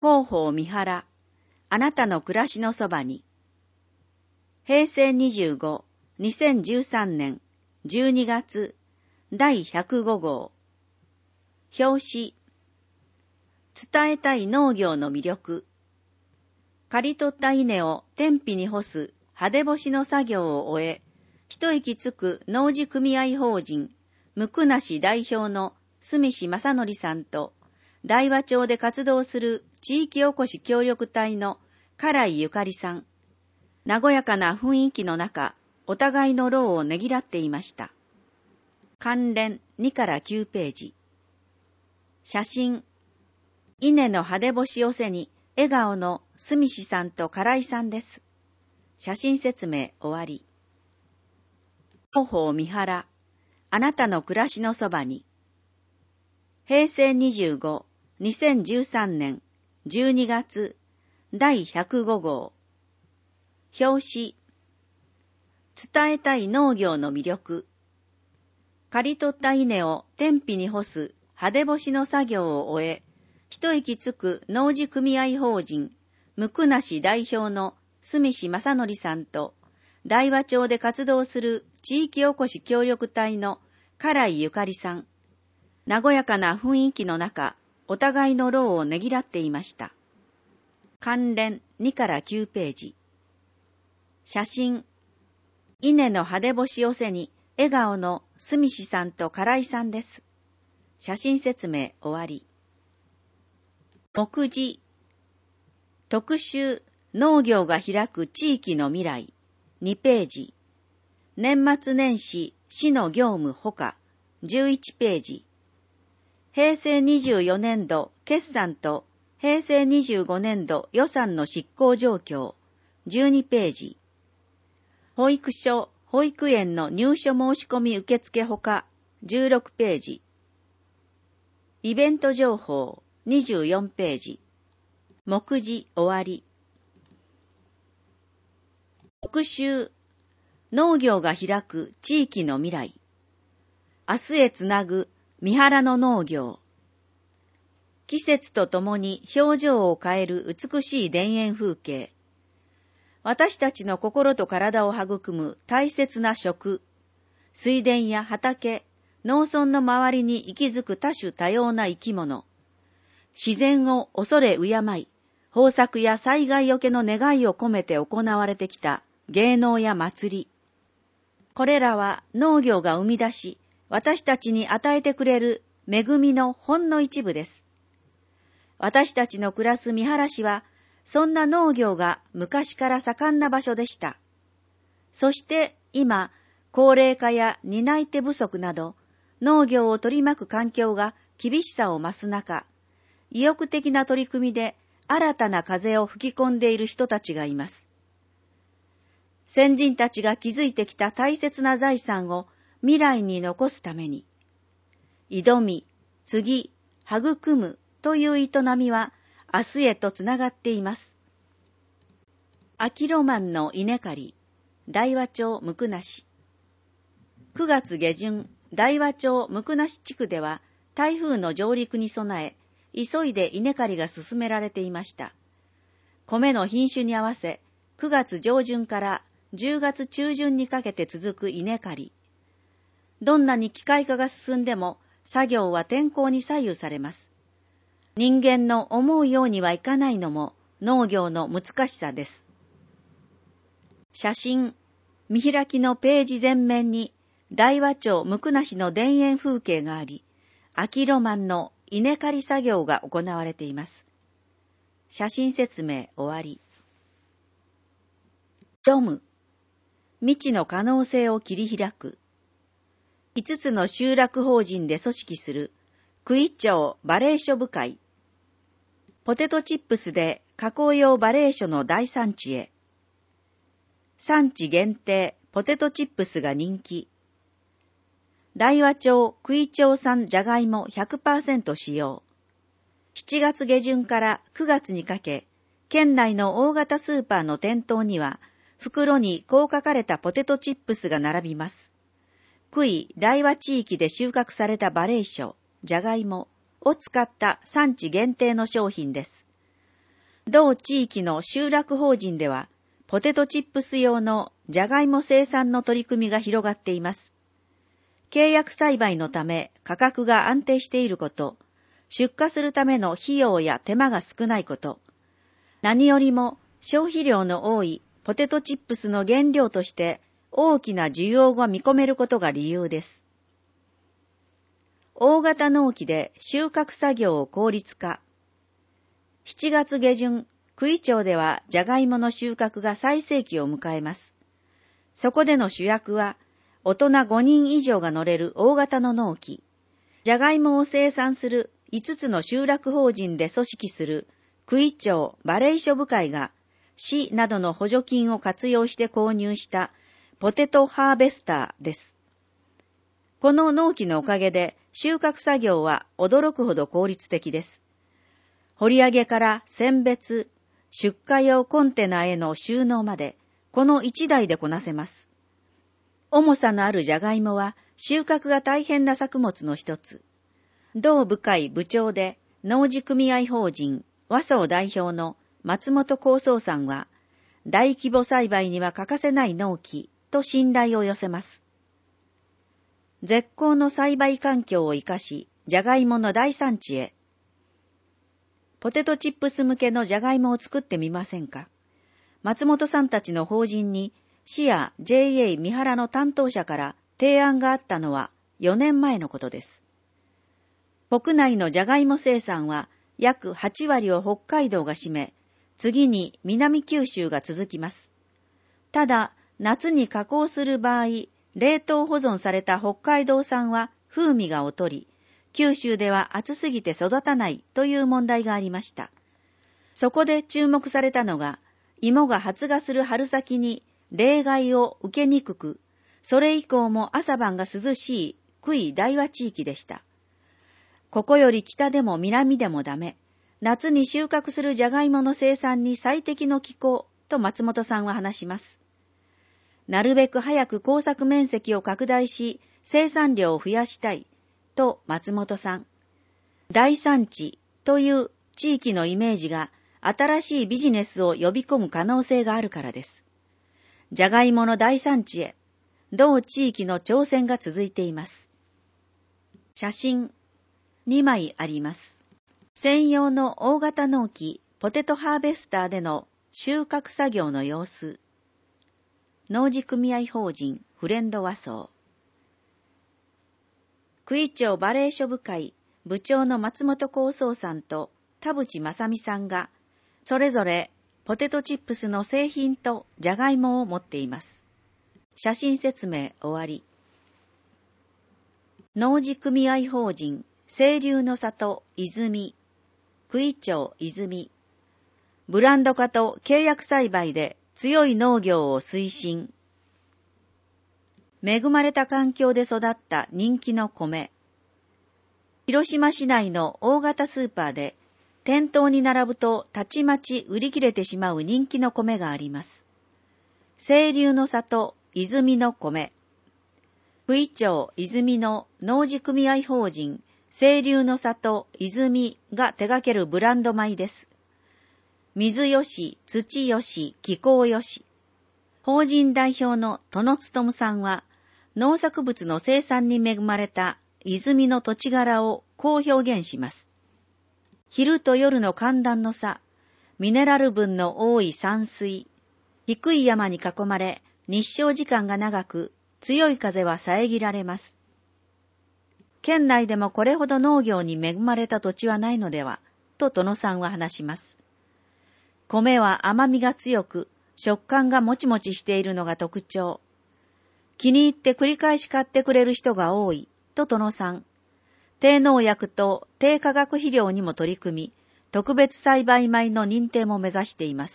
広報三原、あなたの暮らしのそばに。平成25、2013年12月第105号。表紙。伝えたい農業の魅力。刈り取った稲を天日に干す派手干しの作業を終え、一息つく農事組合法人、むくなし代表の住志正則さんと、大和町で活動する地域おこし協力隊の唐井ゆかりさん。和やかな雰囲気の中、お互いの労をねぎらっていました。関連2から9ページ。写真。稲の派手干し寄せに笑顔の住志さんと唐井さんです。写真説明終わり。広報三原、あなたの暮らしのそばに。平成25、2013年12月第105号。表紙。伝えたい農業の魅力。刈り取った稲を天日に干す派手干しの作業を終え、一息つく農事組合法人、むくなし代表の住志正則さんと、大和町で活動する地域おこし協力隊の唐井ゆかりさん。和やかな雰囲気の中、お互いの労をねぎらっていました。関連2から9ページ。写真。稲の派手干し寄せに笑顔の住志さんと唐井さんです。写真説明終わり。目次。特集、農業が開く地域の未来。2ページ。年末年始、市の業務ほか。11ページ。平成24年度決算と平成25年度予算の執行状況。12ページ。保育所、保育園の入所申し込み受付ほか。16ページ。イベント情報。24ページ。目次終わり。特集。農業が開く地域の未来。明日へつなぐ三原の農業。季節とともに表情を変える美しい田園風景。私たちの心と体を育む大切な食。水田や畑、農村の周りに息づく多種多様な生き物。自然を恐れ敬い、豊作や災害よけの願いを込めて行われてきた芸能や祭り。これらは農業が生み出し、私たちに与えてくれる恵みのほんの一部です。私たちの暮らす三原市は、そんな農業が昔から盛んな場所でした。そして今、高齢化や担い手不足など、農業を取り巻く環境が厳しさを増す中、意欲的な取り組みで新たな風を吹き込んでいる人たちがいます。先人たちが築いてきた大切な財産を未来に残すために、挑み、継ぎ、育むという営みは明日へとつながっています。秋ロマンの稲刈り、大和町むくなし。9月下旬、大和町むくなし地区では台風の上陸に備え、急いで稲刈りが進められていました。米の品種に合わせ、9月上旬から10月中旬にかけて続く稲刈り。どんなに機械化が進んでも、作業は天候に左右されます。人間の思うようにはいかないのも農業の難しさです。写真、見開きのページ全面に大和町むくなしの田園風景があり、秋ロマンの稲刈り作業が行われています。写真説明終わり。読む。未知の可能性を切り開く。5つの集落法人で組織する九井町バレー所部会。ポテトチップスで加工用バレー所の大産地へ。産地限定ポテトチップスが人気。大和町九井町産じゃがいも 100% 使用。7月下旬から9月にかけ、県内の大型スーパーの店頭には、袋にこう書かれたポテトチップスが並びます。九井大和地域で収穫されたバレー種、じゃがいもを使った産地限定の商品です。 同地域の集落法人では、ポテトチップス用のジャガイモ生産の取り組みが広がっています。契約栽培のため価格が安定していること、出荷するための費用や手間が少ないこと、何よりも消費量の多いポテトチップスの原料として大きな需要が見込めることが理由です。大型農機で収穫作業を効率化。7月下旬、九井町ではジャガイモの収穫が最盛期を迎えます。そこでの主役は、大人5人以上が乗れる大型の農機、ジャガイモを生産する5つの集落法人で組織する九井町バレー諸部会が、市などの補助金を活用して購入したポテトハーベスターです。この農機のおかげで収穫作業は驚くほど効率的です。掘り上げから選別、出荷用コンテナへの収納まで、この1台でこなせます。重さのあるジャガイモは収穫が大変な作物の一つ。同部会部長で農事組合法人和総代表の松本幸壮さんは、大規模栽培には欠かせない農機と信頼を寄せます。絶好の栽培環境を生かし、ジャガイモの大産地へ。ポテトチップス向けのジャガイモを作ってみませんか。松本さんたちの法人に市や JA 三原の担当者から提案があったのは4年前のことです。国内のジャガイモ生産は約8割を北海道が占め、次に南九州が続きます。ただ、夏に加工する場合、冷凍保存された北海道産は風味が劣り、九州では暑すぎて育たないという問題がありました。そこで注目されたのが、芋が発芽する春先に冷害を受けにくく、それ以降も朝晩が涼しい九井大和地域でした。ここより北でも南でもダメ、夏に収穫するジャガイモの生産に最適の気候と松本さんは話します。なるべく早く耕作面積を拡大し、生産量を増やしたいと松本さん。大産地という地域のイメージが新しいビジネスを呼び込む可能性があるからです。ジャガイモの大産地へ、同地域の挑戦が続いています。写真2枚あります。専用の大型農機ポテトハーベスターでの収穫作業の様子。農事組合法人フレンド和総。九井町バレー諸部会部長の松本幸壮さんと田淵正美さんが、それぞれポテトチップスの製品とジャガイモを持っています。写真説明終わり。農事組合法人清流の里泉、九井町泉。ブランド化と契約栽培で強い農業を推進。恵まれた環境で育った人気の米。広島市内の大型スーパーで店頭に並ぶとたちまち売り切れてしまう人気の米があります。清流の里泉の米。九井町泉の農事組合法人清流の里泉が手掛けるブランド米です。水よし、土よし、気候よし。法人代表の殿勉さんは、農作物の生産に恵まれた泉の土地柄をこう表現します。昼と夜の寒暖の差、ミネラル分の多い山水、低い山に囲まれ、日照時間が長く、強い風は遮られます。県内でもこれほど農業に恵まれた土地はないのでは、と殿さんは話します。米は甘みが強く、食感がもちもちしているのが特徴。気に入って繰り返し買ってくれる人が多い、と殿さん。低農薬と低化学肥料にも取り組み、特別栽培米の認定も目指しています。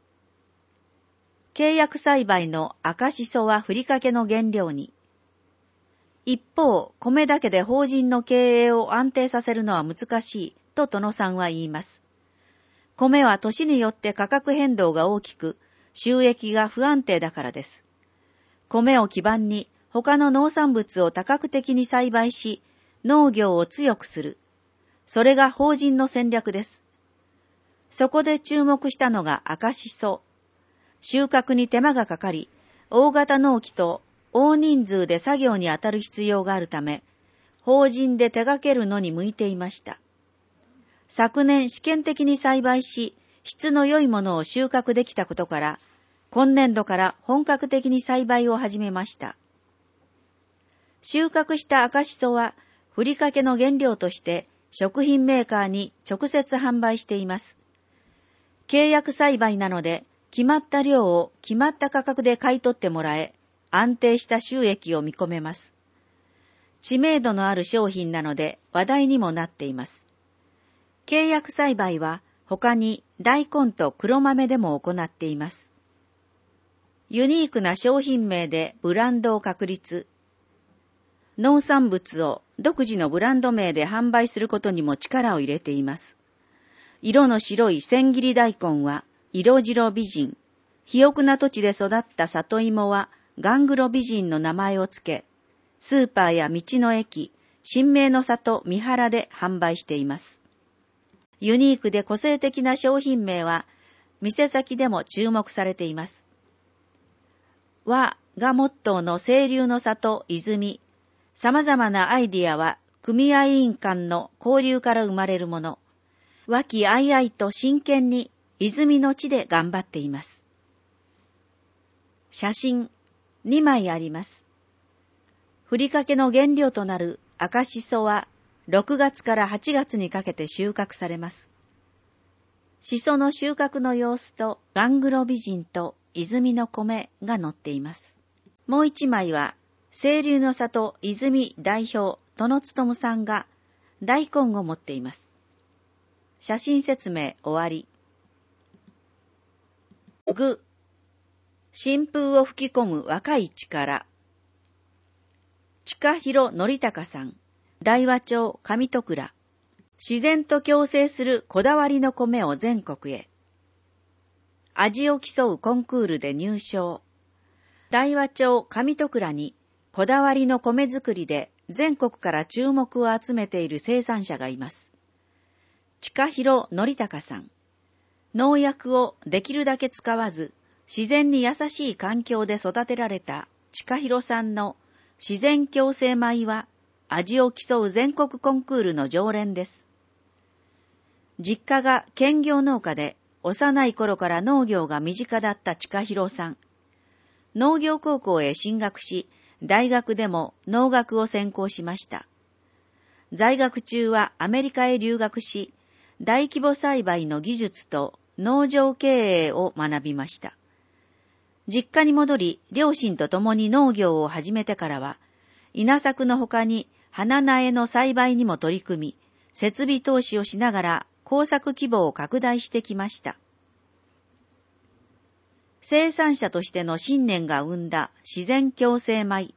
契約栽培の赤しそはふりかけの原料に。一方、米だけで法人の経営を安定させるのは難しい、と殿さんは言います。米は年によって価格変動が大きく、収益が不安定だからです。米を基盤に他の農産物を多角的に栽培し、農業を強くする。それが法人の戦略です。 そこで注目したのが赤しそ。収穫に手間がかかり、大型農機と大人数で作業に当たる必要があるため、法人で手掛けるのに向いていました。昨年試験的に栽培し、質の良いものを収穫できたことから、今年度から本格的に栽培を始めました。収穫した赤しそは、ふりかけの原料として食品メーカーに直接販売しています。契約栽培なので、決まった量を決まった価格で買い取ってもらえ、安定した収益を見込めます。知名度のある商品なので話題にもなっています。契約栽培は他に大根と黒豆でも行っています。ユニークな商品名でブランドを確立。農産物を独自のブランド名で販売することにも力を入れています。色の白い千切り大根は色白美人。肥沃な土地で育った里芋はガングロ美人の名前をつけ、スーパーや道の駅、新名の里三原で販売しています。ユニークで個性的な商品名は、店先でも注目されています。和がモットーの清流の里泉。様々なアイディアは組合員間の交流から生まれるもの。和気あいあいと真剣に泉の地で頑張っています。写真2枚あります。ふりかけの原料となる赤しそは6月から8月にかけて収穫されます。しその収穫の様子とガングロ美人と泉の米が載っています。もう一枚は清流の里泉代表殿勉さんが大根を持っています。写真説明終わり。具。新風を吹き込む若い力。近広則隆さん、大和町上戸倉。自然と共生するこだわりの米を全国へ。味を競うコンクールで入賞。大和町上戸倉にこだわりの米作りで全国から注目を集めている生産者がいます。近広則隆さん。農薬をできるだけ使わず、自然に優しい環境で育てられた近広さんの自然共生米は味を競う全国コンクールの常連です。実家が兼業農家で幼い頃から農業が身近だった近広さん。農業高校へ進学し、大学でも農学を専攻しました。在学中はアメリカへ留学し、大規模栽培の技術と農場経営を学びました。実家に戻り、両親と共に農業を始めてからは、稲作の他に花苗の栽培にも取り組み、設備投資をしながら耕作規模を拡大してきました。生産者としての信念が生んだ自然共生米。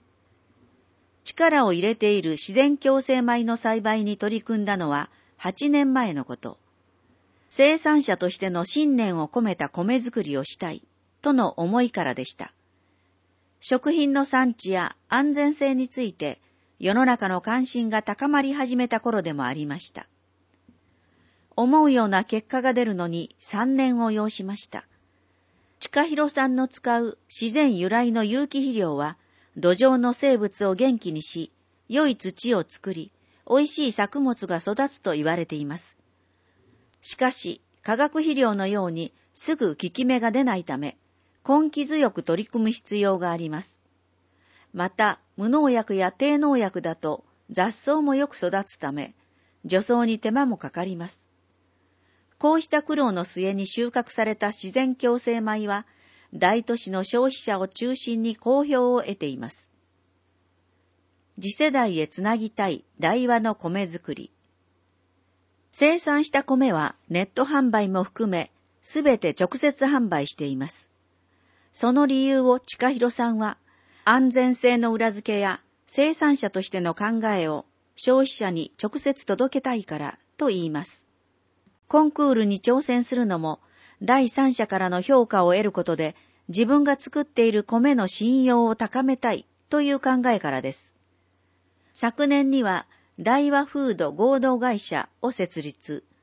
力を入れている自然共生米の栽培に取り組んだのは8年前のこと。生産者としての信念を込めた米作りをしたいとの思いからでした。食品の産地や安全性について世の中の関心が高まり始めた頃でもありました。思うような結果が出るのに3年を要しました。近広さんの使う自然由来の有機肥料は土壌の生物を元気にし、良い土を作り、美味しい作物が育つと言われています。しかし、化学肥料のようにすぐ効き目が出ないため、根気強く取り組む必要があります。また、無農薬や低農薬だと雑草もよく育つため、除草に手間もかかります。こうした苦労の末に収穫された自然共生米は、大都市の消費者を中心に好評を得ています。次世代へつなぎたい大和の米作り。生産した米はネット販売も含め、すべて直接販売しています。その理由を近広さんは、安全性の裏付けや生産者としての考えを消費者に直接届けたいからと言います。コンクールに挑戦するのも、第三者からの評価を得ることで、自分が作っている米の信用を高めたいという考えからです。昨年には、大和フード合同会社を設立。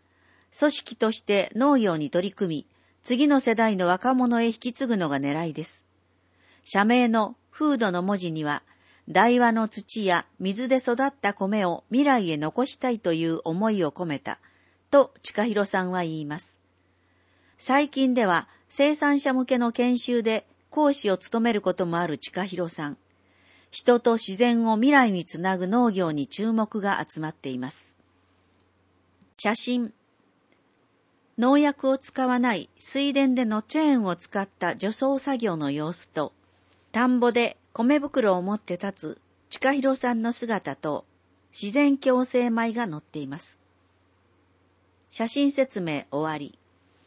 組織として農業に取り組み、次の世代の若者へ引き継ぐのが狙いです。社名のフードの文字には、大和の土や水で育った米を未来へ残したいという思いを込めた、と近広さんは言います。最近では生産者向けの研修で講師を務めることもある近広さん。人と自然を未来につなぐ農業に注目が集まっています。写真。農薬を使わない水田でのチェーンを使った除草作業の様子と、田んぼで米袋を持って立つ近広さんの姿と、自然共生米が載っています。写真説明終わり。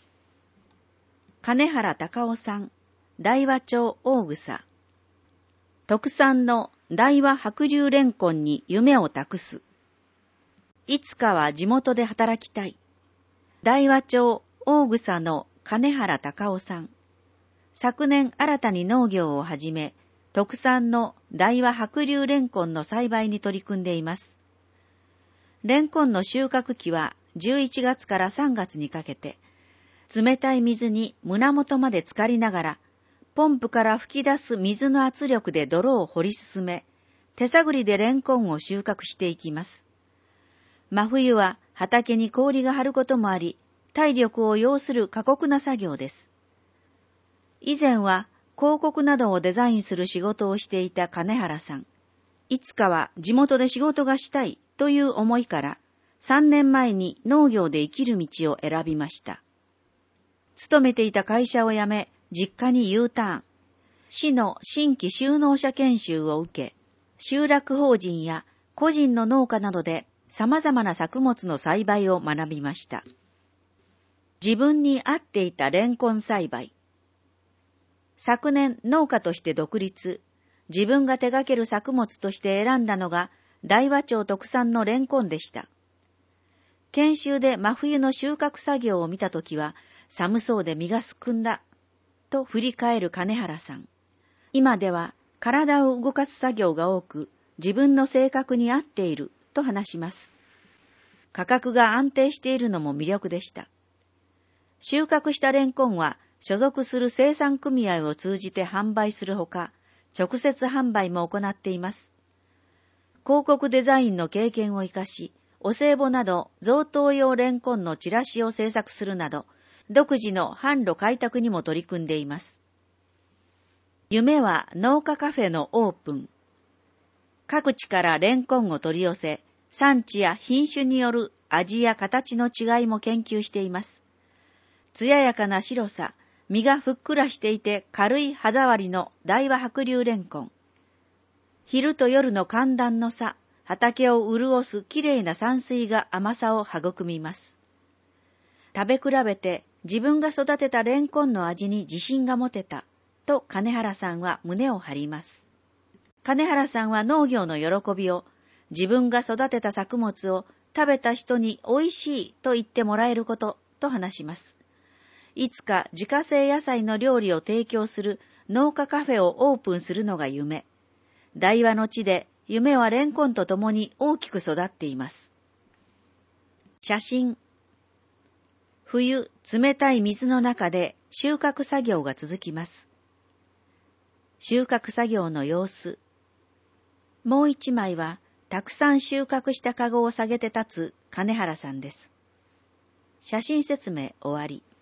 金原隆夫さん、大和町大草。特産の大和白龍レンコンに夢を託す。いつかは地元で働きたい。大和町大草の金原隆夫さん。昨年新たに農業を始め、特産の大和白龍レンコンの栽培に取り組んでいます。レンコンの収穫期は11月から3月にかけて、冷たい水に胸元まで浸かりながら、ポンプから吹き出す水の圧力で泥を掘り進め、手探りでレンコンを収穫していきます。真冬は畑に氷が張ることもあり、体力を要する過酷な作業です。以前は広告などをデザインする仕事をしていた金原さん。いつかは地元で仕事がしたいという思いから、3年前に農業で生きる道を選びました。勤めていた会社を辞め、実家に U ターン。市の新規就農者研修を受け、集落法人や個人の農家などで様々な作物の栽培を学びました。自分に合っていたレンコン栽培。昨年農家として独立、自分が手掛ける作物として選んだのが大和町特産のレンコンでした。研修で真冬の収穫作業を見たときは寒そうで身がすくんだと振り返る金原さん。今では体を動かす作業が多く自分の性格に合っていると話します。価格が安定しているのも魅力でした。収穫したレンコンは所属する生産組合を通じて販売するほか、直接販売も行っています。広告デザインの経験を生かし、お歳暮など贈答用レンコンのチラシを制作するなど、独自の販路開拓にも取り組んでいます。夢は農家カフェのオープン。各地からレンコンを取り寄せ、産地や品種による味や形の違いも研究しています。艶やかな白さ、身がふっくらしていて軽い歯触りの大和白龍レンコン。昼と夜の寒暖の差、畑を潤すきれいな山水が甘さを育みます。食べ比べて自分が育てたレンコンの味に自信が持てた、と金原さんは胸を張ります。金原さんは農業の喜びを、自分が育てた作物を食べた人に美味しいと言ってもらえること、と話します。いつか自家製野菜の料理を提供する農家カフェをオープンするのが夢。大和の地で夢はレンコンと共に大きく育っています。写真。冬、冷たい水の中で収穫作業が続きます。収穫作業の様子。もう一枚は、たくさん収穫したかごを下げて立つ金原さんです。写真説明終わり。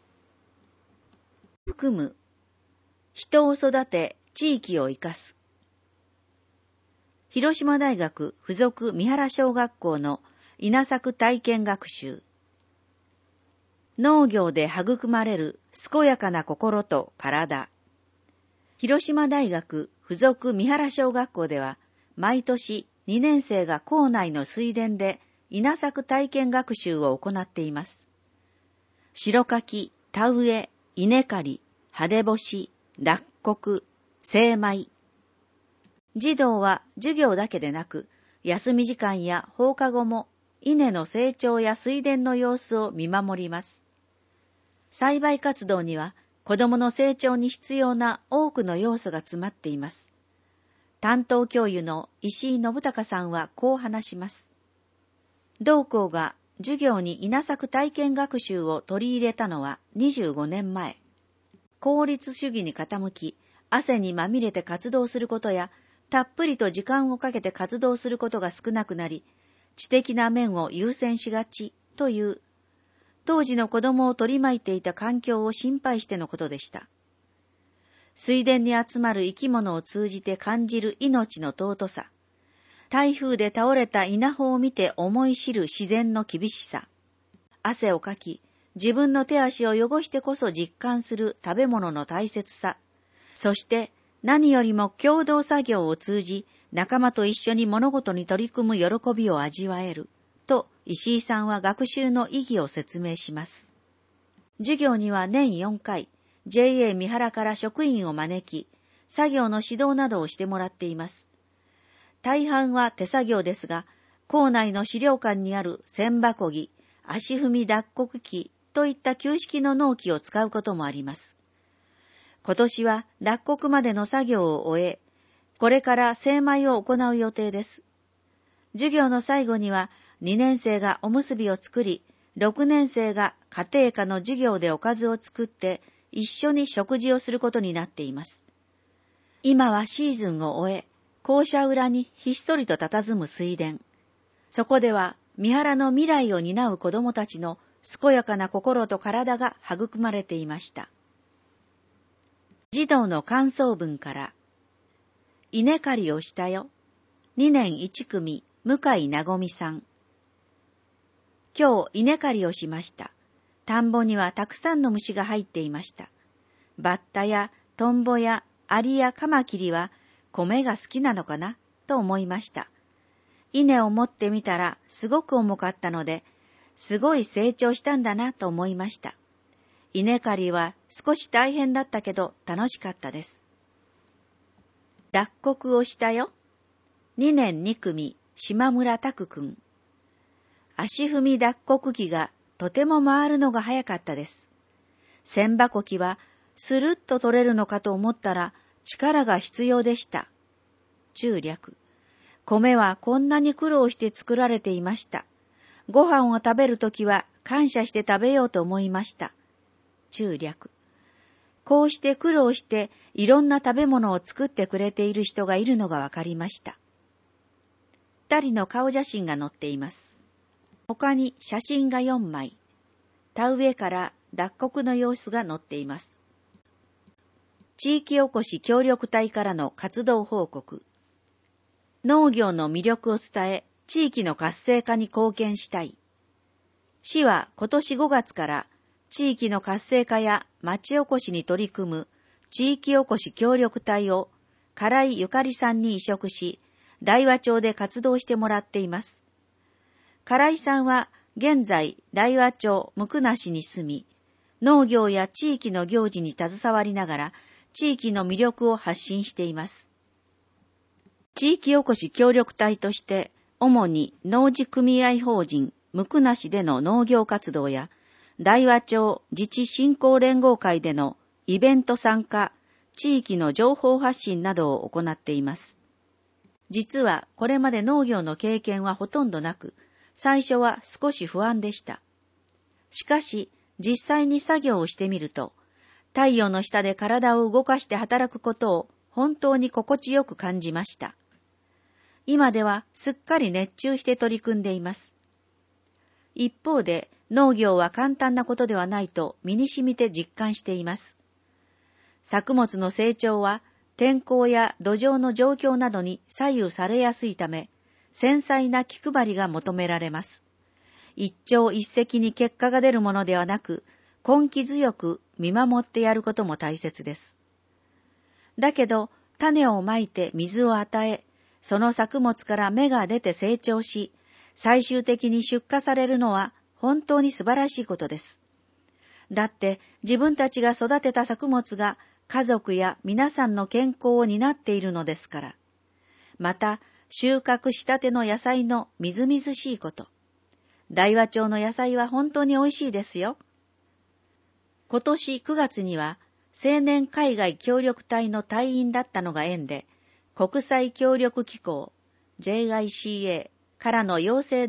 含む。人を育て、地域を生かす。広島大学附属三原小学校の稲作体験学習。農業で育まれる健やかな心と体。広島大学附属三原小学校では、毎年2年生が校内の水田で稲作体験学習を行っています。白柿、田植え、稲刈り、葉で干し、脱穀、精米。児童は授業だけでなく、休み時間や放課後も稲の成長や水田の様子を見守ります。栽培活動には子供の成長に必要な多くの要素が詰まっています。担当教諭の石井信孝さんはこう話します。同校が授業に稲作体験学習を取り入れたのは25年前。効率主義に傾き、汗にまみれて活動することや、たっぷりと時間をかけて活動することが少なくなり、知的な面を優先しがちという、当時の子供を取り巻いていた環境を心配してのことでした。水田に集まる生き物を通じて感じる命の尊さ、台風で倒れた稲穂を見て思い知る自然の厳しさ、汗をかき、自分の手足を汚してこそ実感する食べ物の大切さ、そして何よりも共同作業を通じ、仲間と一緒に物事に取り組む喜びを味わえる、と石井さんは学習の意義を説明します。授業には年4回、JA 三原から職員を招き、作業の指導などをしてもらっています。大半は手作業ですが、校内の資料館にある千箱木、足踏み脱穀機といった旧式の農機を使うこともあります。今年は脱穀までの作業を終え、これから精米を行う予定です。授業の最後には2年生がおむすびを作り、6年生が家庭科の授業でおかずを作って一緒に食事をすることになっています。今はシーズンを終え、校舎裏にひっそりと佇む水田。そこでは三原の未来を担う子供たちの健やかな心と体が育まれていました。児童の感想文から。稲刈りをしたよ。2年1組、向井なごみさん。今日稲刈りをしました。田んぼにはたくさんの虫が入っていました。バッタやトンボやアリやカマキリは米が好きなのかなと思いました。稲を持ってみたらすごく重かったので、すごい成長したんだなと思いました。稲刈りは少し大変だったけど楽しかったです。脱穀をしたよ。2年2組、島村拓くん。足踏み脱穀機がとても回るのが早かったです。千箱機はスルッと取れるのかと思ったら力が必要でした。中略。米はこんなに苦労して作られていました。ご飯を食べるときは感謝して食べようと思いました。中略。こうして苦労していろんな食べ物を作ってくれている人がいるのがわかりました。二人の顔写真が載っています。他に写真が4枚。田植えから脱穀の様子が載っています。地域おこし協力隊からの活動報告。農業の魅力を伝え、地域の活性化に貢献したい。市は今年5月から地域の活性化や町おこしに取り組む地域おこし協力隊を唐井ゆかりさんに委嘱し、大和町で活動してもらっています。唐井さんは現在大和町向梨に住み、農業や地域の行事に携わりながら地域の魅力を発信しています。地域おこし協力隊として、主に農事組合法人向梨での農業活動や、大和町自治振興連合会でのイベント参加、地域の情報発信などを行っています。実はこれまで農業の経験はほとんどなく、最初は少し不安でした。しかし、実際に作業をしてみると、太陽の下で体を動かして働くことを本当に心地よく感じました。今ではすっかり熱中して取り組んでいます。一方で農業は簡単なことではないと身に染みて実感しています。作物の成長は天候や土壌の状況などに左右されやすいため、繊細な気配りが求められます。一朝一夕に結果が出るものではなく、根気強く見守ってやることも大切です。だけど、種をまいて水を与え、その作物から芽が出て成長し、最終的に出荷されるのは本当に素晴らしいことです。だって自分たちが育てた作物が家族や皆さんの健康を担っているのですから。また、収穫したての野菜のみずみずしいこと。大和町の野菜は本当に美味しいですよ。今年9月には青年海外協力隊の隊員だったのが縁で、国際協力機構 JICA からの要請で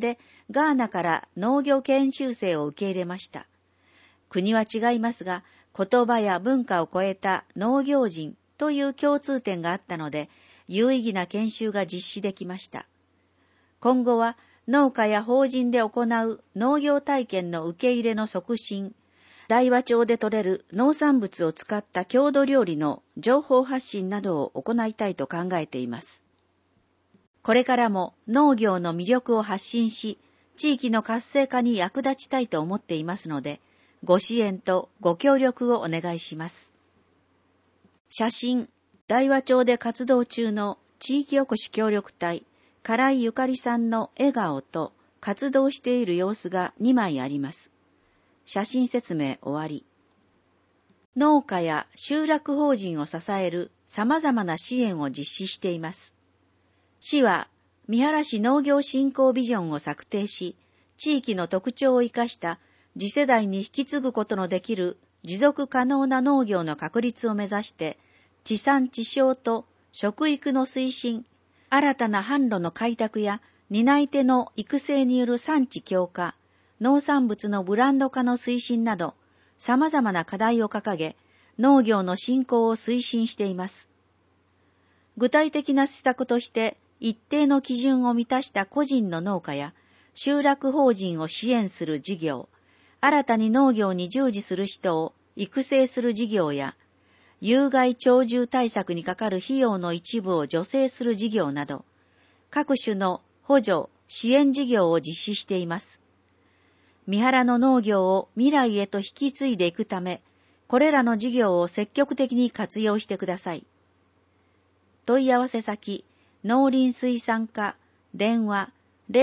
ガーナから農業研修生を受け入れました。国は違いますが、言葉や文化を超えた農業人という共通点があったので、有意義な研修が実施できました。今後は農家や法人で行う農業体験の受け入れの促進、大和町で採れる農産物を使った郷土料理の情報発信などを行いたいと考えています。これからも農業の魅力を発信し、地域の活性化に役立ちたいと思っていますので、ご支援とご協力をお願いします。写真、大和町で活動中の地域おこし協力隊、唐井ゆかりさんの笑顔と活動している様子が2枚あります。写真説明終わり。農家や集落法人を支える様々な支援を実施しています。市は三原市農業振興ビジョンを策定し、地域の特徴を生かした次世代に引き継ぐことのできる持続可能な農業の確立を目指して、地産地消と食育の推進、新たな販路の開拓や担い手の育成による産地強化、農産物のブランド化の推進など、様々な課題を掲げ、農業の振興を推進しています。具体的な施策として、一定の基準を満たした個人の農家や集落法人を支援する事業、新たに農業に従事する人を育成する事業や、有害鳥獣対策にかかる費用の一部を助成する事業など、各種の補助、支援事業を実施しています。三原の農業を未来へと引き継いでいくため、これらの事業を積極的に活用してください。問い合わせ先、農林水産課、電話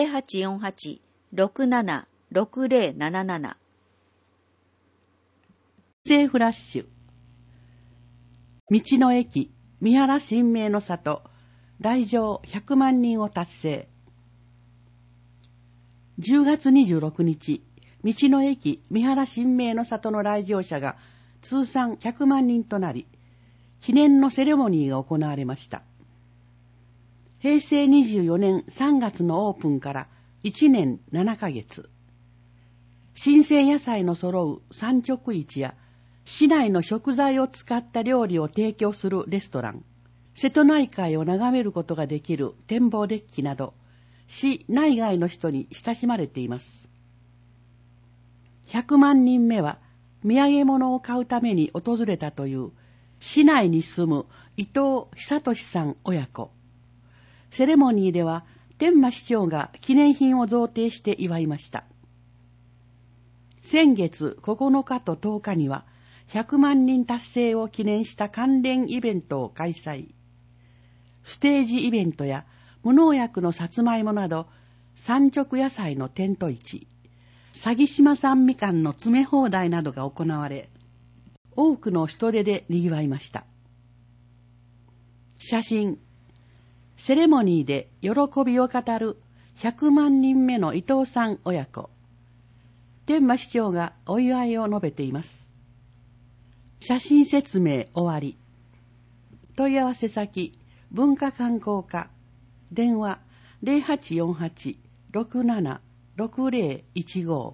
0848-676077。 政フラッシュ。道の駅、三原新名の里、来場100万人を達成。10月26日、道の駅、三原新名の里の来場者が通算100万人となり、記念のセレモニーが行われました。平成24年3月のオープンから1年7ヶ月。新鮮野菜の揃う産直市や市内の食材を使った料理を提供するレストラン、瀬戸内海を眺めることができる展望デッキなど、市内外の人に親しまれています。100万人目は土産物を買うために訪れたという市内に住む伊藤久俊さん親子。セレモニーでは天満市長が記念品を贈呈して祝いました。先月9日と10日には100万人達成を記念した関連イベントを開催。ステージイベントや無農薬のさつまいもなど産直野菜のテント市、佐木島産みかんの詰め放題などが行われ、多くの人出で賑わいました。写真。セレモニーで喜びを語る100万人目の伊藤さん親子。天満市長がお祝いを述べています。写真説明終わり。問い合わせ先、文化観光課。電話 0848-676015。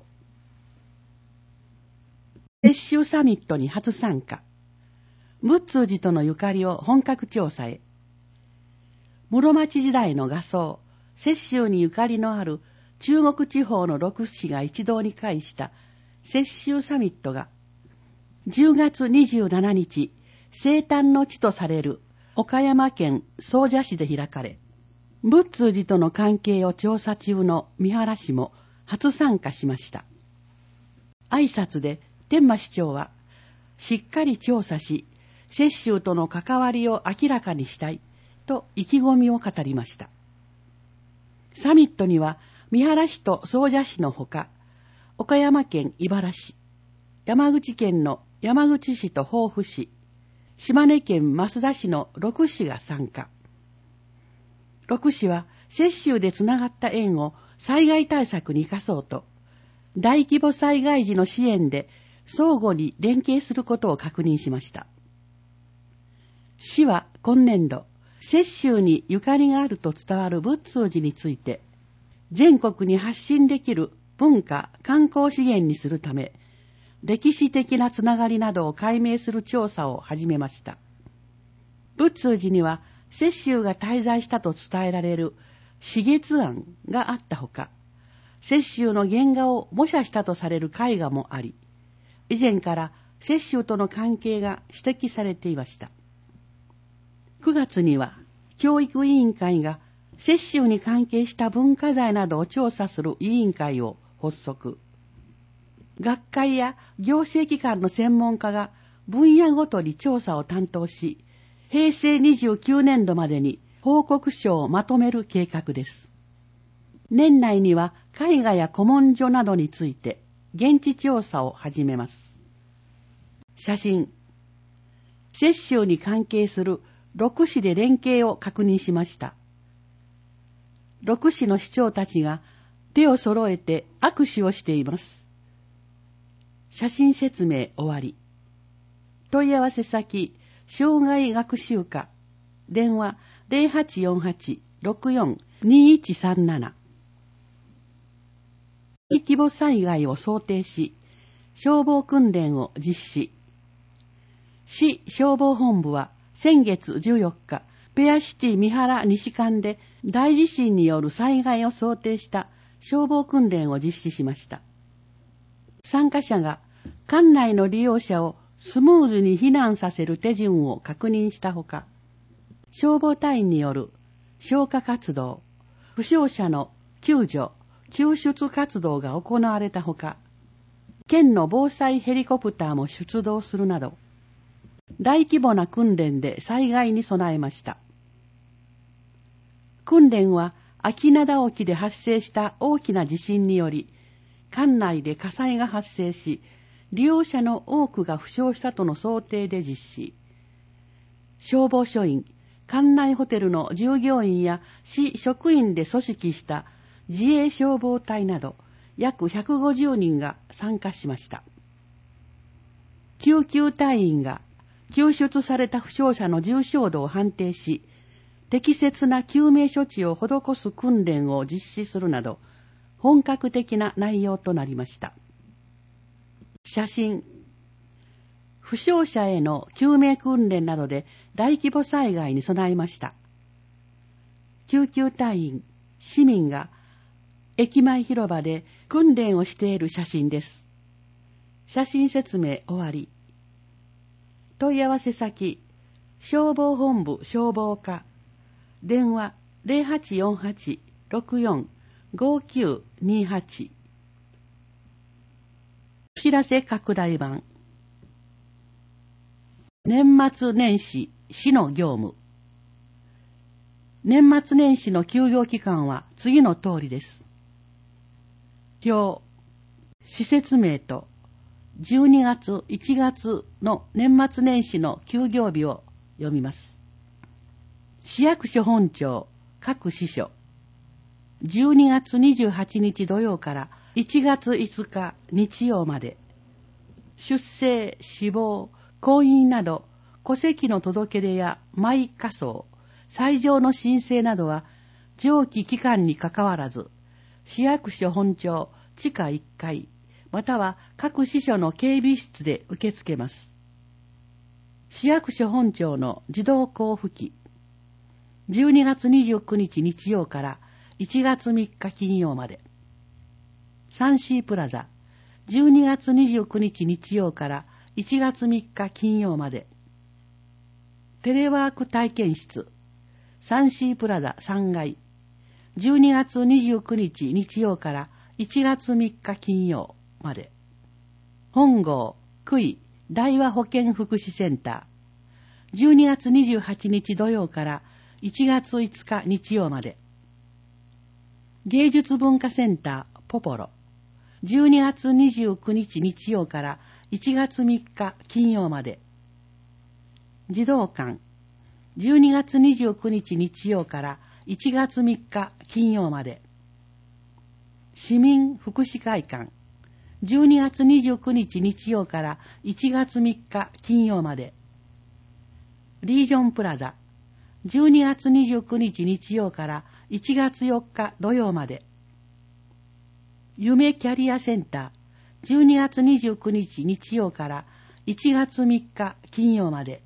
雪舟サミットに初参加。仏通寺とのゆかりを本格調査へ。室町時代の画僧、雪舟にゆかりのある中国地方の6市が一堂に会した雪舟サミットが10月27日、生誕の地とされる岡山県総社市で開かれ、仏通寺との関係を調査中の三原市も初参加しました。挨拶で天満市長は、しっかり調査し、雪舟との関わりを明らかにしたいと意気込みを語りました。サミットには三原市と総社市のほか、岡山県井原市、山口県の山口市と防府市、島根県益田市の6市が参加。6市は雪舟でつながった縁を災害対策に生かそうと、大規模災害時の支援で相互に連携することを確認しました。市は今年度、雪舟にゆかりがあると伝わる仏通寺について、 全国に発信できる文化・観光資源にするため、歴史的なつながりなどを解明する調査を始めました。仏通寺には、雪舟が滞在したと伝えられる紫月庵があったほか、雪舟の原画を模写したとされる絵画もあり、以前から雪舟との関係が指摘されていました。9月には、教育委員会が雪舟に関係した文化財などを調査する委員会を発足。学会や行政機関の専門家が分野ごとに調査を担当し、平成29年度までに報告書をまとめる計画です。年内には絵画や古文書などについて現地調査を始めます。写真。雪舟に関係する6市で連携を確認しました。6市の市長たちが手を揃えて握手をしています。写真説明終わり。問い合わせ先、障害学習課、電話0848-64-2137。大規模災害を想定し、消防訓練を実施。市消防本部は先月14日、ペアシティ三原西館で大地震による災害を想定した消防訓練を実施しました。参加者が館内の利用者をスムーズに避難させる手順を確認したほか、消防隊員による消火活動、負傷者の救助、救出活動が行われたほか、県の防災ヘリコプターも出動するなど、大規模な訓練で災害に備えました。訓練は秋灘沖で発生した大きな地震により、館内で火災が発生し、利用者の多くが負傷したとの想定で実施。消防署員、館内ホテルの従業員や市職員で組織した自衛消防隊など約150人が参加しました。救急隊員が救出された負傷者の重傷度を判定し、適切な救命処置を施す訓練を実施するなど、本格的な内容となりました。写真。負傷者への救命訓練などで大規模災害に備えました。救急隊員、市民が駅前広場で訓練をしている写真です。写真説明終わり。問い合わせ先、消防本部消防課、電話0848-64-5928。お知らせ拡大版。年末年始市の業務。年末年始の休業期間は次の通りです。表、施設名と12月1月の年末年始の休業日を読みます。市役所本庁各支所、12月28日土曜から1月5日日曜まで、出生、死亡、婚姻など戸籍の届け出や埋火葬、斎場の申請などは上記期間にかかわらず、市役所本庁地下1階または各支所の警備室で受け付けます。市役所本庁の自動交付機、12月29日日曜から1月3日金曜まで。サンシープラザ、12月29日日曜から1月3日金曜まで。テレワーク体験室、サンシープラザ3階、12月29日日曜から1月3日金曜まで。本郷、区井、大和保健福祉センター、12月28日土曜から1月5日日曜まで。芸術文化センターポポロ、12月29日日曜から1月3日金曜まで。児童館、12月29日日曜から1月3日金曜まで。市民福祉会館、12月29日日曜から1月3日金曜まで。リージョンプラザ、12月29日日曜から1月4日土曜まで。 夢キャリアセンター、12月29日日曜から1月3日金曜まで。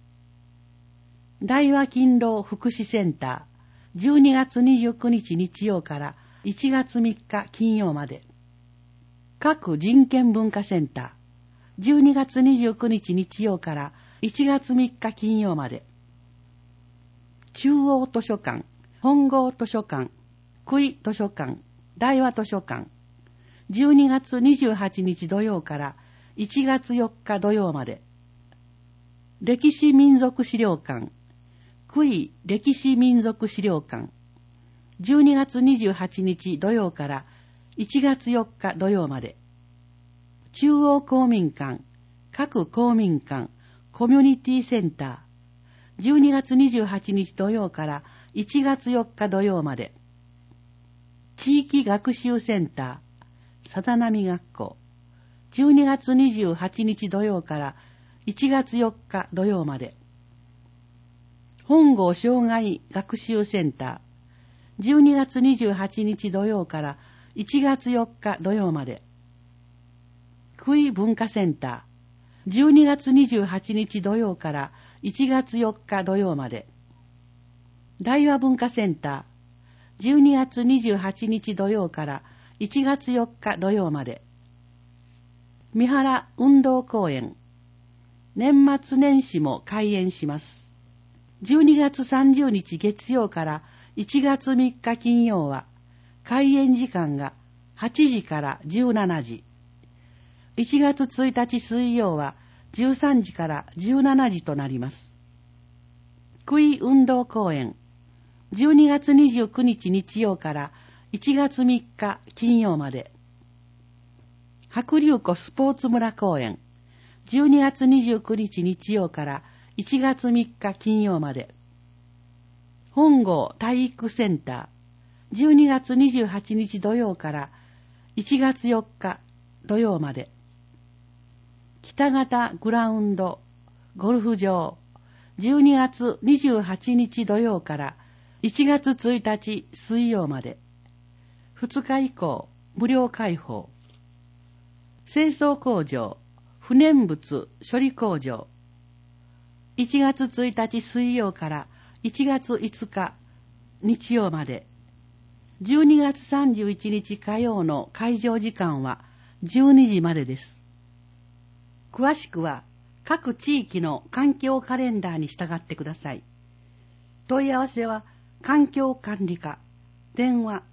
大和勤労福祉センター、12月29日日曜から1月3日金曜まで。各人権文化センター、12月29日日曜から1月3日金曜まで。中央図書館、本郷図書館、久井図書館、大和図書館、12月28日土曜から1月4日土曜まで。歴史民族資料館、久井歴史民族資料館、12月28日土曜から1月4日土曜まで。中央公民館、各公民館、コミュニティセンター、12月28日土曜から1月4日土曜まで。地域学習センター、さだなみ学校、12月28日土曜から1月4日土曜まで。本郷障害学習センター、12月28日土曜から1月4日土曜まで。久井文化センター、12月28日土曜から1月4日土曜まで。大和文化センター、12月28日土曜から1月4日土曜まで。三原運動公園、年末年始も開園します。12月30日月曜から1月3日金曜は、開園時間が8時から17時。1月1日水曜は13時から17時となります。久井運動公園、12月29日日曜から1月3日金曜まで。白龍湖スポーツ村公園、12月29日日曜から1月3日金曜まで。本郷体育センター、12月28日土曜から1月4日土曜まで。北方グラウンドゴルフ場、12月28日土曜から1月1日水曜まで。2日以降無料開放。清掃工場不燃物処理工場、1月1日水曜から1月5日日曜まで。12月31日火曜の開場時間は12時までです。詳しくは各地域の環境カレンダーに従ってください。問い合わせは環境管理課、電話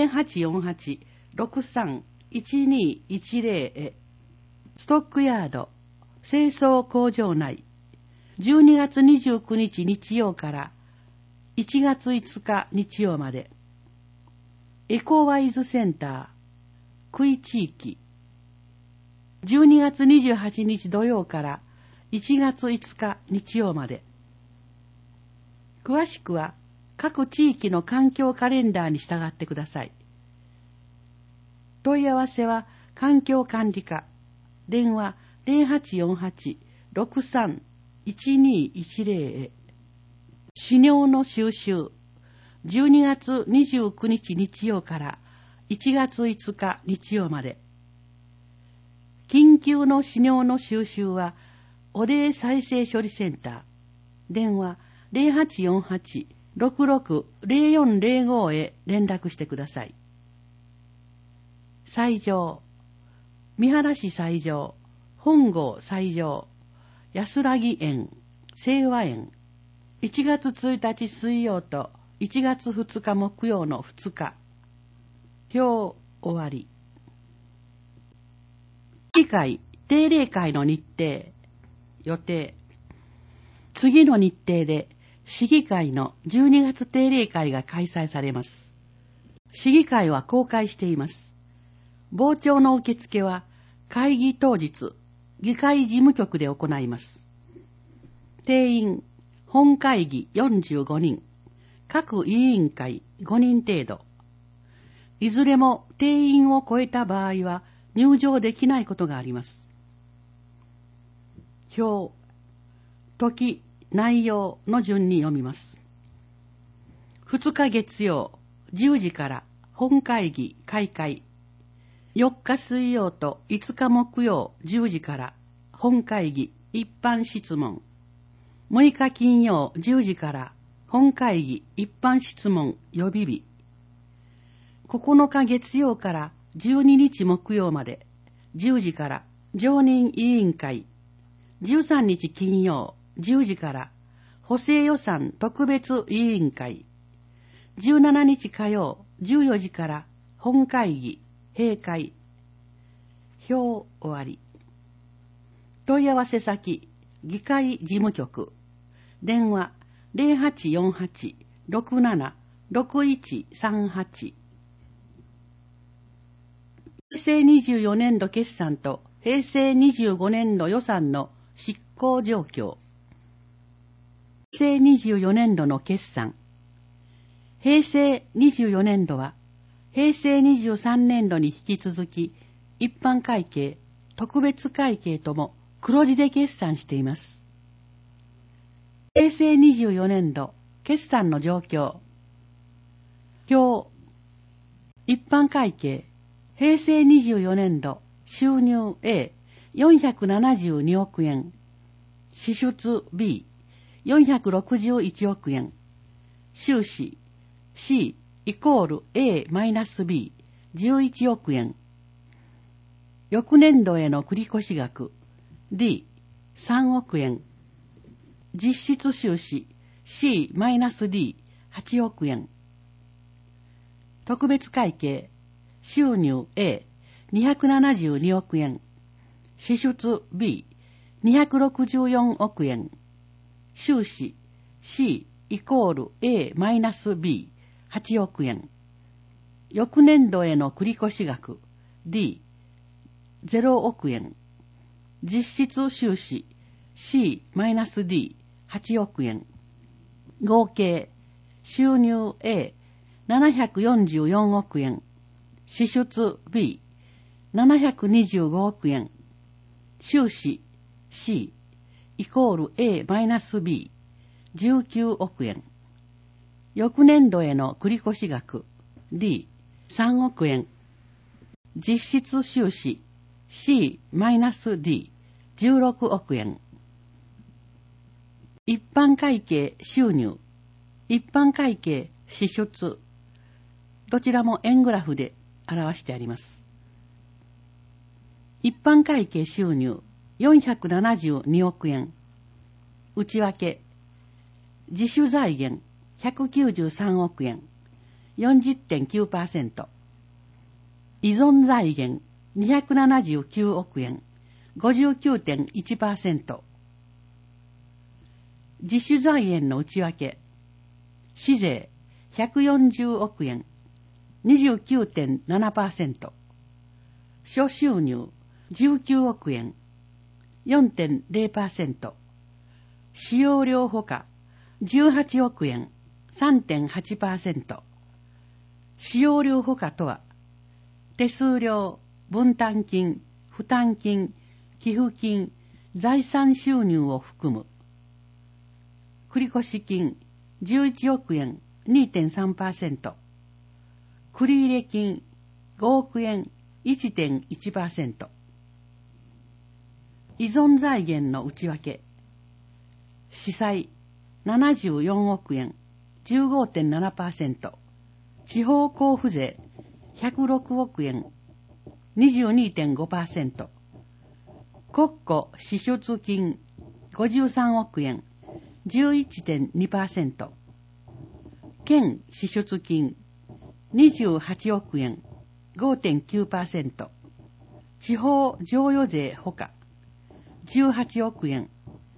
0848-631210 へ。ストックヤード清掃工場内、12月29日日曜から1月5日日曜まで。エコワイズセンター久井地域、12月28日土曜から1月5日日曜まで。詳しくは各地域の環境カレンダーに従ってください。問い合わせは環境管理課、電話 0848-631210 へ。飼料の収集、12月29日日曜から1月5日日曜まで。緊急の飼料の収集はおで再生処理センター、電話 0848-660405 へ連絡してください。西条、三原市西条、本郷西条、安らぎ園、清和園、1月1日水曜と1月2日木曜の2日。表終わり。市議会定例会の日程、予定。次の日程で市議会の12月定例会が開催されます。市議会は公開しています。傍聴の受付は会議当日、議会事務局で行います。定員、本会議45人、各委員会5人程度。いずれも定員を超えた場合は入場できないことがあります。表、時、内容の順に読みます。2日月曜10時から本会議開会。 4日水曜と5日木曜10時から本会議一般質問。6日金曜10時から本会議一般質問予備日。9日月曜から12日木曜まで10時から常任委員会。13日金曜10時から補正予算特別委員会。17日火曜14時から本会議閉会。表終わり。問い合わせ先議会事務局。電話 0848-67-6138。平成24年度決算と平成25年度予算の執行状況。平成24年度の決算。平成24年度は平成23年度に引き続き一般会計、特別会計とも黒字で決算しています。平成24年度決算の状況。表。一般会計平成24年度収入 A472 億円、支出 B461 億円、収支 C =A-B11 億円。翌年度への繰越額 D3 億円。実質収支 C-D8 億円。特別会計収入 A272 億円、支出 B264 億円、収支 C =A-B8 億円。翌年度への繰越額 D0 億円。実質収支 C-D8 億円。合計収入 A744 億円、支出 B725 億円、収支 C =A-B19 億円。翌年度への繰越額 D3 億円。実質収支 C-D16 億円。一般会計収入、一般会計支出、どちらも円グラフで表してあります。一般会計収入472億円。内訳、自主財源193億円、40.9%。依存財源279億円、59.1%。自主財源の内訳、市税140億円、29.7%。諸収入19億円、4.0%。使用料ほか18億円、3.8%。使用料ほかとは、手数料、分担金、負担金、寄付金、財産収入を含む。繰越金11億円 2.3%。繰入金5億円 1.1%。依存財源の内訳。司債74億円 15.7%。地方交付税106億円 22.5%。国庫支出金53億円 11.2%。県支出金28億円 5.9%。地方譲与税ほか18億円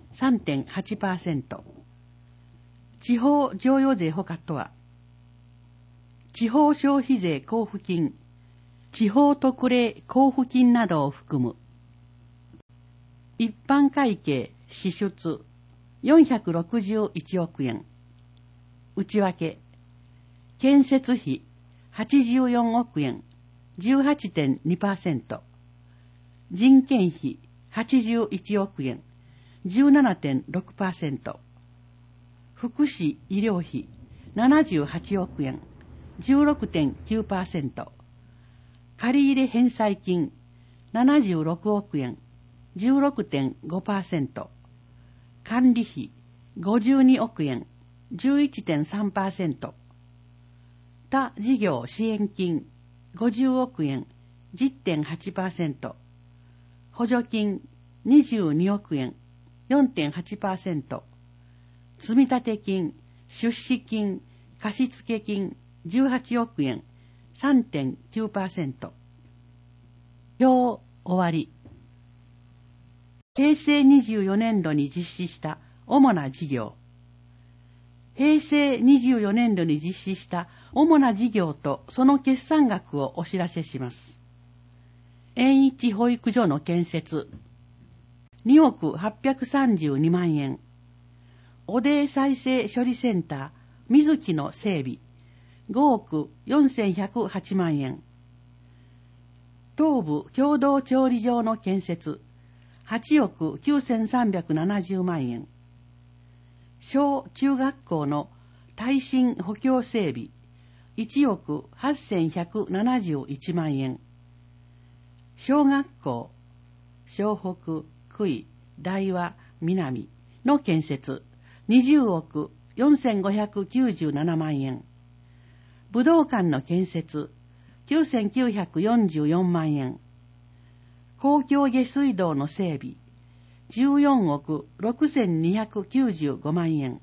3.8%。地方譲与税ほかとは、地方消費税交付金、地方特例交付金などを含む。一般会計支出461億円。内訳、建設費84億円 18.2%。人件費81億円 17.6%。福祉医療費78億円 16.9%。 借入返済金76億円 16.5%、管理費52億円 11.3%、他事業支援金50億円 10.8%、補助金22億円 4.8%、積立金、出資金、貸付金18億円 3.9%。表終わり。平成24年度に実施した主な事業。平成24年度に実施した主な事業とその決算額をお知らせします。園一保育所の建設2億832万円。おで再生処理センター水木の整備5億4108万円。東部共同調理場の建設8億9370万円。小中学校の耐震補強整備1億8171万円。小学校湘北、久井、大和、南の建設20億4597万円。武道館の建設9944万円。公共下水道の整備14億6295万円。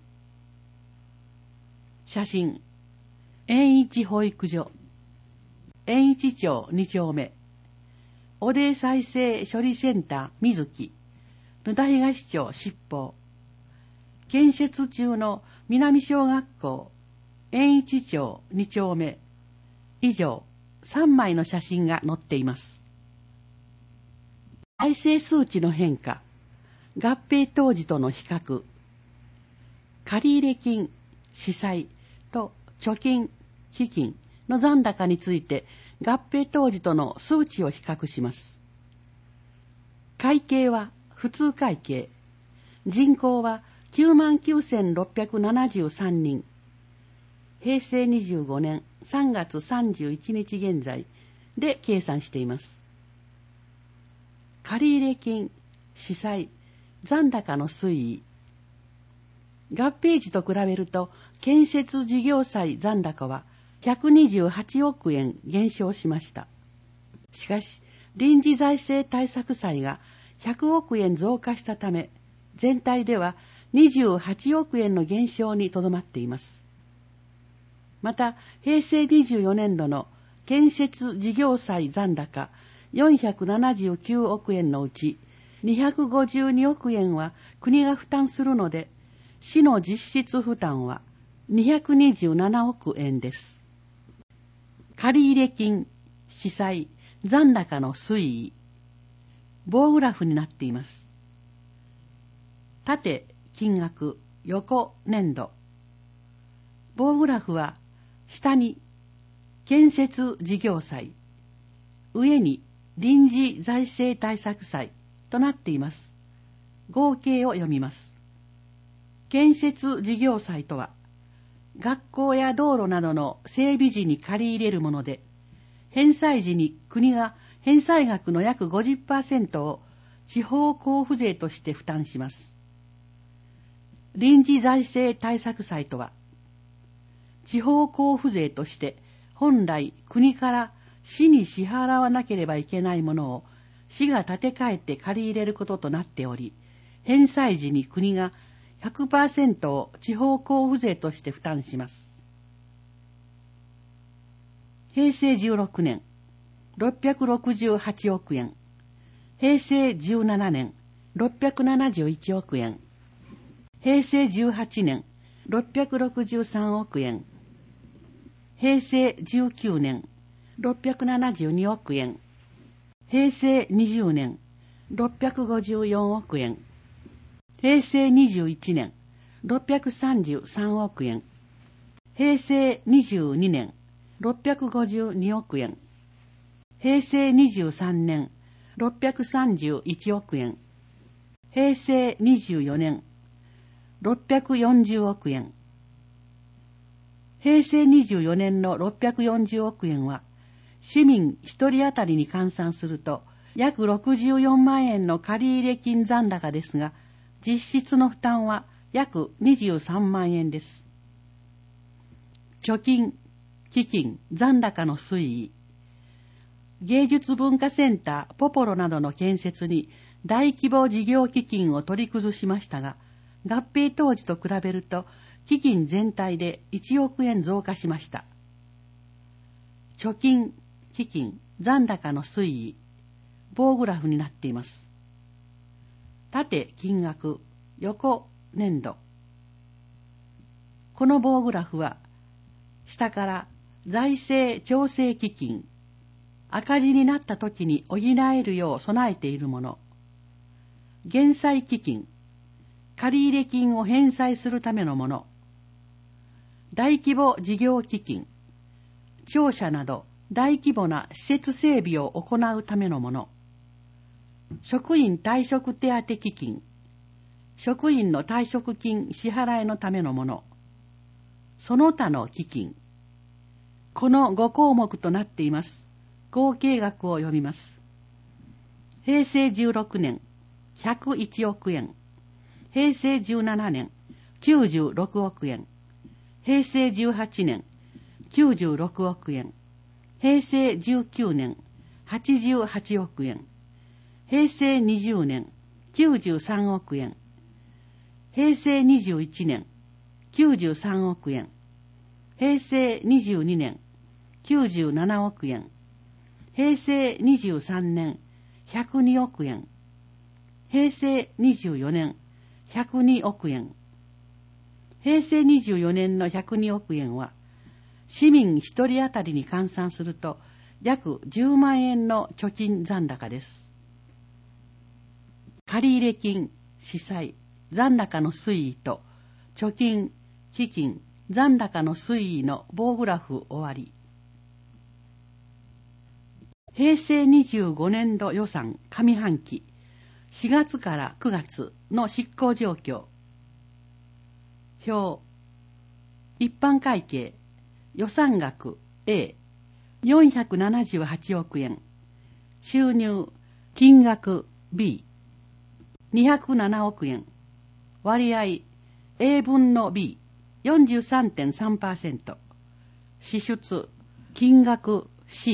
写真。園一保育所園一町2丁目おで再生処理センター水木野田東町七宝建設中の南小学校園一町2丁目以上3枚の写真が載っています。財政数値の変化、合併当時との比較、借入金、支債と貯金、基金の残高について合併当時との数値を比較します。会計は普通会計、人口は99,673人、平成25年3月31日現在で計算しています。借入金、支債、残高の推移。合併時と比べると建設事業債残高は128億円減少しました。しかし臨時財政対策債が100億円増加したため全体では28億円の減少にとどまっています。また平成24年度の建設事業債残高479億円のうち252億円は国が負担するので市の実質負担は227億円です。借入金、支債、残高の推移棒グラフになっています。縦金額、横年度。棒グラフは下に建設事業債、上に臨時財政対策債となっています。合計を読みます。建設事業債とは学校や道路などの整備時に借り入れるもので、返済時に国が返済額の約 50% を地方交付税として負担します。臨時財政対策債とは、地方交付税として本来国から市に支払わなければいけないものを市が立て替えて借り入れることとなっており、返済時に国が 100% を地方交付税として負担します。平成16年668億円、平成17年671億円、平成18年663億円、平成19年672億円、平成20年654億円、平成21年633億円、平成22年652億円、平成23年631億円、平成24年640億円。平成24年の640億円は市民一人当たりに換算すると約64万円の借入金残高ですが、実質の負担は約23万円です。貯金、基金、残高の推移。芸術文化センターポポロなどの建設に大規模事業基金を取り崩しましたが、合併当時と比べると基金全体で1億円増加しました。貯金、基金、残高の推移、棒グラフになっています。縦金額、横年度。この棒グラフは、下から財政調整基金、赤字になった時に補えるよう備えているもの、減債基金、借入金を返済するためのもの、大規模事業基金、庁舎など大規模な施設整備を行うためのもの、職員退職手当基金、職員の退職金支払いのためのもの、その他の基金。この5項目となっています。合計額を読みます。平成16年、101億円。平成17年、96億円。平成18年、96億円。平成19年、88億円。平成20年、93億円。平成21年、93億円。平成22年、97億円。平成23年、102億円。平成24年、102億円。平成24年の102億円は、市民一人当たりに換算すると、約10万円の貯金残高です。借入金、司債、残高の推移と、貯金、基金、残高の推移の棒グラフ終わり。平成25年度予算上半期4月から9月の執行状況。表。一般会計予算額 A478 億円。収入金額 B207 億円。割合 A 分の B43.3%。支出金額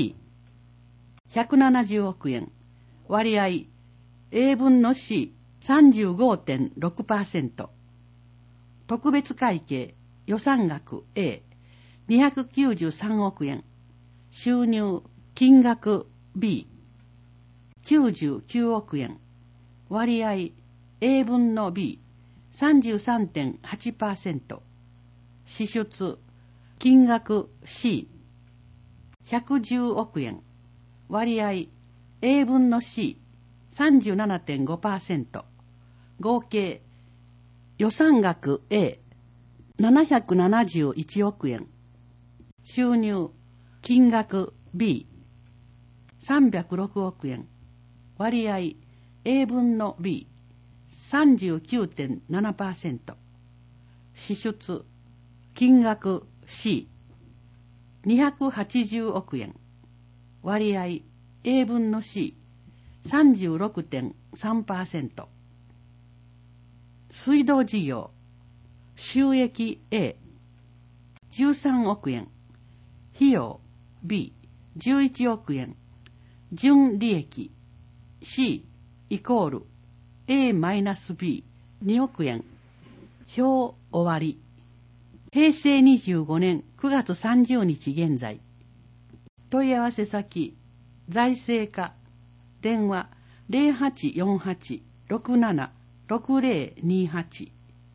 C170 億円。割合 A 分の C35.6%。特別会計予算額 A293 億円。収入金額 B99 億円。割合 A 分の B33.8%。支出金額 C110 億円。割合 A 分の C37.5%。合計予算額 A771 億円。収入金額 B306 億円。割合 A 分の B39.7%。支出金額 C280 億円。割合 A 分の C36.3%。水道事業収益 A13 億円。費用 B11 億円。純利益 C イコール A-B2 億円。表終わり。平成25年9月30日現在。問い合わせ先財政課電話 0848-676028。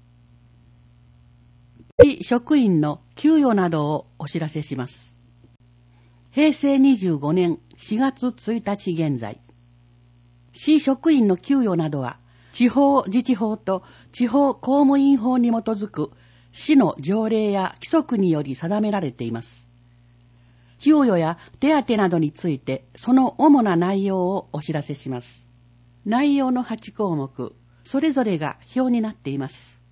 市職員の給与などをお知らせします。平成25年4月1日現在。市職員の給与などは地方自治法と地方公務員法に基づく市の条例や規則により定められています。給与や手当などについてその主な内容をお知らせします。内容の8項目、それぞれが表になっています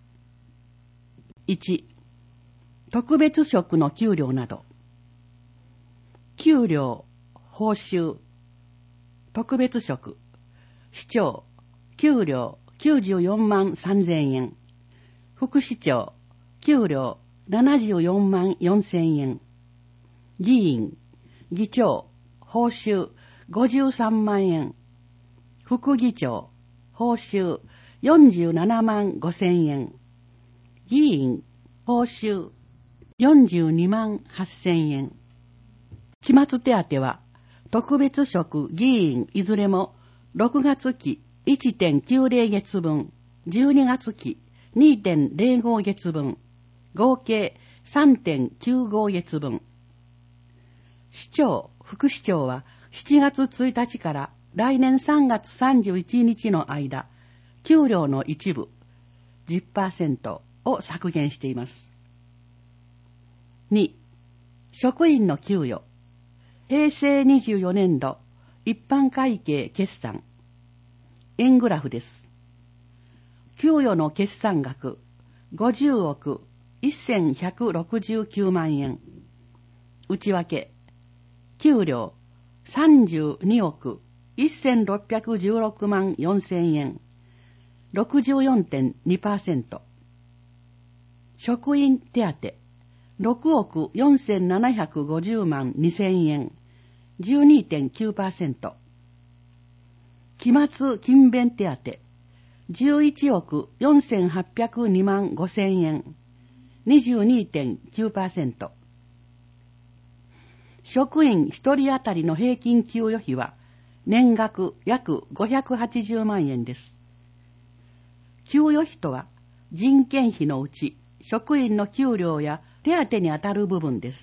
。1、特別職の給料など。給料報酬。特別職。市長、給料94万3000円。副市長、給料74万4000円。議員、議長、報酬53万円。副議長、報酬47万5000円。議員、報酬42万8000円。期末手当は、特別職議員いずれも6月期 1.90 月分、12月期 2.05 月分、合計 3.95 月分。市長、副市長は7月1日から来年3月31日の間、給料の一部 10% を削減しています。2、職員の給与。平成24年度一般会計決算。円グラフです。給与の決算額50億1169万円。内訳。給料32億1616万4000円。64.2%。職員手当6億4750万2000円。12.9%。期末勤勉手当11億4802万5000円。22.9%。職員一人当たりの平均給与費は年額約580万円です。給与費とは人件費のうち職員の給料や手当にあたる部分です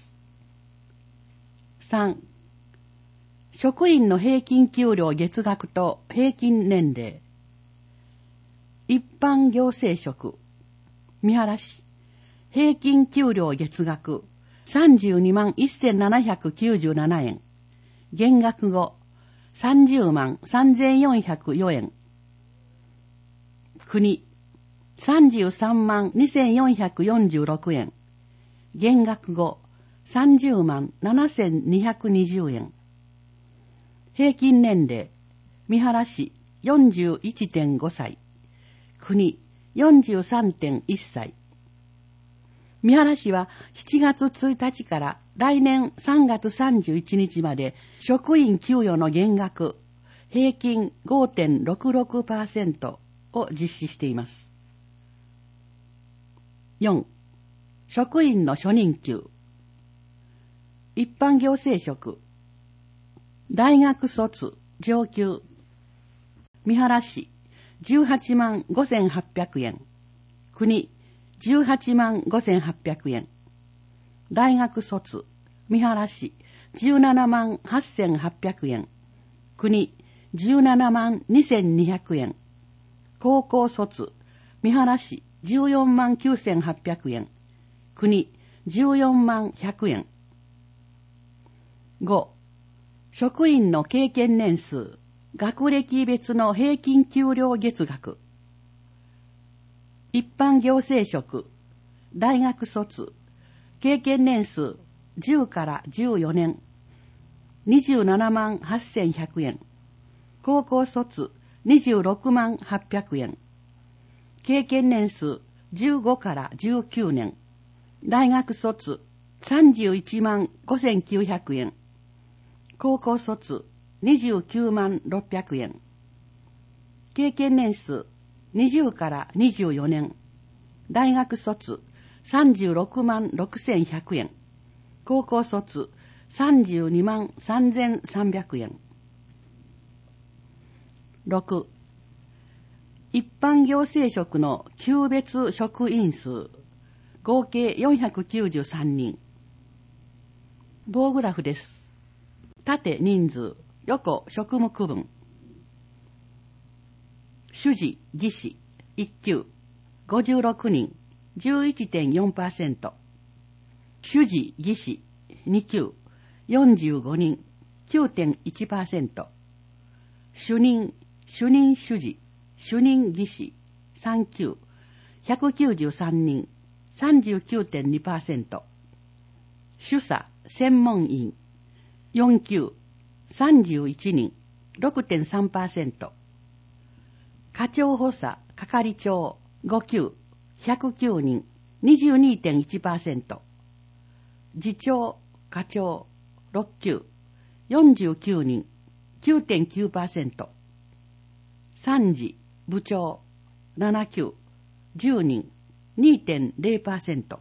。3、職員の平均給料月額と平均年齢。一般行政職、三原市、平均給料月額32万1797円。減額後30万3404円。国、33万2446円。減額後30万7220円。平均年齢、三原市 41.5 歳。国 43.1 歳。三原市は7月1日から来年3月31日まで職員給与の減額平均 5.66% を実施しています。4、職員の初任給。一般行政職、大学卒、上級。三原市18万5800円。国18万5800円。大学卒、三原市17万8800円。国17万2200円。高校卒、三原市14万9800円。国14万100円。5、職員の経験年数、学歴別の平均給料月額。一般行政職、大学卒、経験年数10から14年、27万8100円。高校卒、26万800円。経験年数15から19年、大学卒、31万5900円。高校卒、29万600円。経験年数20から24年。大学卒36万6100円。高校卒32万3300円。6、一般行政職の級別職員数合計493人。棒グラフです。縦人数、横職務区分。主事、技師、1級、56人、11.4%。主事、技師、2級、45人、9.1%。主任、主任主事、主任技師、3級、193人、39.2%。主査、専門員、4級、 31人 6.3%。課長補佐係長5級109人 22.1%。次長課長6級49人 9.9%。参事部長7級10人 2.0%。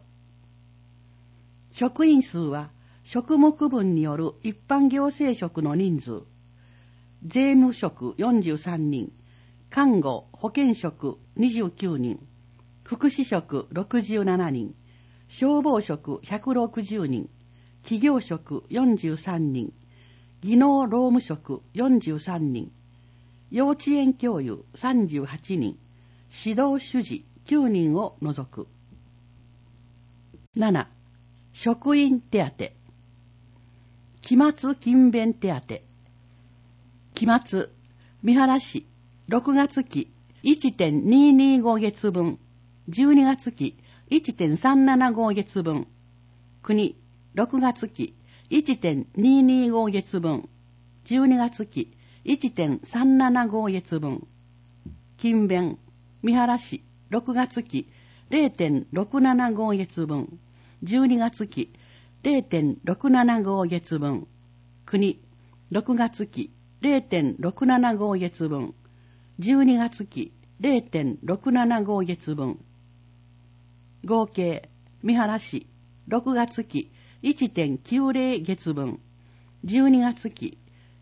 職員数は職務区分による一般行政職の人数、税務職43人、看護・保健職29人、福祉職67人、消防職160人、企業職43人、技能労務職43人、幼稚園教諭38人、指導主事9人を除く。7. 職員手当。期末勤勉手当。期末、三原市6月期 1.225 月分、12月期 1.375 月分、国6月期 1.225 月分、12月期 1.375 月分、勤勉、三原市6月期 0.675 月分、12月期 0.675 月分、国6月期 0.675 月分、12月期 0.675 月分、合計三原市6月期 1.90 月分、12月期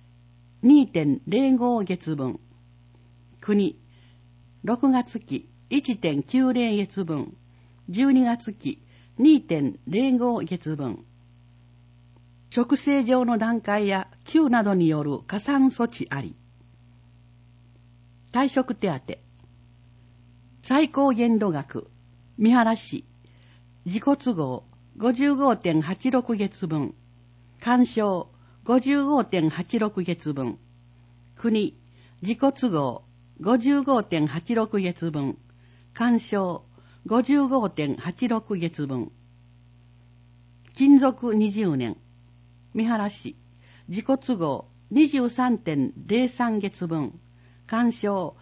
2.05 月分、国6月期 1.90 月分、12月期 2.05 月分。職制上の段階や級などによる加算措置あり。退職手当。最高限度額、三原市、自己都合 55.86 月分、干渉 55.86 月分、国、自己都合 55.86 月分、干渉 55.86 月分。勤続20年、三原市、自己都合 23.03 月分、干渉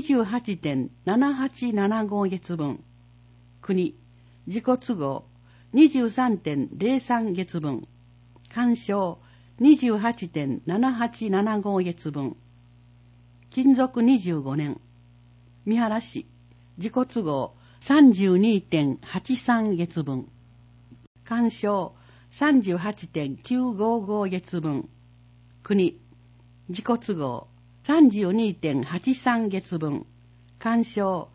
28.7875 月分、国、自己都合 23.03 月分、干渉 28.7875 月分。勤続25年、三原市、自己都合 32.83 月分、干渉 38.955 月分、国、自己都合 32.83 月分、干渉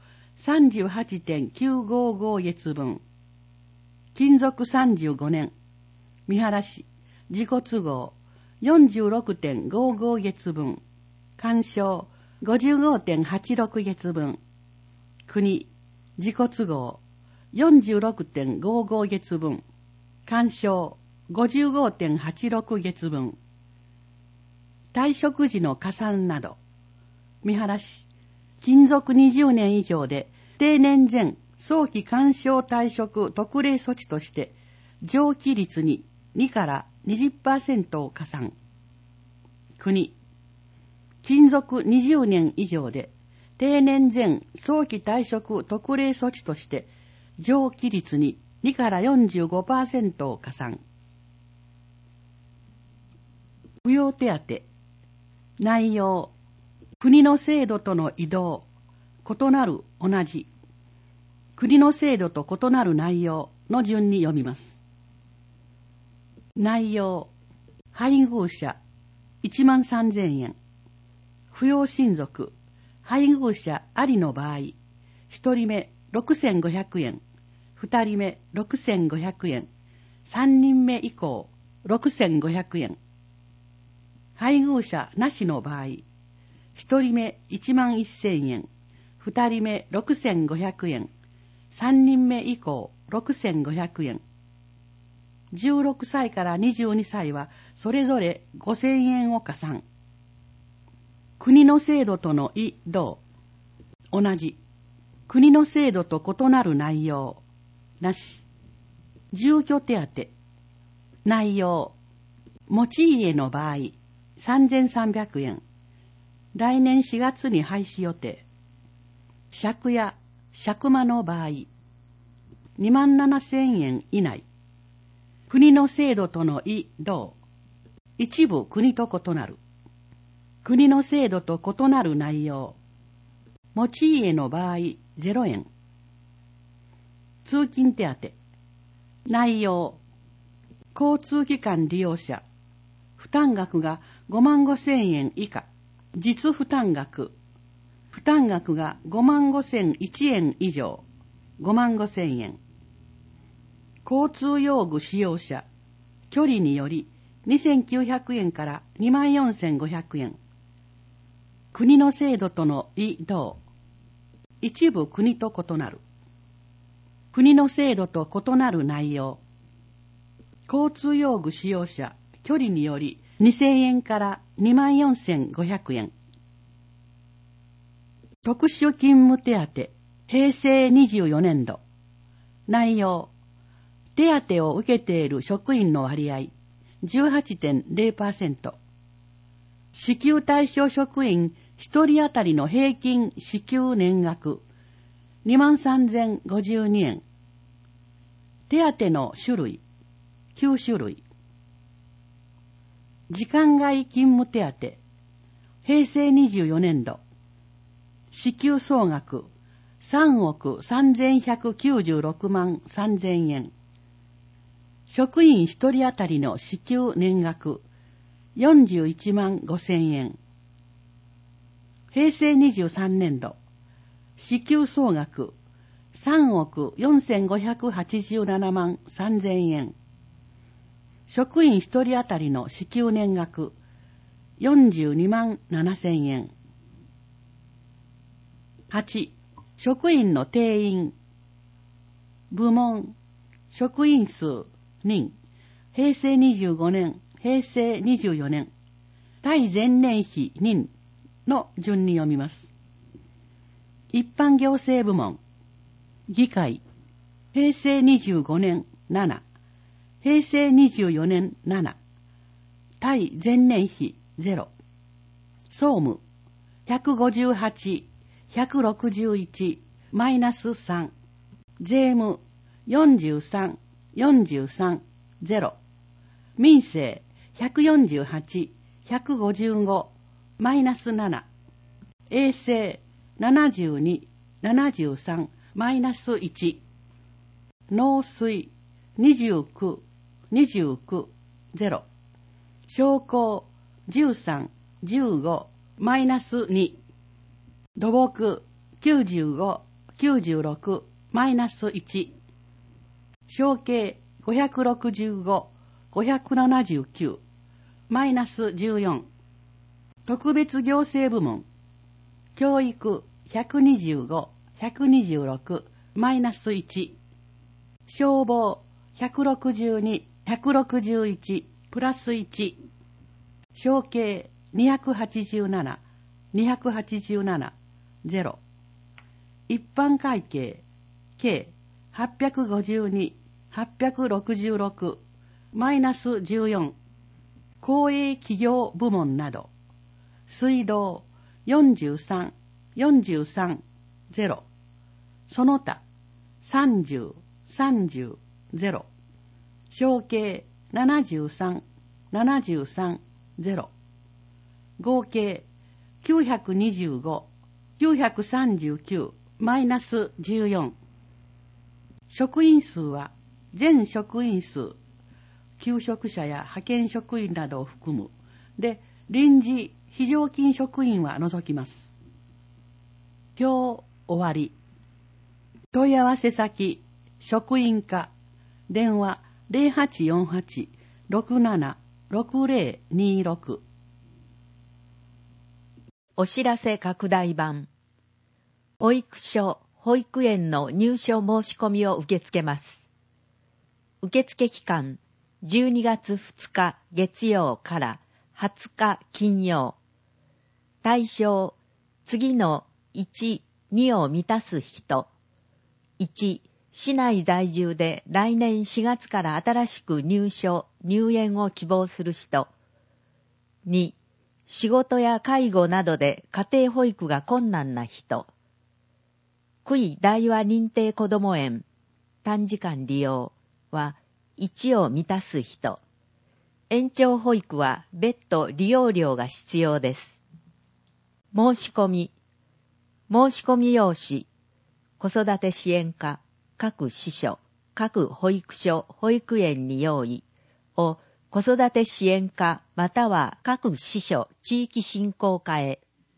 38.955 月分。勤続35年、三原市、自己都合 46.55 月分、干渉 55.86 月分、国、自己都合 46.55 月分、干渉 55.86 月分。退職時の加算など、三原市、勤続20年以上で定年前早期干渉退職特例措置として上期率に2から 20% を加算。国、勤続20年以上で定年前早期退職特例措置として上期率に2から 45% を加算。扶養手当。内容、国の制度との移動、異なる同じ、国の制度と異なる内容の順に読みます。内容、配偶者13,000円、扶養親族、配偶者ありの場合、1人目6,500円、2人目6,500円、3人目以降6,500円。配偶者なしの場合、1人目11,000円、2人目6,500円、3人目以降6,500円。16歳から22歳はそれぞれ5,000円を加算。国の制度との異同、同じ。国の制度と異なる内容、なし。住居手当、内容、持ち家の場合、 3300円。来年4月に廃止予定。借や借間の場合、27000円以内。国の制度との異同。一部国と異なる。国の制度と異なる内容。持ち家の場合0円。通勤手当。内容。交通機関利用者。負担額が55000円以下。実負担額。負担額が55001円以上。55000円。交通用具使用者。距離により2900円から24500円。国の制度との異同。一部国と異なる。国の制度と異なる内容。交通用具使用者、距離により2000円から24500円。特殊勤務手当、平成24年度。内容。手当を受けている職員の割合、18.0%。支給対象職員1人当たりの平均支給年額、23,052円。手当の種類、9種類。時間外勤務手当、平成24年度。支給総額、3億3196万3000円。職員1人当たりの支給年額、41万5000円。平成23年度。支給総額、3億4587万3000円。職員1人当たりの支給年額、42万7000円。8. 職員の定員。部門、職員数、人、平成25年、平成24年、対前年比人の順に読みます。一般行政部門、議会、平成25年7、平成24年7、対前年比0、総務、158、161、マイナス3、税務、43、43、0、民生、148、155、マイナス7、衛生、72、73、マイナス1、農水、29、29、0、商工、13、15、マイナス2、土木、95、96、マイナス1、承継、565、579、マイナス14、特別行政部門、教育、125、126、マイナス1、消防、162、161、プラス1、承継、287、287、0、一般会計、計、852、866、マイナス14、公営企業部門など、水道、43、43、0、その他、30、30、0、承継、73、73、0、合計、925、939、マイナス14。職員数は、全職員数、求職者や派遣職員などを含む。で、臨時、非常勤職員は除きます。今日終わり。問い合わせ先、職員課、電話0848-676026。 お知らせ拡大版。保育所、保育園の入所申し込みを受け付けます。受付期間、12月2日月曜から20日金曜。対象、次の1、2を満たす人。1、市内在住で来年4月から新しく入所、入園を希望する人。2、 仕事や介護などで家庭保育が困難な人、区医大和認定こども園短時間利用は1を満たす人、延長保育は別途利用料が必要です。申し込み用紙、子育て支援課、各支所、各保育所、保育園に用意を子育て支援課または各支所、地域振興課へ。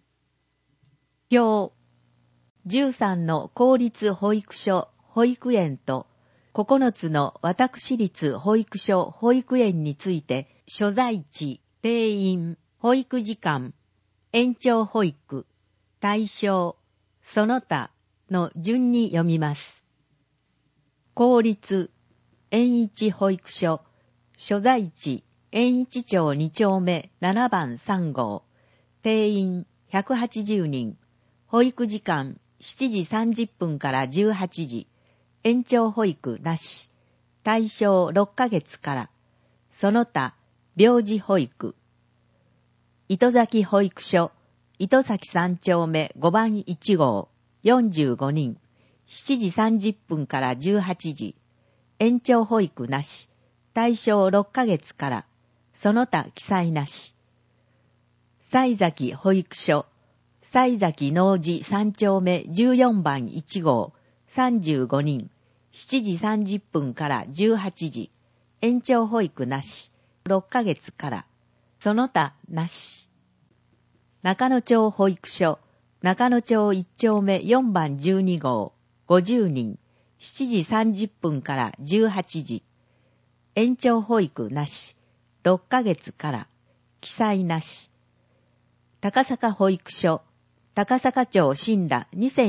表、13の公立保育所、保育園と9つの私立保育所、保育園について所在地、定員、保育時間、延長保育、対象、その他の順に読みます。公立、園一保育所、所在地、園一町2丁目7番3号、定員180人、保育時間7時30分から18時、延長保育なし、対象6ヶ月から、その他、病児保育。糸崎保育所、糸崎3丁目5番1号、45人、7時30分から18時、延長保育なし、対象6ヶ月から、その他記載なし。西崎保育所、西崎農事3丁目14番1号、35人、7時30分から18時、延長保育なし、6ヶ月から、その他なし。中野町保育所、中野町1丁目4番12号、50人、7時30分から18時、延長保育なし、6ヶ月から、記載なし。高坂保育所、高坂町新田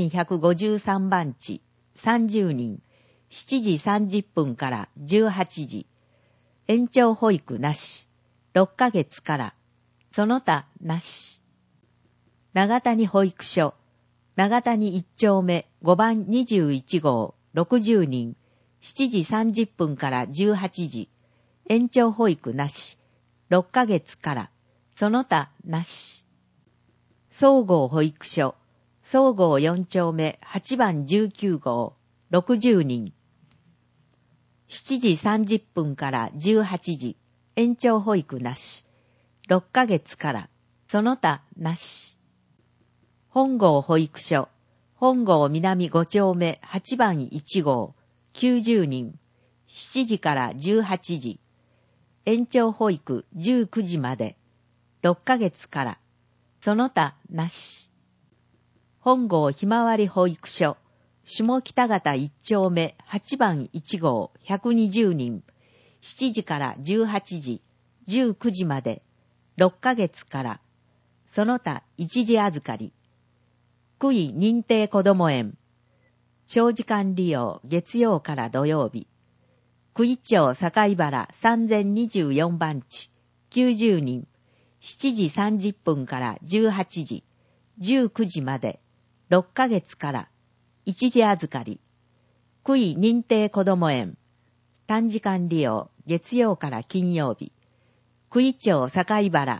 2153番地、30人、7時30分から18時、延長保育なし、6ヶ月から、その他なし。長谷保育所、長谷1丁目5番21号、60人、7時30分から18時、延長保育なし、6ヶ月から、その他なし。総合保育所、総合4丁目8番19号、60人、7時30分から18時、延長保育なし、6ヶ月から、その他なし。本郷保育所、本郷南5丁目8番1号、90人、7時から18時、延長保育19時まで、6ヶ月から、その他なし。本郷ひまわり保育所、下北方1丁目8番1号120人、7時から18時、19時まで、6ヶ月から、その他一時預かり。区医認定こども園、長時間利用月曜から土曜日。区医町境原3024番地、90人、7時30分から18時、19時まで、6ヶ月から、一時預かり。区医認定こども園、短時間利用月曜から金曜日。区医町境原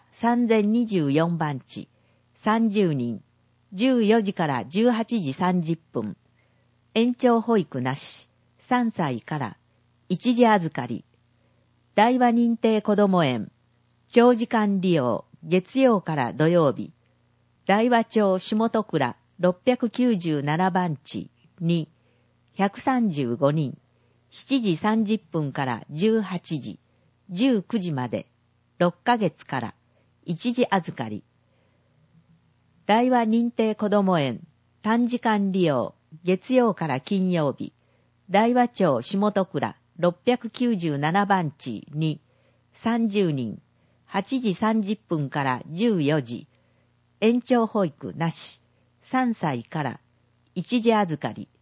3024番地、30人、14時から18時30分。延長保育なし、3歳から一時預かり。大和認定こども園、長時間利用、月曜から土曜日。大和町下戸倉697番地に、135人、7時30分から18時、19時まで、6ヶ月から一時預かり。大和認定こども園、短時間利用、月曜から金曜日。大和町下戸倉697番地に、30人、8時30分から14時。延長保育なし、3歳から一時預かり。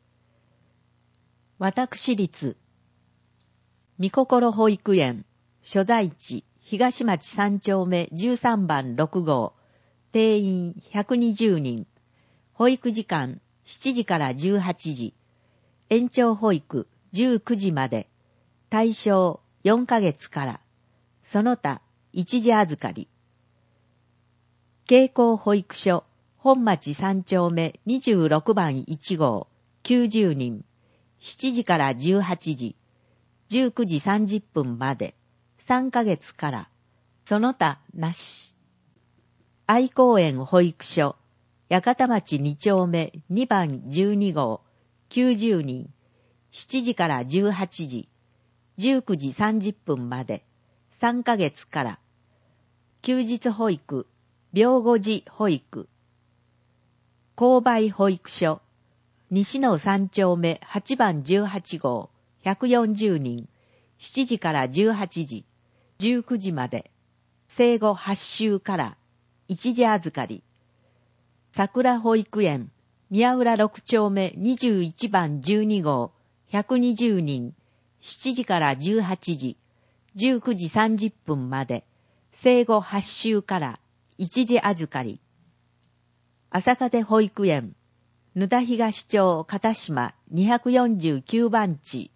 私立、みこころ保育園、所在地、東町3丁目13番6号、定員120人、保育時間7時から18時、延長保育19時まで、対象4ヶ月から、その他一時預かり。 慶光保育所、本町3丁目26番1号、90人、7時から18時、19時30分まで、3ヶ月から、その他なし。愛公園保育所、八幡町2丁目2番12号、90人、7時から18時、19時30分まで、3ヶ月から、休日保育、病後児保育、購買保育所、西野3丁目8番18号、140人、7時から18時、19時まで、生後8週から一時預かり。桜保育園、宮浦6丁目21番12号、120人、7時から18時、19時30分まで、生後8週から一時預かり。朝風保育園、沼田東町片島249番地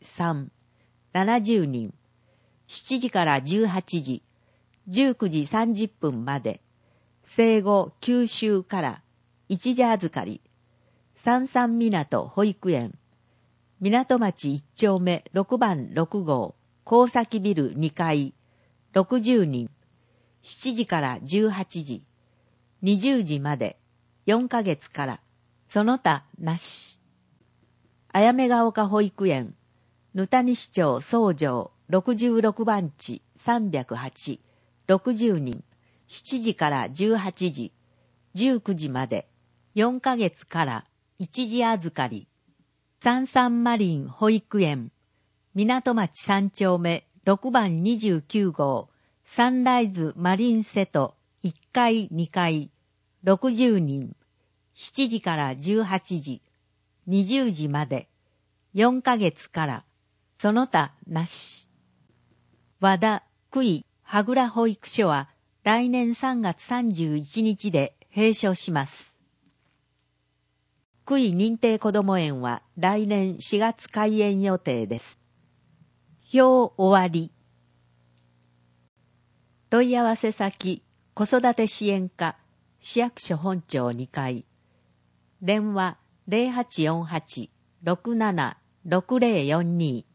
3、70人、7時から18時、19時30分まで、生後9週から一時預かり。三々港保育園、港町1丁目6番6号、高崎ビル2階、60人、7時から18時、20時まで、4ヶ月から、その他なし。あやめが丘保育園、沼田西町総城66番地308、60人、7時から18時、19時まで、4ヶ月から一時預かり。三々マリン保育園、港町3丁目6番29号、サンライズマリンセト1階2階、60人、7時から18時、20時まで、4ヶ月から、その他なし。和田、久井、羽倉保育所は来年3月31日で閉所します。久井認定こども園は来年4月開園予定です。表終わり。問い合わせ先、子育て支援課、市役所本庁2階。電話 0848-676042。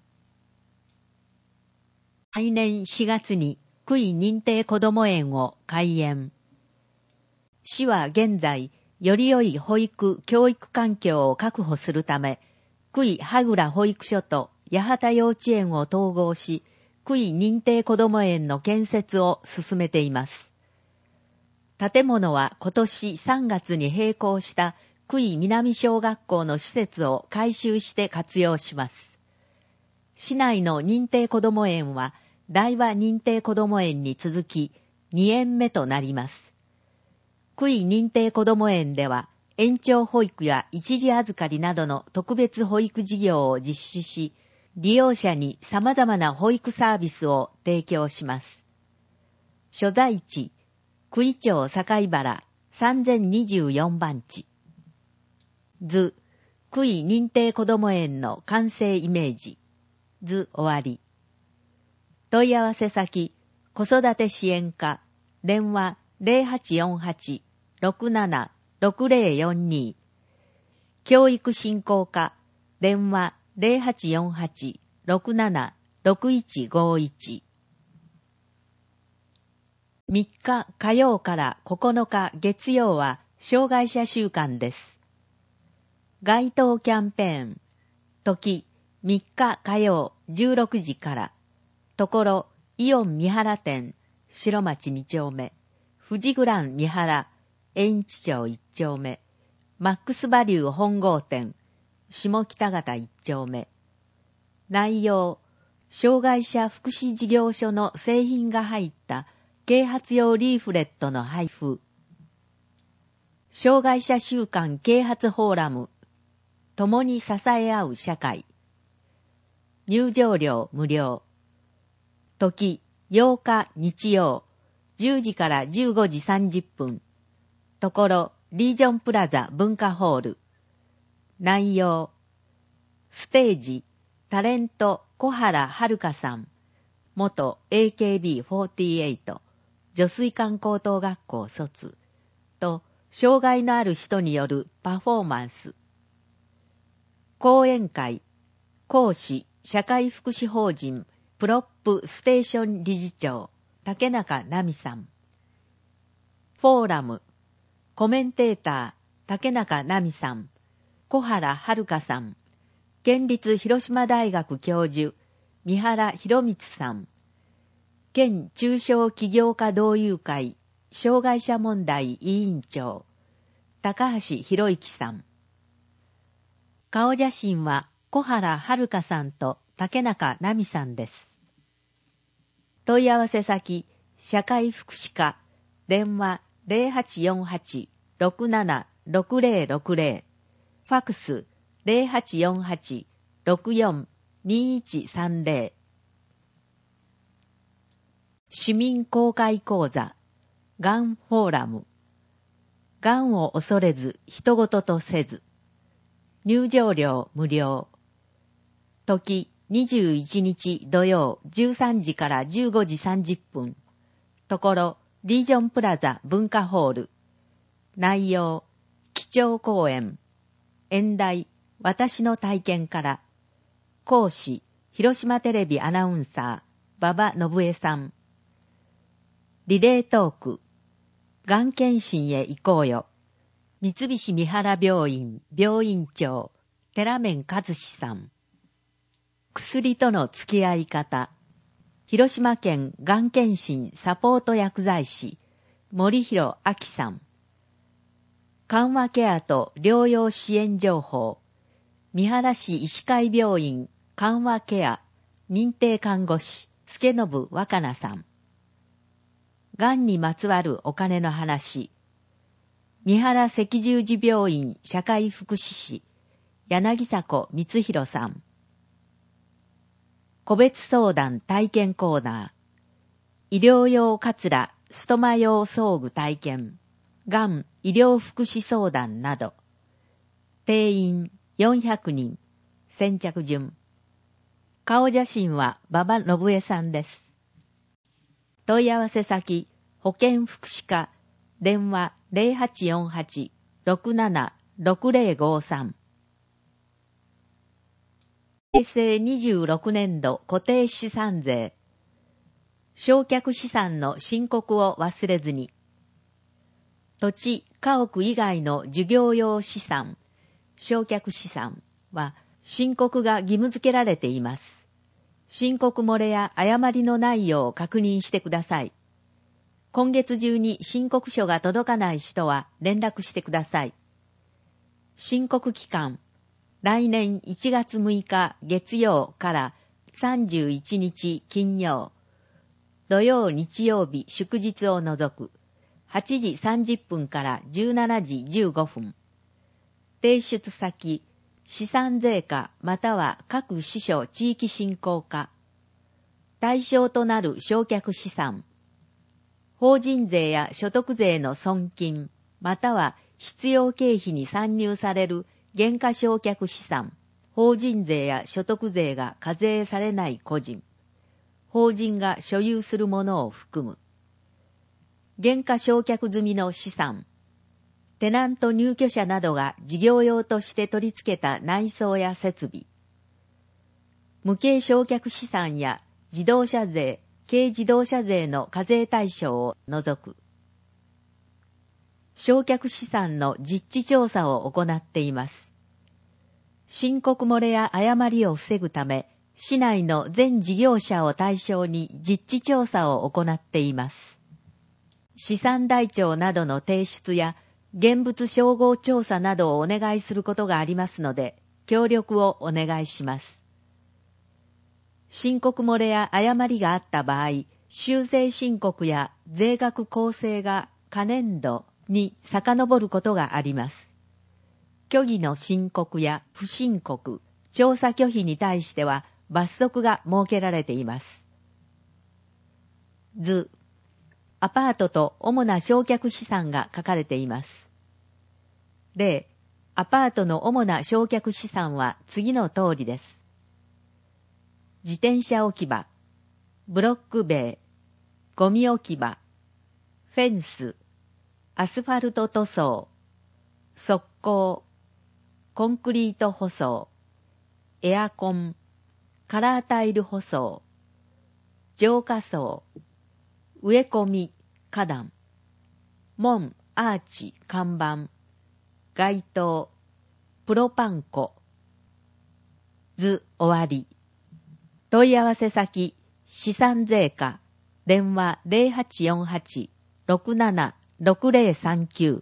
来年4月に久井認定こども園を開園。市は現在、より良い保育・教育環境を確保するため、久井羽倉保育所と八幡幼稚園を統合し、久井認定こども園の建設を進めています。建物は今年3月に閉校した久井南小学校の施設を改修して活用します。市内の認定こども園は、大和認定こども園に続き2園目となります。久井認定こども園では、延長保育や一時預かりなどの特別保育事業を実施し、利用者に様々な保育サービスを提供します。所在地、久井町境原3024番地。図、久井認定こども園の完成イメージ。図終わり。問い合わせ先、子育て支援課、電話0848-676042。教育振興課、電話0848-676151。3日火曜から9日月曜は障害者週間です。該当キャンペーン、時3日火曜16時から、ところイオン三原店、白町2丁目、富士グラン三原、延一町1丁目、マックスバリュー本郷店、下北方1丁目。内容、障害者福祉事業所の製品が入った啓発用リーフレットの配布。障害者週間啓発フォーラム、共に支え合う社会。入場料無料。時8日日曜、10時から15時30分。ところリージョンプラザ文化ホール。内容、ステージ、タレント小原遥さん、元 AKB48、女水館高等学校卒、 障害のある人によるパフォーマンス。講演会、講師、社会福祉法人、プロップステーション理事長、竹中奈美さん。フォーラム、コメンテーター、竹中奈美さん、小原遥さん、県立広島大学教授、三原博光さん、県中小起業家同友会、障害者問題委員長、高橋博之さん。顔写真は小原遥さんと竹中奈美さんです。問い合わせ先、社会福祉課、電話 0848-676060、ファクス 0848-642130。市民公開講座、がんフォーラム。がんを恐れず、人事とせず。入場料無料。時21日土曜13時から15時30分。ところ、リージョンプラザ文化ホール。内容、基調講演。演題、私の体験から。講師、広島テレビアナウンサー、馬場信江さん。リレートーク。がん検診へ行こうよ。三菱三原病院病院長、寺面和志さん。薬との付き合い方。広島県がん検診サポート薬剤師、森弘明さん。緩和ケアと療養支援情報。三原市医師会病院緩和ケア認定看護師、助信若菜さん。がんにまつわるお金の話。三原赤十字病院社会福祉士、柳迫光弘さん。個別相談体験コーナー。医療用カツラ、ストマ用装具体験、がん医療福祉相談など。定員400人、先着順。顔写真は馬場信江さんです。問い合わせ先、保健福祉課、電話0848-676053。平成26年度固定資産税。償却資産の申告を忘れずに。土地、家屋以外の事業用資産、償却資産は申告が義務付けられています。申告漏れや誤りのないよう確認してください。今月中に申告書が届かない人は連絡してください。申告期間、来年1月6日月曜から31日金曜、土曜日曜日祝日を除く、8時30分から17時15分。提出先、資産税課または各支所地域振興課。対象となる償却資産。法人税や所得税の損金、または必要経費に算入される減価償却資産、法人税や所得税が課税されない個人、法人が所有するものを含む。減価償却済みの資産、テナント入居者などが事業用として取り付けた内装や設備。無形償却資産や自動車税、軽自動車税の課税対象を除く。償却資産の実地調査を行っています。申告漏れや誤りを防ぐため、市内の全事業者を対象に実地調査を行っています。資産台帳などの提出や現物照合調査などをお願いすることがありますので、協力をお願いします。申告漏れや誤りがあった場合、修正申告や税額構成が可年度に遡ることがあります。虚偽の申告や不申告、調査拒否に対しては罰則が設けられています。図、アパートと主な償却資産が書かれています。例、アパートの主な償却資産は次の通りです。自転車置き場、ブロック塀、ゴミ置き場、フェンス、 アスファルト塗装、側溝、コンクリート舗装、エアコン、カラータイル舗装、浄化層、植え込み、花壇、門、アーチ、看板、街灯、プロパン粉、図終わり。問い合わせ先、資産税課、電話0848-676039。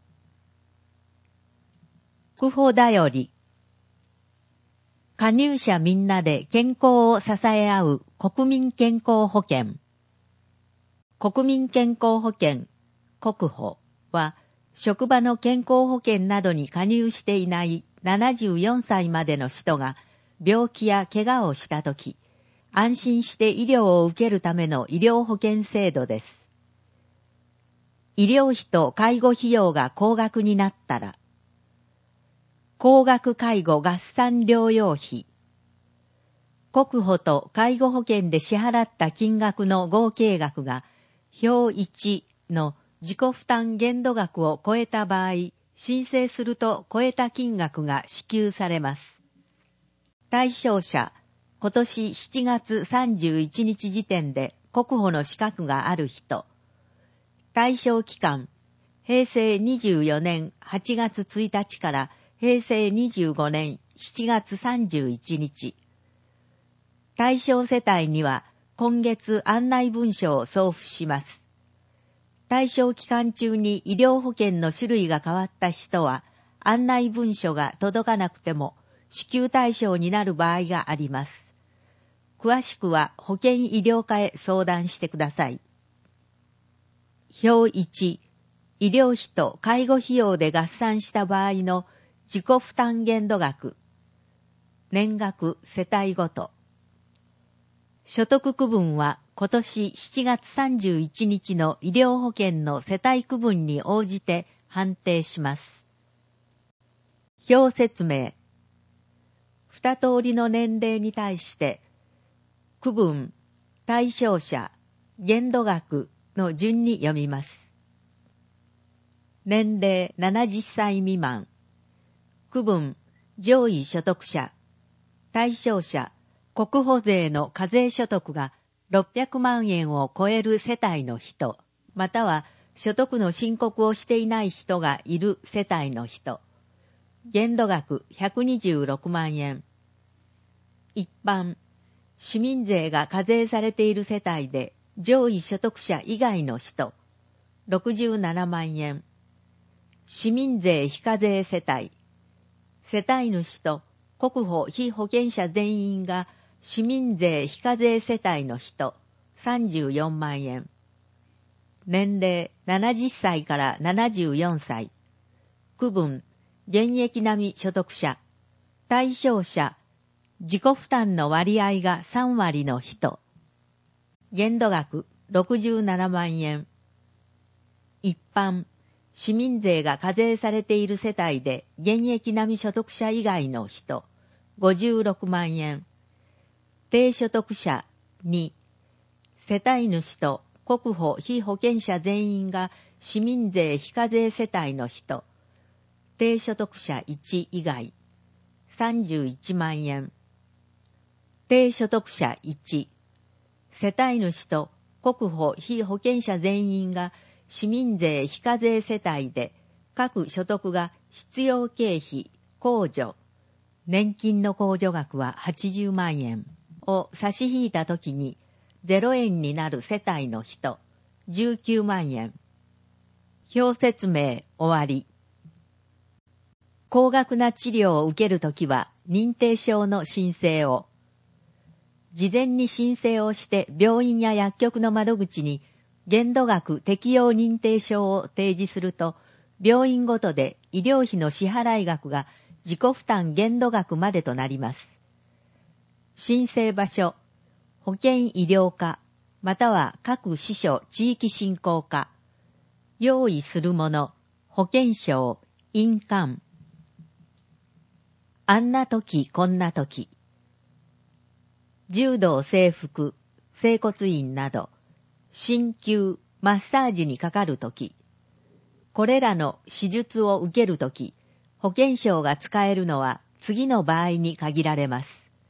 区保だより。加入者みんなで健康を支え合う国民健康保険。国民健康保険、国保は、職場の健康保険などに加入していない74歳までの人が病気や怪我をしたとき、安心して医療を受けるための医療保険制度です。医療費と介護費用が高額になったら、高額介護合算療養費、国保と介護保険で支払った金額の合計額が、表1の自己負担限度額を超えた場合、申請すると超えた金額が支給されます。対象者、今年7月31日時点で国保の資格がある人。対象期間、平成24年8月1日から平成25年7月31日。対象世帯には今月案内文書を送付します。対象期間中に医療保険の種類が変わった人は、案内文書が届かなくても支給対象になる場合があります。詳しくは保険医療課へ相談してください。表1、医療費と介護費用で合算した場合の自己負担限度額。年額世帯ごと。所得区分は今年7月31日の医療保険の世帯区分に応じて判定します。表説明。二通りの年齢に対して、区分、対象者、限度額の順に読みます。年齢70歳未満。区分、上位所得者。対象者、国保税の課税所得が600万円を超える世帯の人、または所得の申告をしていない人がいる世帯の人。限度額126万円。一般、市民税が課税されている世帯で上位所得者以外の人、67万円。市民税非課税世帯。世帯主と国保被保険者全員が市民税非課税世帯の人、34万円。年齢70歳から74歳。区分、現役並み所得者。対象者、自己負担の割合が3割の人。限度額67万円。一般、市民税が課税されている世帯で現役並み所得者以外の人、56万円。低所得者2、世帯主と国保被保険者全員が市民税非課税世帯の人、低所得者1以外、31万円。低所得者1、世帯主と国保被保険者全員が市民税非課税世帯で各所得が必要経費、控除、年金の控除額は80万円を差し引いたときに0円になる世帯の人、19万円。表説明終わり。高額な治療を受けるときは認定証の申請を。事前に申請をして病院や薬局の窓口に限度額適用認定証を提示すると、病院ごとで医療費の支払い額が自己負担限度額までとなります。申請場所、保健医療課、または各支所地域振興課。用意するもの、保険証、印鑑。あんな時こんな時。柔道整復、整骨院など、鍼灸、マッサージにかかるとき、 これらの手術を受けるとき、保険証が使えるのは次の場合に限られます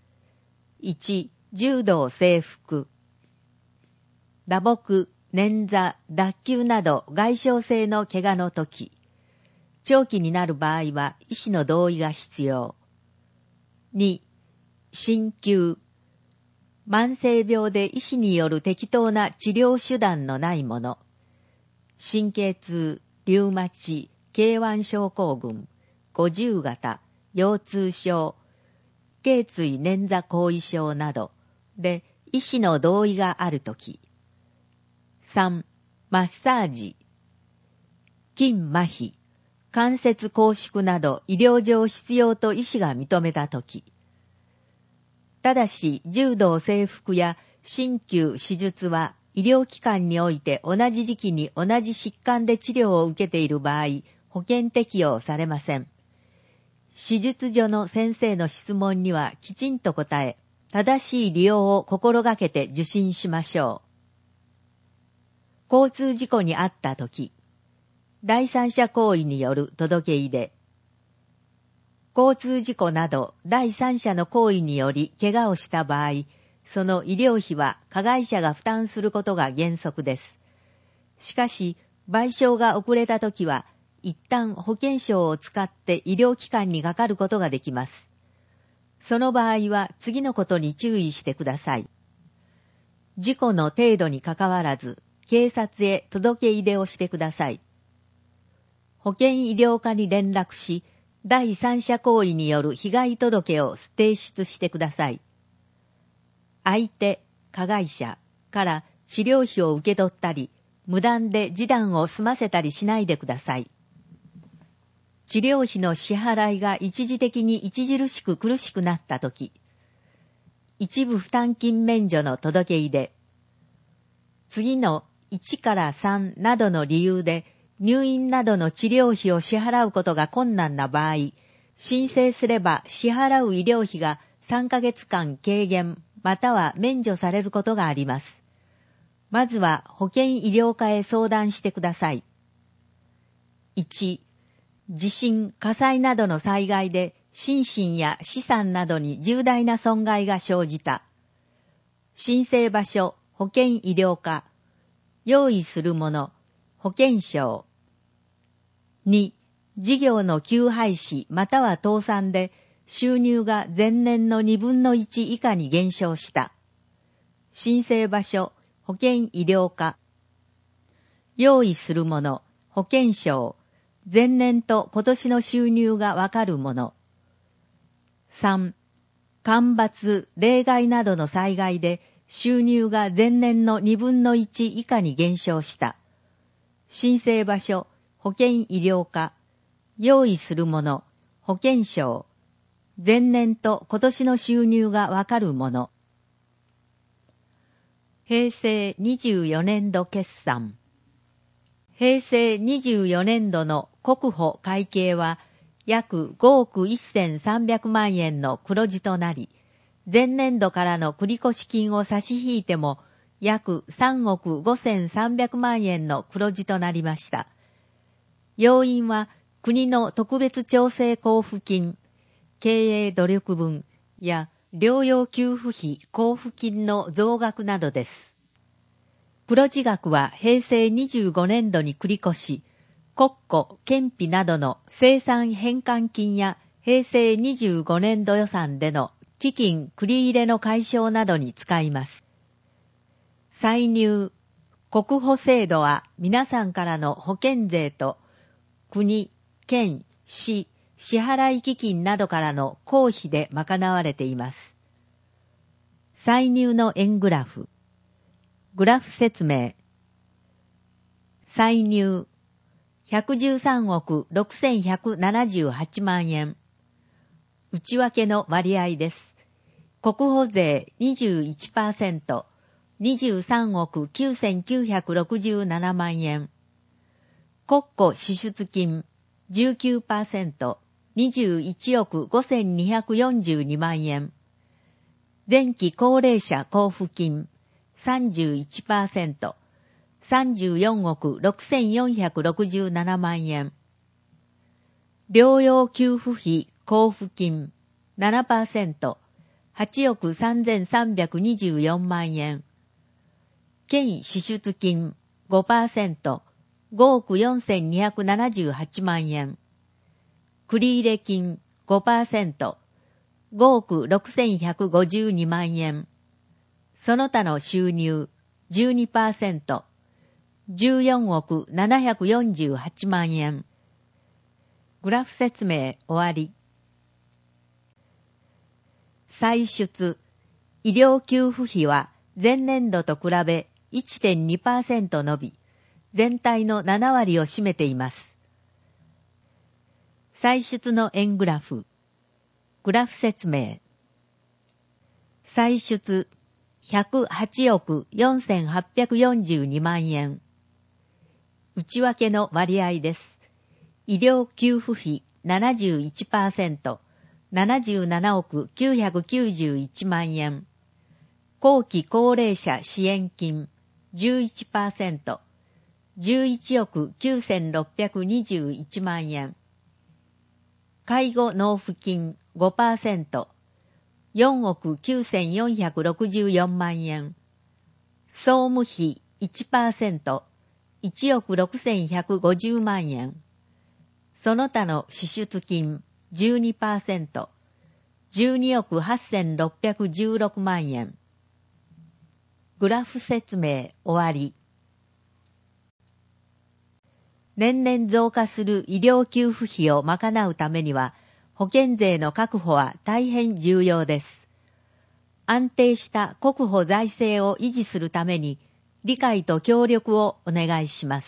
。1、柔道整復。打撲、捻挫、脱臼など外傷性の怪我のとき。長期になる場合は医師の同意が必要。2、鍼灸。慢性病で医師による適当な治療手段のないもの。神経痛、リウマチ、K1症候群、50型、腰痛症、頸椎捻挫後遺症などで医師の同意があるとき。3、マッサージ。筋麻痺、関節拘縮など医療上必要と医師が認めたとき。ただし、柔道整復や鍼灸手術は医療機関において同じ時期に同じ疾患で治療を受けている場合、保険適用されません。手術所の先生の質問にはきちんと答え、正しい利用を心がけて受診しましょう。交通事故に遭ったとき、第三者行為による届け出で、交通事故など第三者の行為により怪我をした場合、その医療費は加害者が負担することが原則です。しかし、賠償が遅れたときは、一旦保険証を使って医療機関にかかることができます。その場合は次のことに注意してください。事故の程度にかかわらず、警察へ届け出をしてください。保険医療課に連絡し、第三者行為による被害届を提出してください。相手、加害者から治療費を受け取ったり、無断で示談を済ませたりしないでください。治療費の支払いが一時的に著しく苦しくなったとき、一部負担金免除の届け出。次の1から3などの理由で入院などの治療費を支払うことが困難な場合、申請すれば支払う医療費が3ヶ月間軽減または免除されることがあります。まずは保険医療課へ相談してください。1、地震、火災などの災害で心身や資産などに重大な損害が生じた。申請場所、保険医療課。用意するもの、保険証。2、事業の休廃止または倒産で収入が前年の2分の1以下に減少した。申請場所、保険医療課。用意するもの、保険証。前年と今年の収入がわかるもの。3、干ばつ、冷害などの災害で収入が前年の2分の1以下に減少した。申請場所、保険医療課。用意するもの、保険証。前年と今年の収入がわかるもの。平成24年度決算。平成24年度の国保会計は約5億1300万円の黒字となり、前年度からの繰越金を差し引いても約3億5300万円の黒字となりました。要因は国の特別調整交付金、経営努力分や療養給付費交付金の増額などです。黒字額は平成25年度に繰り越し、国庫、県費などの生産返還金や平成25年度予算での基金繰り入れの解消などに使います。歳入、国保制度は皆さんからの保険税と国、県、市、支払い基金などからの公費で賄われています。歳入の円グラフ。グラフ説明。歳入、113億6178万円。内訳の割合です。国保税 21%、23億9967万円。国庫支出金 19%、21億5242万円。前期高齢者交付金 31%、 34億6467万円。療養給付費交付金 7%、8億3324万円。県支出金 5%、5億4278万円。繰入金 5%、5億6152万円。その他の収入 12%、14億748万円。グラフ説明終わり。歳出、医療給付費は前年度と比べ 1.2% 伸び、全体の7割を占めています。歳出の円グラフ。グラフ説明。歳出、108億4842万円。内訳の割合です。医療給付費 71%、77億991万円。後期高齢者支援金 11%、11億9621万円。介護納付金 5%、4億9464万円。総務費 1%、1億6150万円。その他の支出金 12%、12億8616万円。グラフ説明終わり。年々増加する医療給付費を賄うためには、保険税の確保は大変重要です。安定した国保財政を維持するために、理解と協力をお願いします。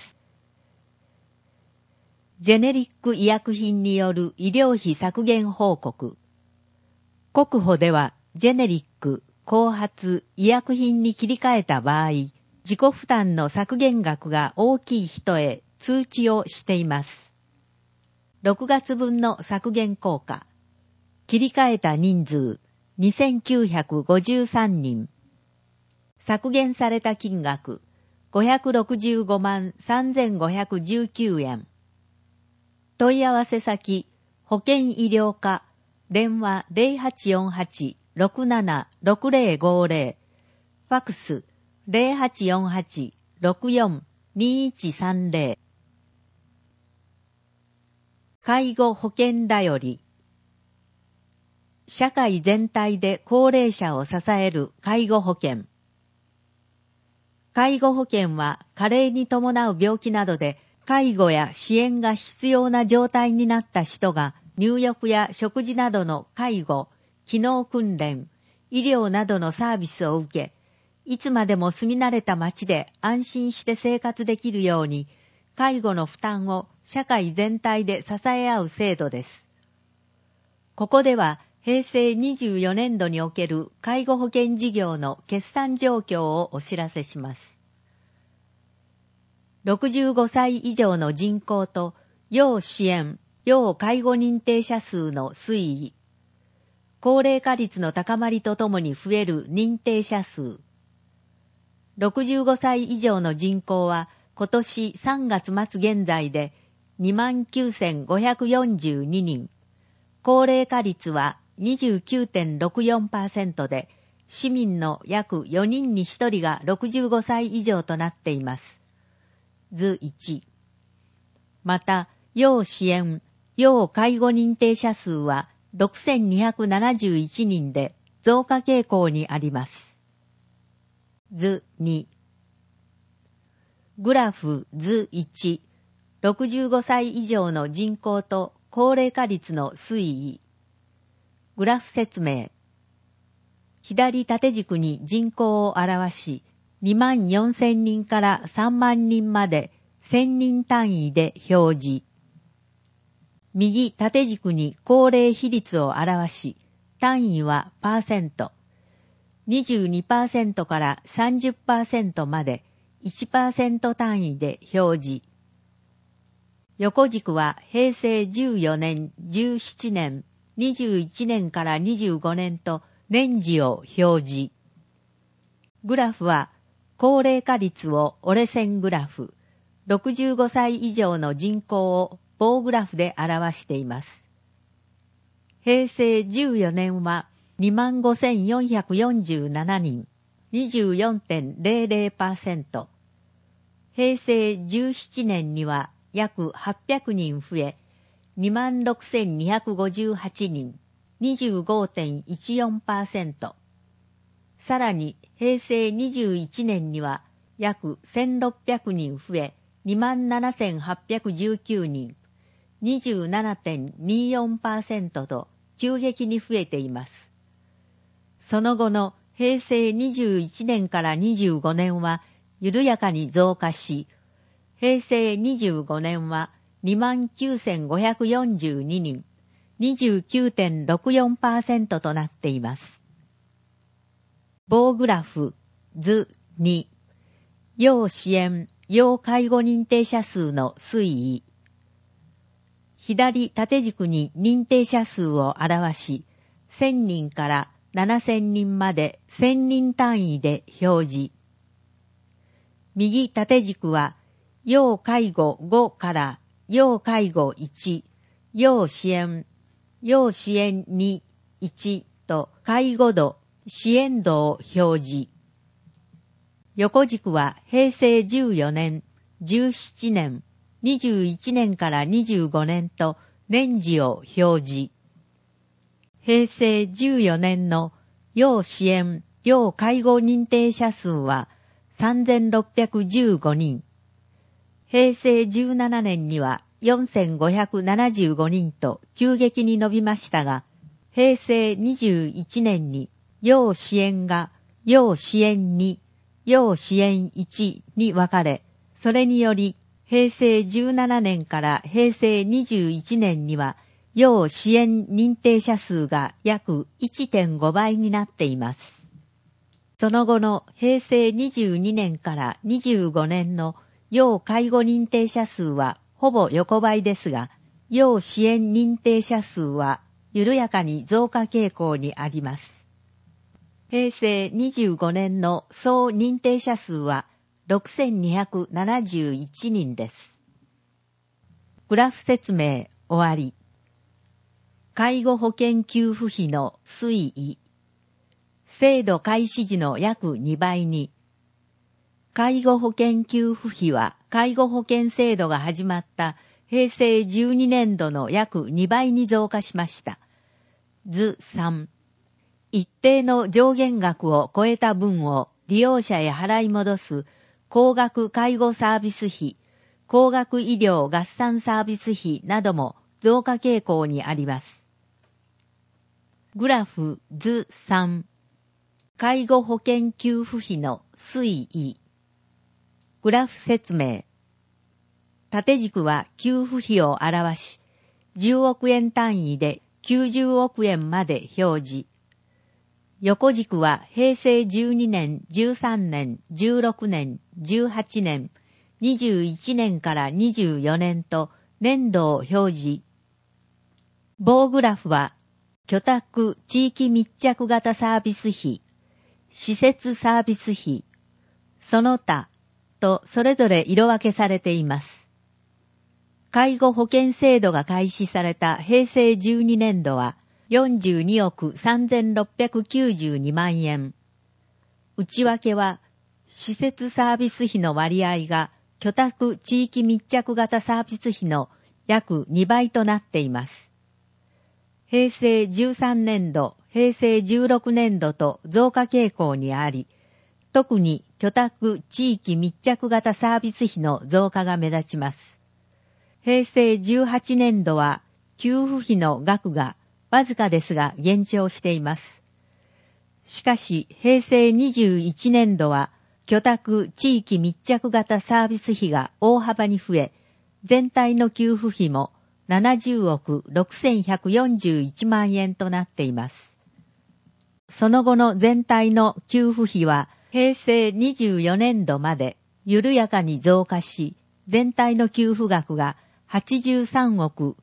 ジェネリック医薬品による医療費削減報告。国保では、ジェネリック、後発医薬品に切り替えた場合、自己負担の削減額が大きい人へ通知をしています。6月分の削減効果。切り替えた人数、2953人。削減された金額、565万3519円。問い合わせ先、保険医療課、電話 0848-676050、ファクス 0848-642130。介護保険だより。社会全体で高齢者を支える介護保険。介護保険は加齢に伴う病気などで介護や支援が必要な状態になった人が入浴や食事などの介護、機能訓練、医療などのサービスを受け、いつまでも住み慣れた町で安心して生活できるように、介護の負担を社会全体で支え合う制度です。ここでは平成24年度における介護保険事業の決算状況をお知らせします。65歳以上の人口と要支援、要介護認定者数の推移、高齢化率の高まりとともに増える認定者数、65歳以上の人口は今年3月末現在で 29,542 人、高齢化率は 29.64% で、市民の約4人に1人が65歳以上となっています。図1。また、要支援、要介護認定者数は6,271人で増加傾向にあります。図2。グラフ図1。65歳以上の人口と高齢化率の推移。グラフ説明。左縦軸に人口を表し、24,000人から3万人まで1000人単位で表示。右縦軸に高齢比率を表し、単位はパーセント。22% から 30% まで 1% 単位で表示。横軸は平成14年、17年、21年から25年と年次を表示。グラフは高齢化率を折れ線グラフ、65歳以上の人口を棒グラフで表しています。平成14年は 25,447 人、24.00%。平成17年には約800人増え、26,258 人、25.14%。さらに平成21年には約1,600人増え、27,819 人、27.24% と急激に増えています。その後の平成21年から25年は緩やかに増加し、平成25年は 29,542 人、29.64% となっています。棒グラフ図2、要支援・要介護認定者数の推移。左縦軸に認定者数を表し、1000人から7000人まで1000人単位で表示。右縦軸は、要介護5から要介護1、要支援2、1と介護度、支援度を表示。横軸は平成14年、17年、21年から25年と年次を表示。平成14年の要支援・要介護認定者数は 3,615 人。平成17年には 4,575 人と急激に伸びましたが、平成21年に要支援が要支援2、要支援1に分かれ、それにより平成17年から平成21年には要支援認定者数が約 1.5 倍になっています。その後の平成22年から25年の要介護認定者数はほぼ横ばいですが、要支援認定者数は緩やかに増加傾向にあります。平成25年の総認定者数は 6,271 人です。グラフ説明終わり。介護保険給付費の推移。制度開始時の約2倍に。介護保険給付費は介護保険制度が始まった平成12年度の約2倍に増加しました。図3。一定の上限額を超えた分を利用者へ払い戻す高額介護サービス費、高額医療合算サービス費なども増加傾向にあります。グラフ図3。介護保険給付費の推移。グラフ説明。縦軸は給付費を表し、10億円単位で90億円まで表示。横軸は平成12年、13年、16年、18年、21年から24年と年度を表示。棒グラフは、居宅地域密着型サービス費、施設サービス費、その他とそれぞれ色分けされています。介護保険制度が開始された平成12年度は42億3692万円。内訳は、施設サービス費の割合が居宅地域密着型サービス費の約2倍となっています。平成13年度、平成16年度と増加傾向にあり、特に居宅地域密着型サービス費の増加が目立ちます。平成18年度は給付費の額がわずかですが減少しています。しかし平成21年度は居宅地域密着型サービス費が大幅に増え、全体の給付費も70億6141万円となっています。その後の全体の給付費は平成24年度まで緩やかに増加し、全体の給付額が83億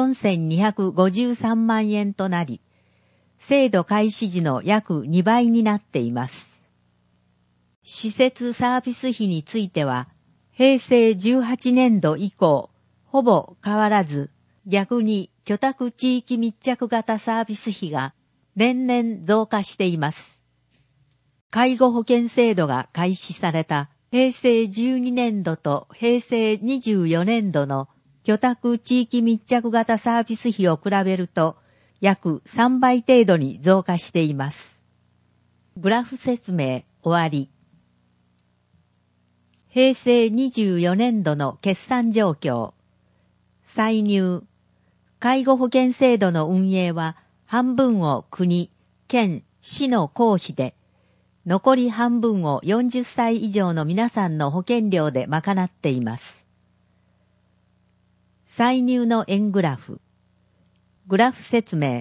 4253万円となり、制度開始時の約2倍になっています。 施設サービス費については、平成18年度以降、ほぼ変わらず、逆に居宅地域密着型サービス費が年々増加しています。介護保険制度が開始された平成12年度と平成24年度の居宅地域密着型サービス費を比べると約3倍程度に増加しています。グラフ説明終わり。平成24年度の決算状況。歳入。介護保険制度の運営は半分を国、県、市の公費で、残り半分を40歳以上の皆さんの保険料で賄っています。歳入の円グラフ。グラフ説明。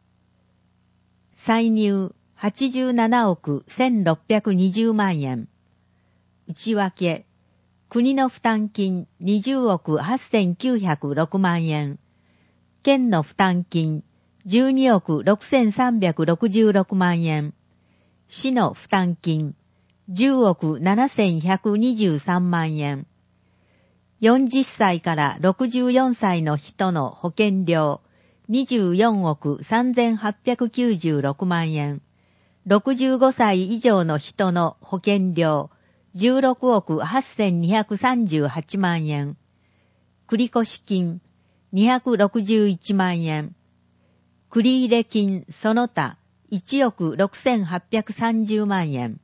歳入87億1620万円。内訳。国の負担金20億8906万円。県の負担金12億6366万円。市の負担金10億7123万円。40歳から64歳の人の保険料24億3896万円。65歳以上の人の保険料16億8238万円。繰越金261万円。繰入金その他1億6830万円。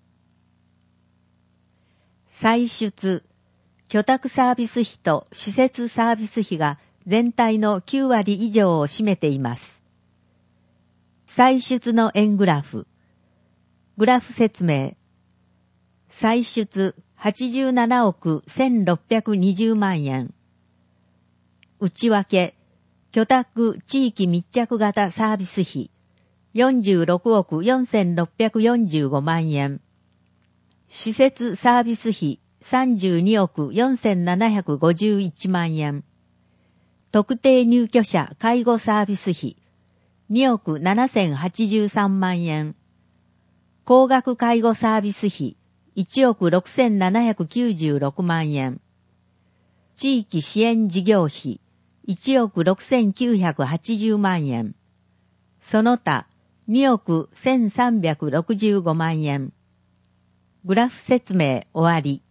歳出、居宅サービス費と施設サービス費が全体の9割以上を占めています。歳出の円グラフ。グラフ説明。歳出87億1620万円。内訳、居宅地域密着型サービス費46億4645万円。施設サービス費32億4751万円。特定入居者介護サービス費2億7083万円。高額介護サービス費1億6796万円。地域支援事業費1億6980万円。その他2億1365万円。グラフ説明終わり。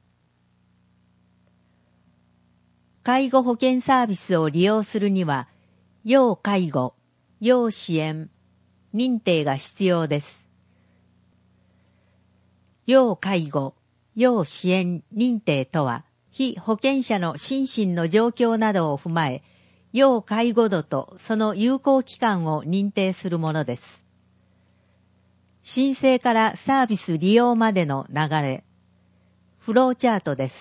介護保険サービスを利用するには、要介護、要支援、認定が必要です。要介護、要支援認定とは、被保険者の心身の状況などを踏まえ、要介護度とその有効期間を認定するものです。申請からサービス利用までの流れ。フローチャートです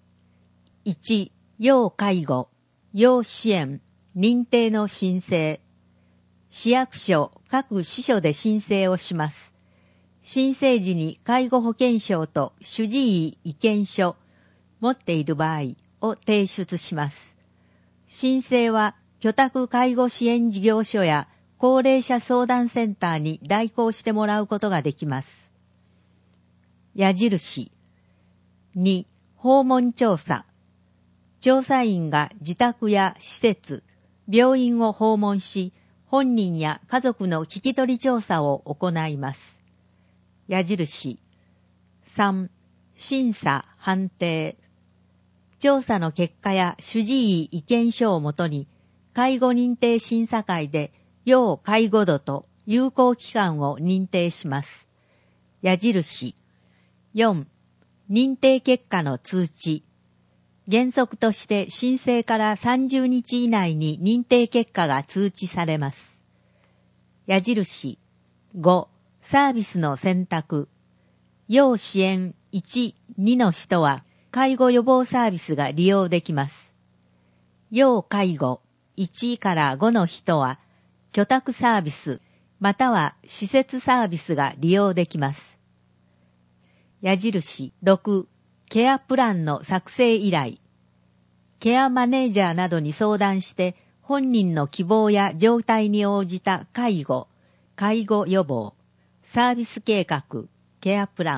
。1、要介護、要支援、認定の申請。市役所、各支所で申請をします。申請時に介護保険証と主治医意見書、持っている場合を提出します。申請は居宅介護支援事業所や高齢者相談センターに代行してもらうことができます。矢印。2、訪問調査。調査員が自宅や施設、病院を訪問し、本人や家族の聞き取り調査を行います。矢印。3、審査、判定。調査の結果や主治医意見書をもとに、介護認定審査会で要介護度と有効期間を認定します。矢印。4、認定結果の通知。原則として申請から30日以内に認定結果が通知されます。矢印。5、サービスの選択。要支援1、2の人は介護予防サービスが利用できます。要介護1から5の人は居宅サービスまたは施設サービスが利用できます。矢印6、ケアプランの作成依頼。ケアマネージャーなどに相談して本人の希望や状態に応じた介護、介護予防、サービス計画、ケアプラン、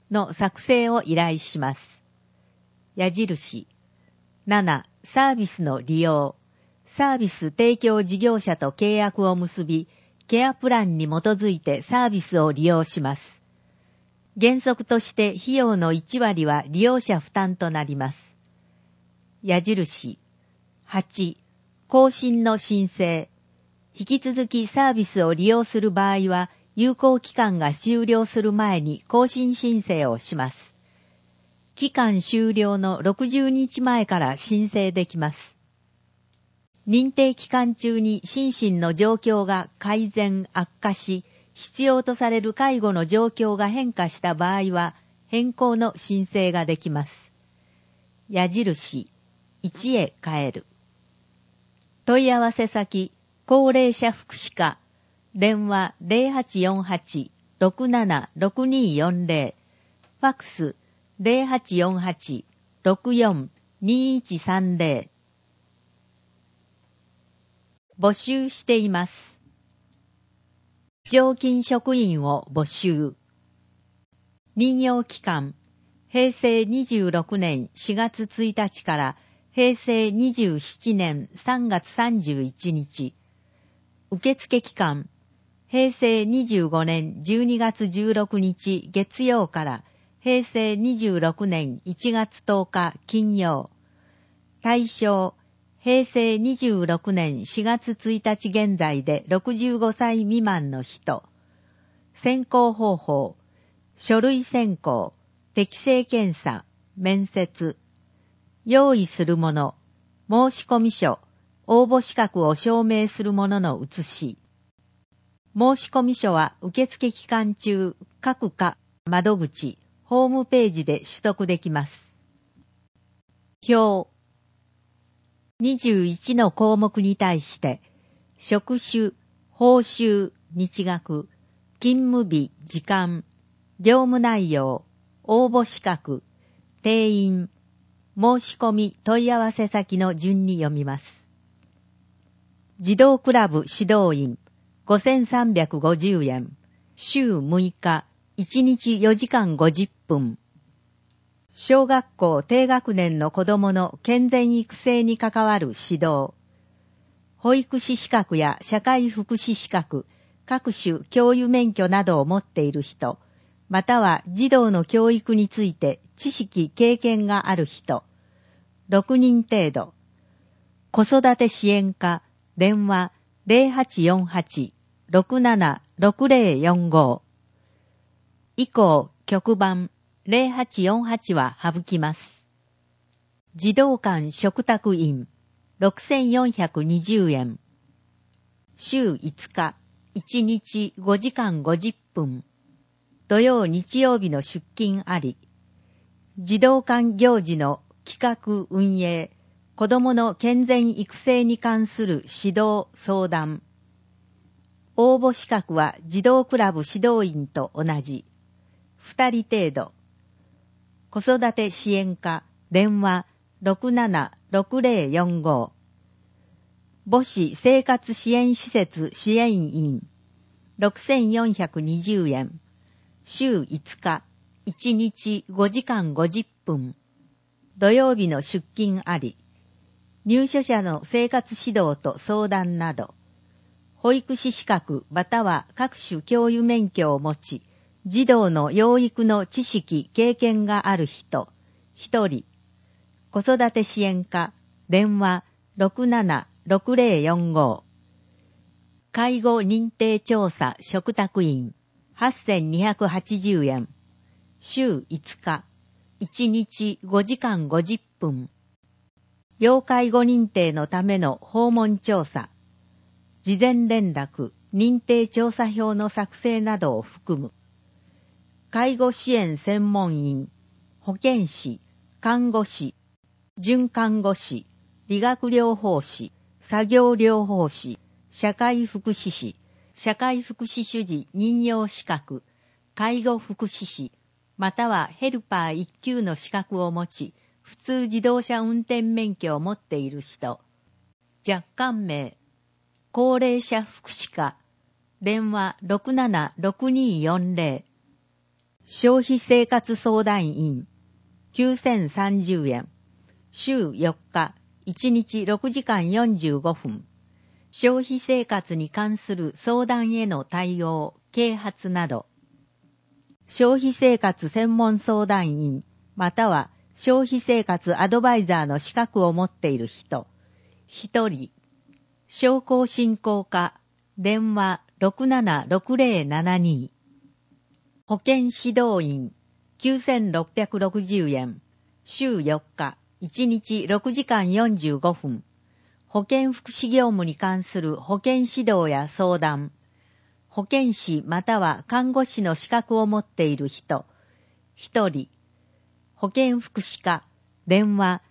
の作成を依頼します。矢印。7、サービスの利用。サービス提供事業者と契約を結び、ケアプランに基づいてサービスを利用します。原則として費用の1割は利用者負担となります。矢印。8、更新の申請。引き続きサービスを利用する場合は、有効期間が終了する前に更新申請をします。期間終了の60日前から申請できます。認定期間中に心身の状況が改善・悪化し、必要とされる介護の状況が変化した場合は、変更の申請ができます。矢印、1へ変える。問い合わせ先、高齢者福祉課、電話 0848-676240、ファックス 0848-642130。募集しています。常勤職員を募集。任用期間、平成26年4月1日から平成27年3月31日。受付期間、平成25年12月16日月曜から平成26年1月10日金曜。対象、平成26年4月1日現在で65歳未満の人。選考方法、書類選考、適性検査、面接。用意するもの、申込書、応募資格を証明するものの写し。申込書は受付期間中、各課、窓口、ホームページで取得できます。表。21の項目に対して、職種、報酬、日額、勤務日、時間、業務内容、応募資格、定員、申し込み問い合わせ先の順に読みます。児童クラブ指導員、5350円、週6日、1日4時間50分。小学校低学年の子供の健全育成に関わる指導。保育士資格や社会福祉資格、各種教諭免許などを持っている人、または児童の教育について知識・経験がある人、6人程度。子育て支援課、電話 0848-676045。以降、局番0848は省きます。児童館嘱託員、6420円。週5日、1日5時間50分。土曜日曜日の出勤あり。児童館行事の企画運営、子どもの健全育成に関する指導相談。応募資格は児童クラブ指導員と同じ。2人程度。子育て支援課、電話676045。母子生活支援施設支援員、6420円。週5日、1日5時間50分。土曜日の出勤あり。入所者の生活指導と相談など。保育士資格または各種教諭免許を持ち、児童の養育の知識・経験がある人、1人。子育て支援課、電話676045。介護認定調査嘱託員、8280円。週5日、1日5時間50分。要介護認定のための訪問調査。事前連絡、認定調査票の作成などを含む。介護支援専門員、保健師、看護師、准看護師、理学療法士、作業療法士、社会福祉士、社会福祉主事任用資格、介護福祉士、またはヘルパー1級の資格を持ち、普通自動車運転免許を持っている人。若干名、高齢者福祉課、電話676240。 消費生活相談員9030円。週4日、1日6時間45分。消費生活に関する相談への対応、啓発など。消費生活専門相談員、または消費生活アドバイザーの資格を持っている人、1人。商工振興課、電話676072。保健指導員、9660円。週4日、1日6時間45分。保健福祉業務に関する保健指導や相談。保健師または看護師の資格を持っている人、1人。保健福祉課、電話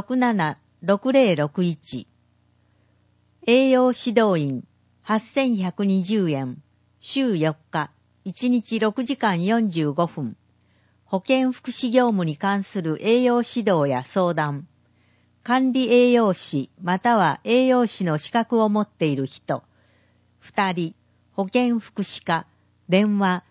676061。栄養指導員、8120円。週4日、1日6時間45分。保健福祉業務に関する栄養指導や相談。管理栄養士または栄養士の資格を持っている人。2人。保健福祉課。電話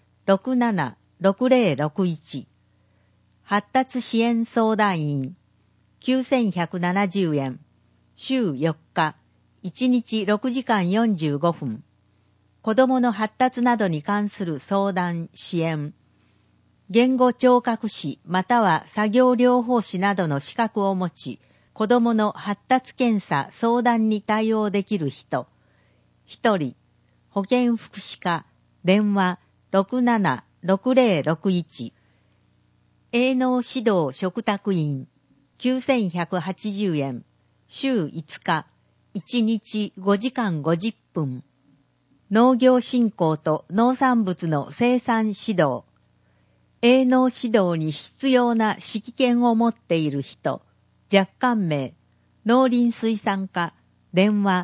676061。発達支援相談員。9170円。週4日。1日6時間45分。子どもの発達などに関する相談、支援。言語聴覚士または作業療法士などの資格を持ち、子どもの発達検査、相談に対応できる人。1人。保健福祉課。電話676061。営農指導嘱託員。9180円。週5日。1日5時間50分。農業振興と農産物の生産指導。営農指導に必要な指揮権を持っている人。若干名。農林水産課。電話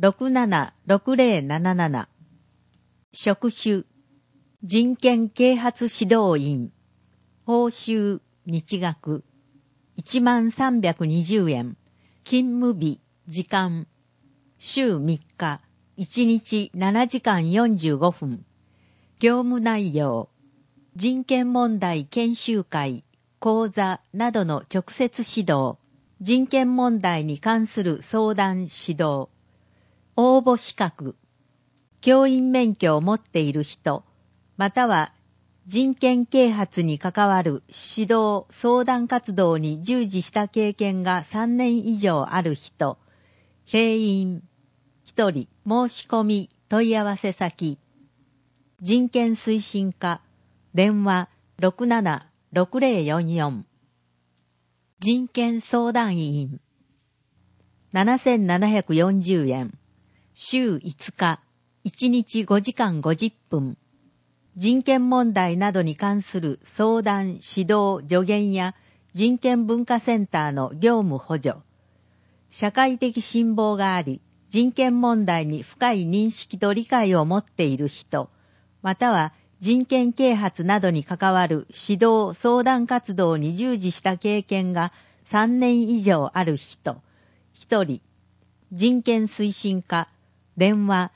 676077。職種。人権啓発指導員。報酬、日額。1320円。勤務日、時間。週3日。1日7時間45分。業務内容。人権問題研修会、講座などの直接指導。人権問題に関する相談指導。応募資格。教員免許を持っている人、または人権啓発に関わる指導・相談活動に従事した経験が3年以上ある人。定員。1人。申し込み問い合わせ先。人権推進課。電話676044。人権相談員。7740円。週5日。1日5時間50分。人権問題などに関する相談、指導、助言や人権文化センターの業務補助。社会的信望があり、人権問題に深い認識と理解を持っている人、または人権啓発などに関わる指導・相談活動に従事した経験が3年以上ある人、1人。人権推進課。電話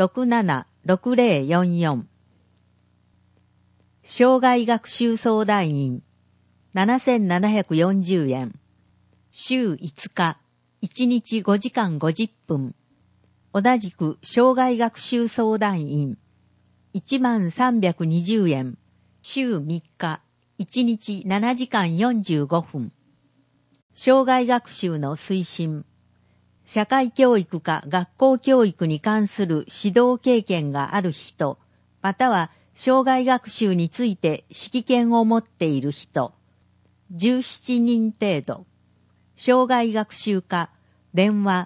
676044。障害学習相談員。7740円。週5日。1日5時間50分。同じく障害学習相談員。1320円。週3日。1日7時間45分。障害学習の推進。社会教育か学校教育に関する指導経験がある人、または障害学習について指揮権を持っている人。17人程度。障害学習課。電話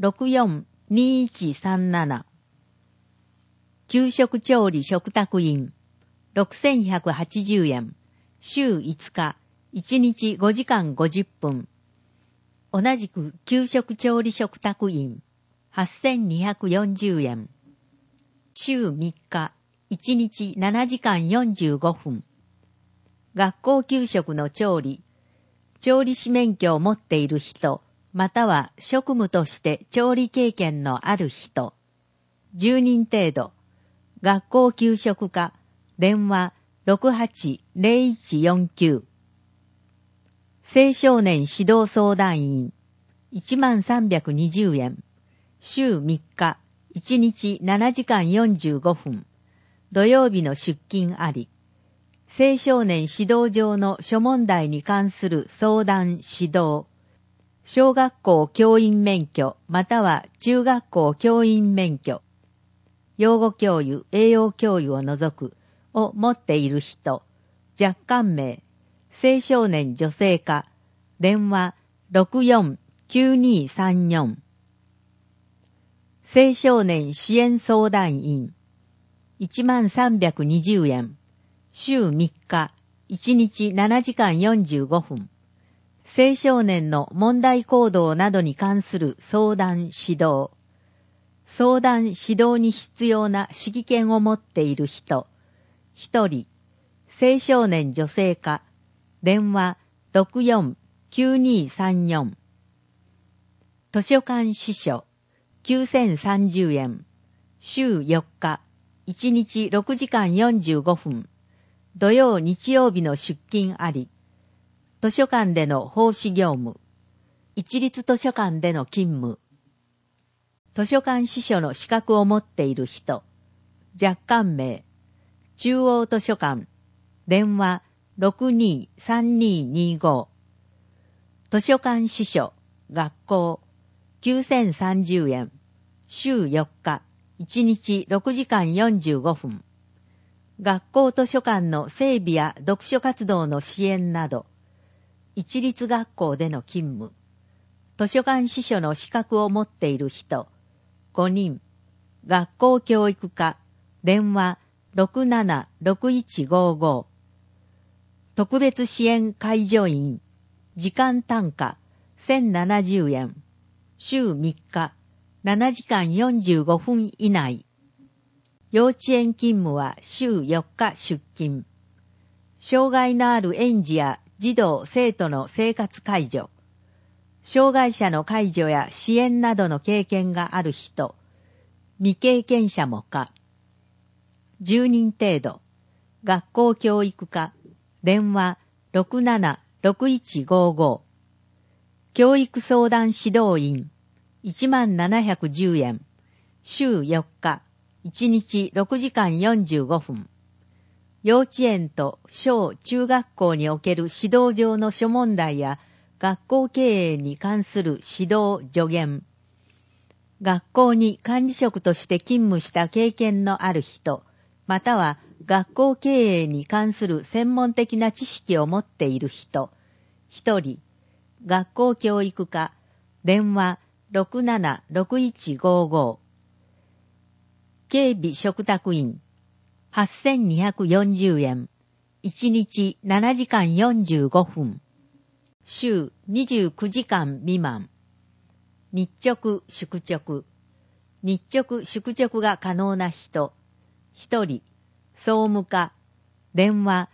642137。給食調理嘱託員。6180円。週5日。1日5時間50分。同じく給食調理嘱託員。8240円。週3日。1日7時間45分。学校給食の調理。調理師免許を持っている人、または職務として調理経験のある人。10人程度。学校給食課。電話 680149。青少年指導相談員1320円。週3日、1日7時間45分。土曜日の出勤あり。青少年指導上の諸問題に関する相談指導。小学校教員免許または中学校教員免許。養護教諭、栄養教諭を除くを持っている人。若干名。青少年女性課。電話649234。青少年支援相談員1320円。週3日、1日7時間45分。青少年の問題行動などに関する相談指導。相談指導に必要な指揮権を持っている人。1人。青少年女性課。電話649234。図書館司書。9030円。週4日。1日6時間45分。土曜日曜日の出勤あり。図書館での奉仕業務。一律図書館での勤務。図書館司書の資格を持っている人。若干名。中央図書館。電話623225。図書館司書。学校。9030円。週4日。1日6時間45分。学校図書館の整備や読書活動の支援など。一律学校での勤務。図書館司書の資格を持っている人。5人。学校教育課。電話676155。特別支援介助員。時間単価1070円。週3日。7時間45分以内。幼稚園勤務は週4日出勤。障害のある園児や児童・生徒の生活介助。障害者の介助や支援などの経験がある人。未経験者もか。10人程度。学校教育課。電話676155。教育相談指導員。1710円。週4日。1日6時間45分。幼稚園と小中学校における指導上の諸問題や学校経営に関する指導助言。学校に管理職として勤務した経験のある人、または学校経営に関する専門的な知識を持っている人、1人、学校教育課、電話676155。警備嘱託員、8240円。1日7時間45分。週29時間未満。日直、宿直。日直、宿直が可能な人。1人。総務課。電話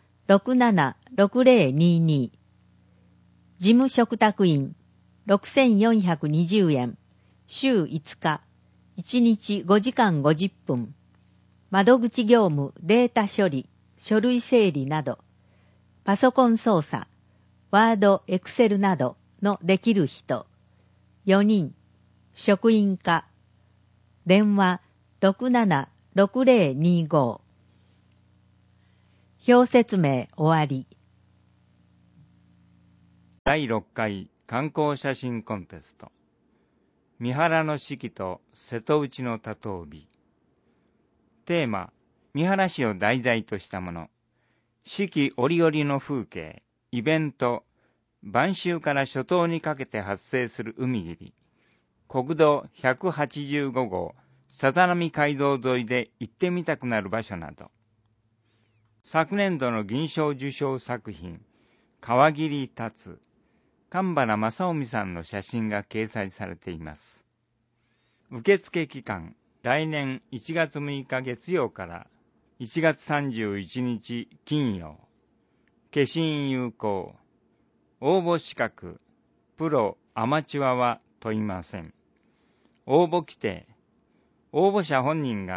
676022。事務嘱託員。6420円。週5日。1日5時間50分。窓口業務、データ処理、書類整理など、パソコン操作、ワード、エクセルなどのできる人。4人。職員課。電話676025。表説明終わり。 第6回観光写真コンテスト。三原の四季と瀬戸内の多頭美。テーマ、三原市を題材としたもの。四季折々の風景、イベント、晩秋から初冬にかけて発生する海霧。国道185号、さざ波街道沿いで行ってみたくなる場所など。昨年度の銀賞受賞作品、川霧立つ。神原正臣さんの写真が掲載されています。受付期間、来年1月6日月曜から1月31日金曜。消印有効。応募資格、プロ、アマチュアは問いません。応募規定、応募者本人が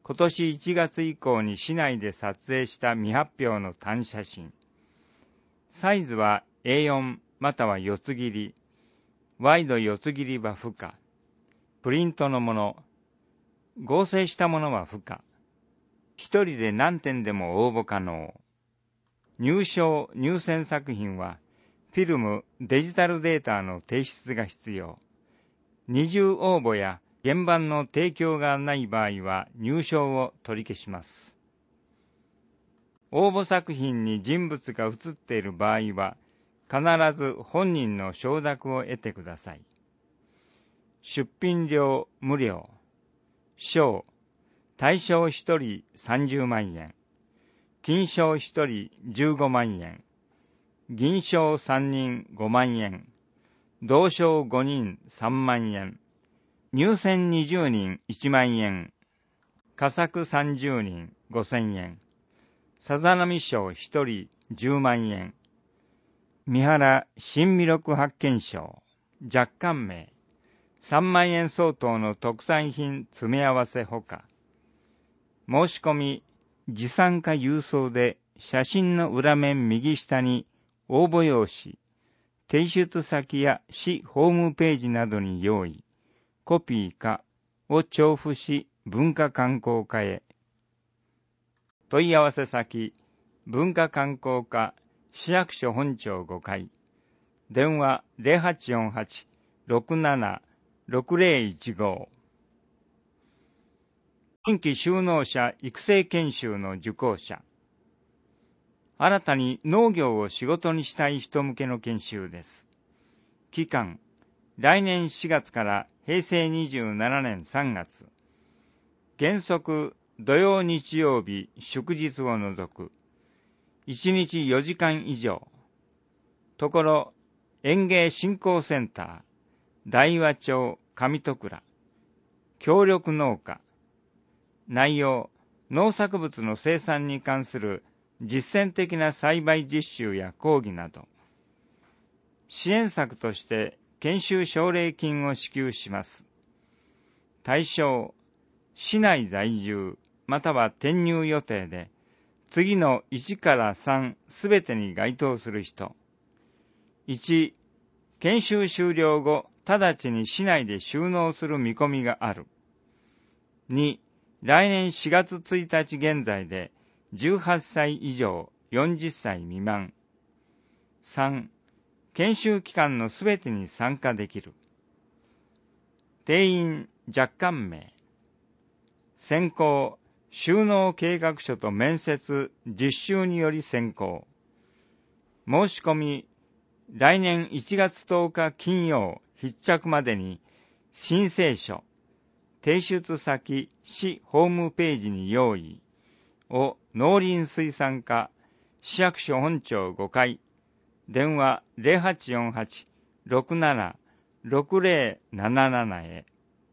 今年1月以降に市内で撮影した未発表の単写真。サイズは A4 または四つ切り、ワイド四つ切りは不可。プリントのもの、合成したものは不可。一人で何点でも応募可能。入賞・入選作品は、フィルム・デジタルデータの提出が必要。二重応募や原版の提供がない場合は入賞を取り消します。応募作品に人物が写っている場合は、必ず本人の承諾を得てください。出品料無料。賞、対象1人30万円。金賞1人15万円。銀賞3人5万円。銅賞5人3万円。入選20人1万円。佳作30人5000円。さざ波賞1人10万円。三原新魅力発見賞、若干名、3万円相当の特産品詰め合わせほか。申し込み、持参か郵送で写真の裏面右下に応募用紙、提出先や市ホームページなどに用意、コピーかを調布市文化観光課へ。問い合わせ先、文化観光課市役所本庁5階、電話 0848-67-6015。新規就農者育成研修の受講者。新たに農業を仕事にしたい人向けの研修です。期間、来年4月から平成27年3月。原則、土曜日曜日、祝日を除く。1日4時間以上。ところ、園芸振興センター、大和町上戸倉、協力農家。内容、農作物の生産に関する実践的な栽培実習や講義など。支援策として研修奨励金を支給します。対象、市内在住、または転入予定で、次の1から3すべてに該当する人。1、研修終了後、直ちに市内で就農する見込みがある。2、来年4月1日現在で18歳以上40歳未満。3、研修期間のすべてに参加できる。定員若干名。選考、就農計画書と面接、実習により選考。申し込み、来年1月10日金曜必着までに申請書、提出先、市ホームページに用意を農林水産課市役所本庁5階、電話 0848-67-6077 へ。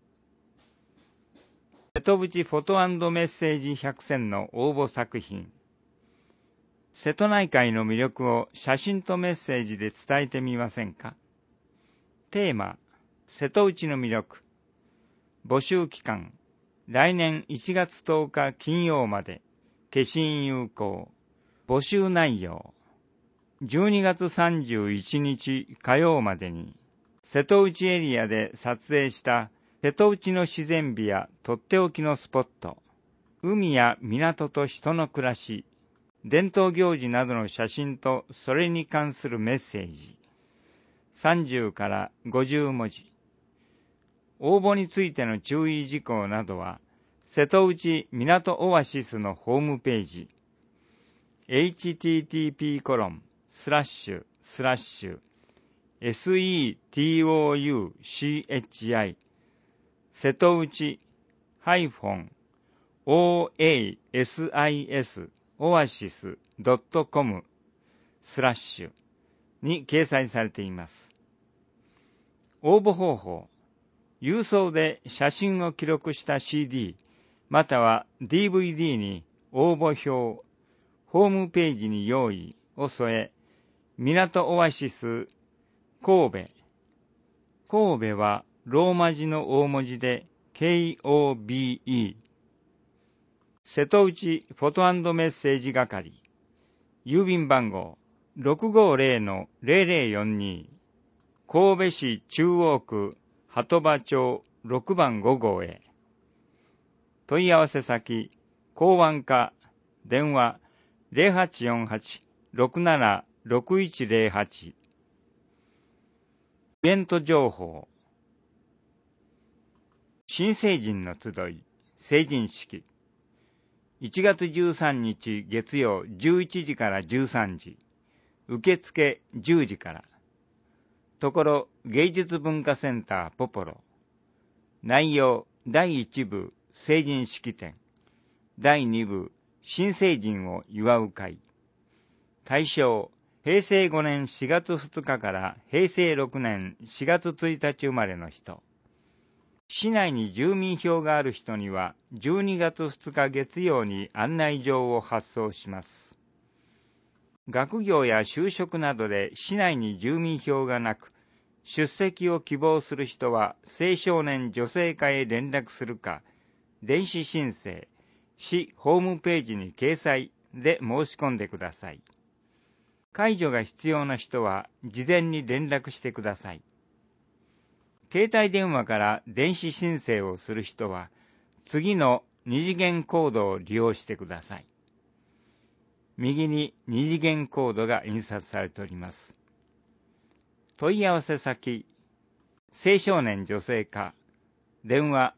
瀬戸内フォト&メッセージ100選の応募作品。瀬戸内海の魅力を写真とメッセージで伝えてみませんか。テーマ、瀬戸内の魅力。募集期間、来年1月10日金曜まで、消印有効。募集内容、12月31日火曜までに、瀬戸内エリアで撮影した瀬戸内の自然美やとっておきのスポット、海や港と人の暮らし、伝統行事などの写真とそれに関するメッセージ、30から50文字。応募についての注意事項などは、瀬戸内港オアシスのホームページ、http://setouchi 瀬戸内-oasis-oasis.com/ に掲載されています。応募方法、郵送で写真を記録した CD または DVD に応募表、ホームページに用意を添え、港オアシス神戸。神戸はローマ字の大文字で KOBE。 瀬戸内フォト&メッセージ係、郵便番号 650-0042、神戸市中央区鳩場町6番5号へ。問い合わせ先、港湾課、電話 0848-676108。イベント情報。新成人の集い、成人式。1月13日月曜11時から13時。受付10時から。ところ芸術文化センターポポロ。内容第1部成人式典。第2部新成人を祝う会。対象平成5年4月2日から平成6年4月1日生まれの人。市内に住民票がある人には12月2日月曜に案内状を発送します。学業や就職などで市内に住民票がなく、出席を希望する人は青少年女性課へ連絡するか、電子申請、市ホームページに掲載で申し込んでください。介助が必要な人は事前に連絡してください。携帯電話から電子申請をする人は、次の二次元コードを利用してください。右に二次元コードが印刷されております。問い合わせ先、青少年女性課、電話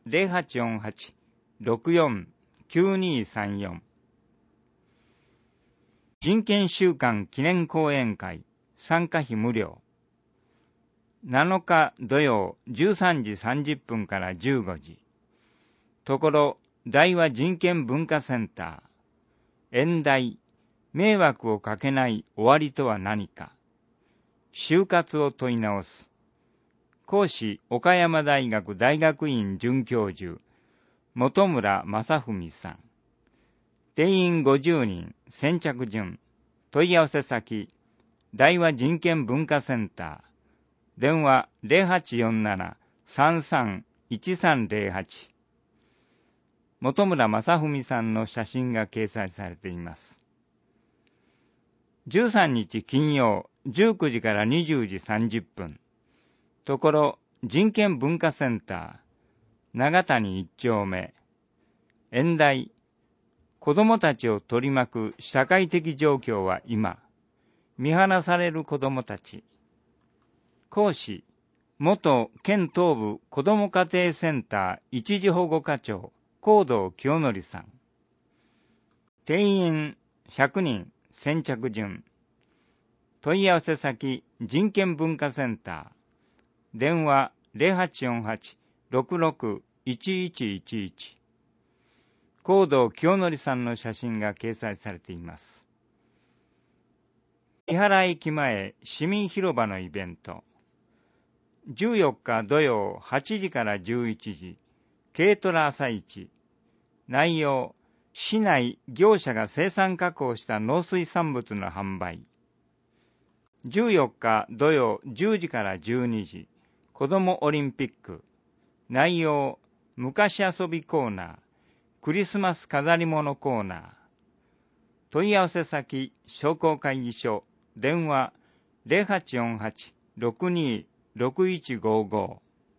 0848-64-9234。人権週間記念講演会、参加費無料。7日土曜13時30分から15時。ところ、大和人権文化センター。演題、迷惑をかけない終わりとは何か。就活を問い直す。講師、岡山大学大学院准教授、本村正文さん。定員50人、先着順。問い合わせ先、大和人権文化センター。電話 0847-331308。本村正文さんの写真が掲載されています。13日金曜19時から20時30分。ところ、人権文化センター、長谷1丁目。演題、子供たちを取り巻く社会的状況は今、見放される子供たち。講師、元県東部子ども家庭センター一時保護課長、高堂清則さん。定員100人、先着順。問い合わせ先、人権文化センター。電話 0848-661111。高堂清則さんの写真が掲載されています。三原駅前市民広場のイベント。14日土曜8時から11時、軽トラ朝市。内容、市内業者が生産加工した農水産物の販売。14日土曜10時から12時、子どもオリンピック。内容、昔遊びコーナー、クリスマス飾り物コーナー。問い合わせ先、商工会議所、電話 0848-626155。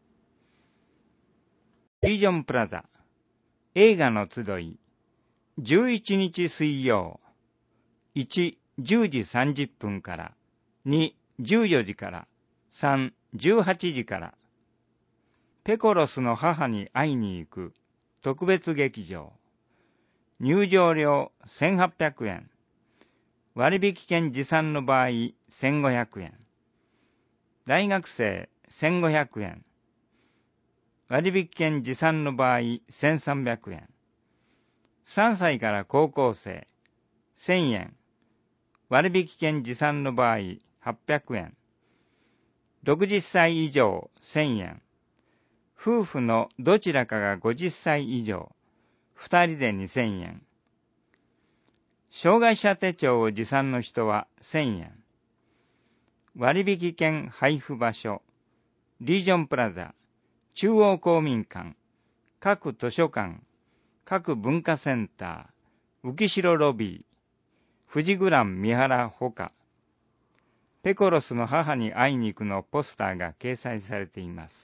リージョンプラザ、映画の集い、11日水曜、1、10時30分から、2、14時から、3、18時から、ペコロスの母に会いに行く、特別劇場。入場料1800円。割引券持参の場合1500円。大学生1500円。割引券持参の場合1300円。3歳から高校生1000円。割引券持参の場合800円。60歳以上1000円。夫婦のどちらかが50歳以上、2人で2000円。障害者手帳を持参の人は1000円。割引券配布場所、リージョンプラザ、中央公民館、各図書館、 各文化センター、浮城ロビー、富士グラン三原ほか、ペコロスの母に会いに行くのポスターが掲載されています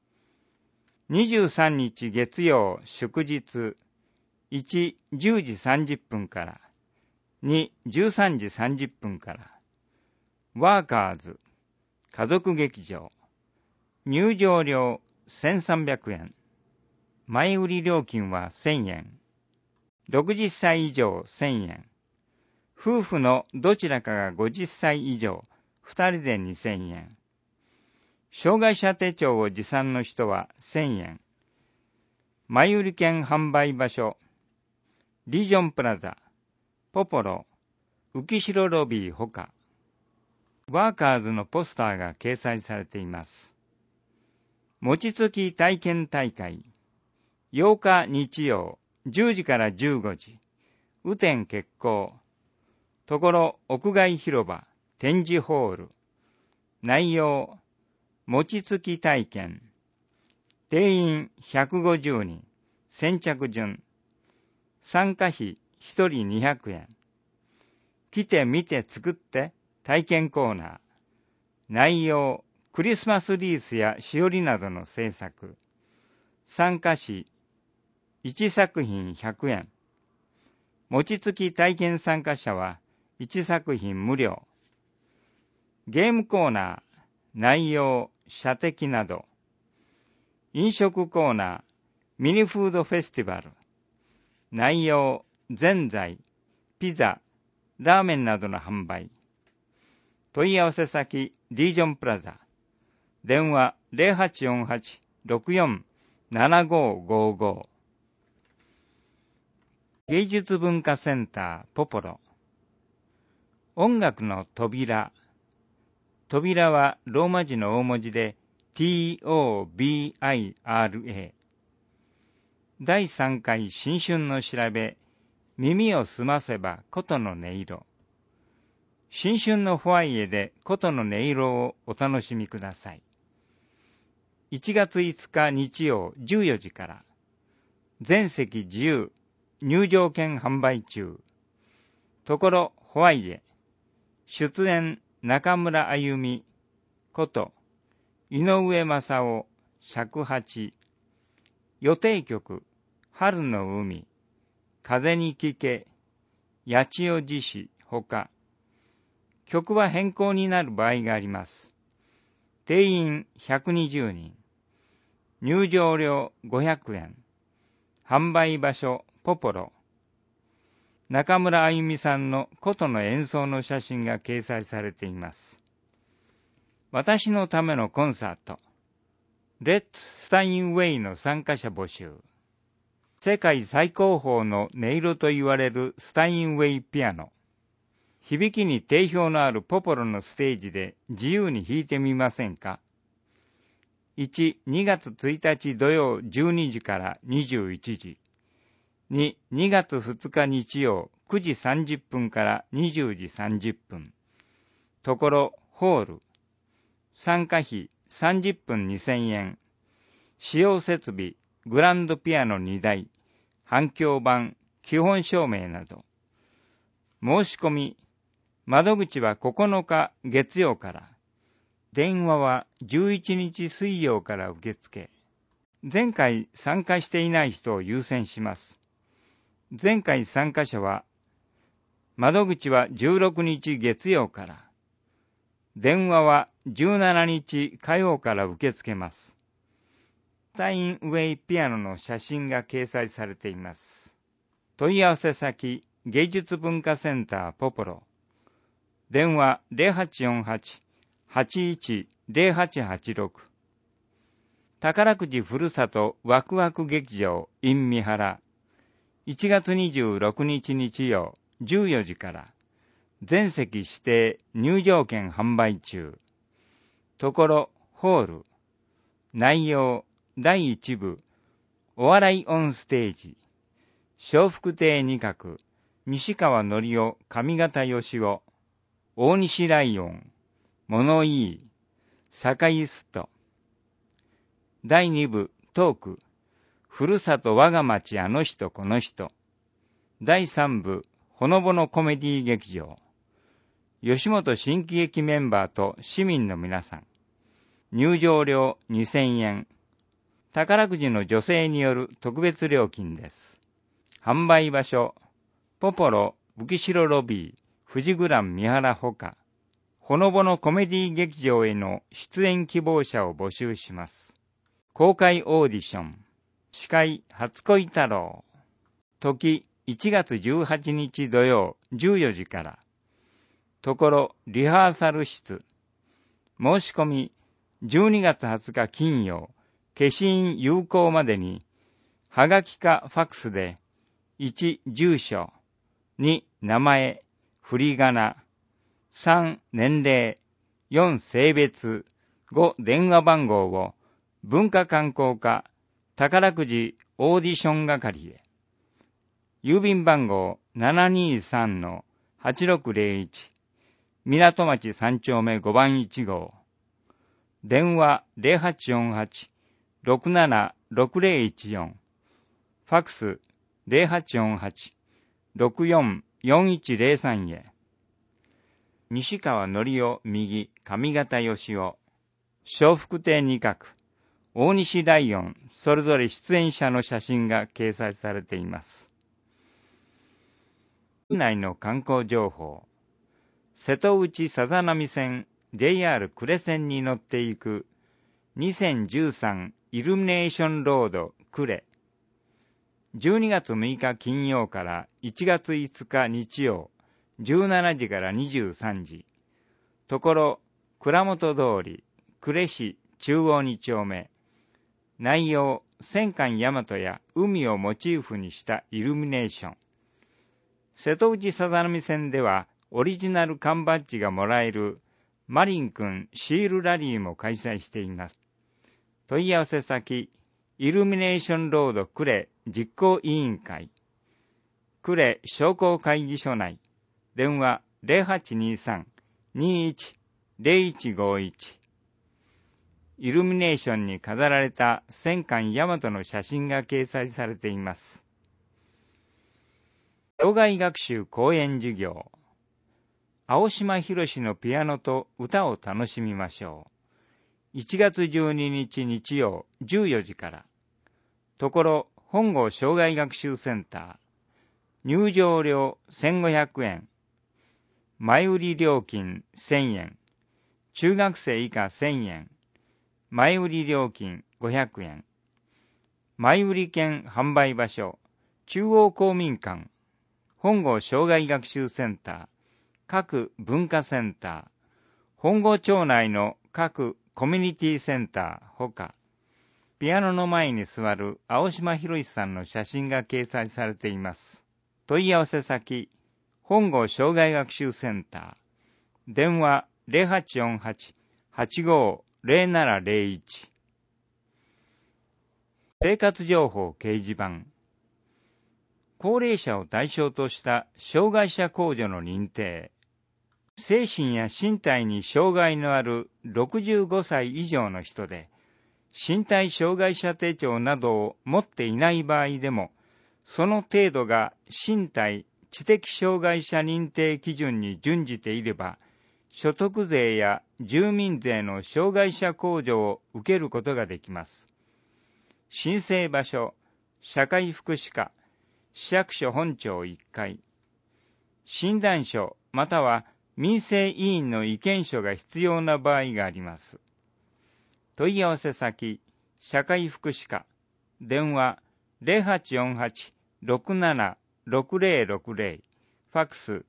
。23日月曜祝日、1、10時30分から、2、13時30分から、ワーカーズ、家族劇場、入場料1300円、前売り料金は1000円、60歳以上1000円、夫婦のどちらかが50歳以上、2人で2000円、障害者手帳を持参の人は1000円、前売り券販売場所、リージョンプラザ、ポポロ、浮城ロビーほか、ワーカーズのポスターが掲載されています。餅つき体験大会、8日日曜、10時から15時、雨天決行、ところ屋外広場、展示ホール、内容、餅つき体験、定員150人、先着順、参加費1人200円、来て見て作って体験コーナー、内容、クリスマスリースやしおりなどの制作、参加費1作品100円、餅つき体験参加者は1作品無料、ゲームコーナー、内容、射的など、飲食コーナー、ミニフードフェスティバル、内容、ぜんざい、ピザ、ラーメンなどの販売。問い合わせ先、リージョンプラザ。電話 0848-647555。芸術文化センターポポロ。音楽の扉。扉はローマ字の大文字で TOBIRA。第3回新春の調べ、耳を澄ませば琴の音色。新春のフォアイエで琴の音色をお楽しみください。1月5日日曜14時から、全席自由、入場券販売中。ところフォアイエ、出演中村あゆみ、こと、井上正夫、尺八。予定曲、春の海、風に聞け、八千代寺市ほか、曲は変更になる場合があります。定員120人、入場料500円、販売場所ポポロ。中村あゆみさんの琴の演奏の写真が掲載されています。私のためのコンサート、レッツ・スタインウェイの参加者募集。世界最高峰の音色と言われるスタインウェイピアノ。響きに定評のあるポポロのステージで自由に弾いてみませんか。1、2月1日土曜12時から21時。2、2月2日日曜9時30分から20時30分。ところホール。参加費30分2000円。使用設備、グランドピアノ2台、反響板、基本照明など。申し込み、窓口は9日月曜から。電話は11日水曜から受付。前回参加していない人を優先します。前回参加者は、窓口は16日月曜から。電話は17日火曜から受け付けます。スタインウェイピアノの写真が掲載されています。問い合わせ先、芸術文化センターポポロ。電話 0848-810886。宝くじふるさとワクワク劇場 in 三原。1月26日日曜14時から。全席指定入場券販売中。ところホール。内容第1部、お笑いオンステージ、笑福亭二角、西川のりお、上方よしお、大西ライオン、物言い、坂井スト。第2部、トーク、 ふるさと我が町あの人この人。第3部、ほのぼのコメディ劇場。吉本新喜劇メンバーと市民の皆さん。入場料2000円。宝くじの女性による特別料金です。販売場所、ポポロ、武キシロロビー、富士グラン三原ほか、ほのぼのコメディ劇場への出演希望者を募集します。公開オーディション。司会、初恋太郎。時、1月18日土曜14時から。ところ、リハーサル室。申し込み、12月20日金曜、消印有効までに、はがきかファックスで、1、住所、2、名前、振り仮名、3、年齢、4、性別、5、電話番号を、文化観光課、宝くじオーディション係へ。郵便番号 723-8601 港町3丁目5番1号。電話 0848-676014。ファックス 0848-644103 へ。西川のりお右、上方よしお。笑福亭二角、大西ライオン、それぞれ出演者の写真が掲載されています。内の観光情報。瀬戸内さざ波線 JR 呉線に乗っていく2013イルミネーションロード呉。12月6日金曜から1月5日日曜17時から23時。ところ、蔵元通り、呉市中央2丁目。内容、戦艦大和や海をモチーフにしたイルミネーション。瀬戸内さざ波線ではオリジナル缶バッジがもらえるマリンくんシールラリーも開催しています。問い合わせ先、イルミネーションロード呉実行委員会。呉商工会議所内。電話 0823-21-0151。イルミネーションに飾られた戦艦大和の写真が掲載されています。障害学習講演授業。青島博のピアノと歌を楽しみましょう。1月12日日曜14時から。ところ、本郷障害学習センター。入場料1500円。前売り料金1000円。中学生以下1000円。前売り料金500円。前売り券販売場所。中央公民館。本郷障害学習センター、各文化センター、本郷町内の各コミュニティセンターほか、ピアノの前に座る青島博さんの写真が掲載されています。問い合わせ先、本郷障害学習センター、電話 0848-850701。生活情報掲示板。高齢者を対象とした障害者控除の認定。精神や身体に障害のある65歳以上の人で、身体障害者手帳などを持っていない場合でも、その程度が身体・知的障害者認定基準に準じていれば、所得税や住民税の障害者控除を受けることができます。申請場所、社会福祉課、市役所本庁1階。診断書または民生委員の意見書が必要な場合があります。問い合わせ先、社会福祉課。電話 0848-676060。ファックス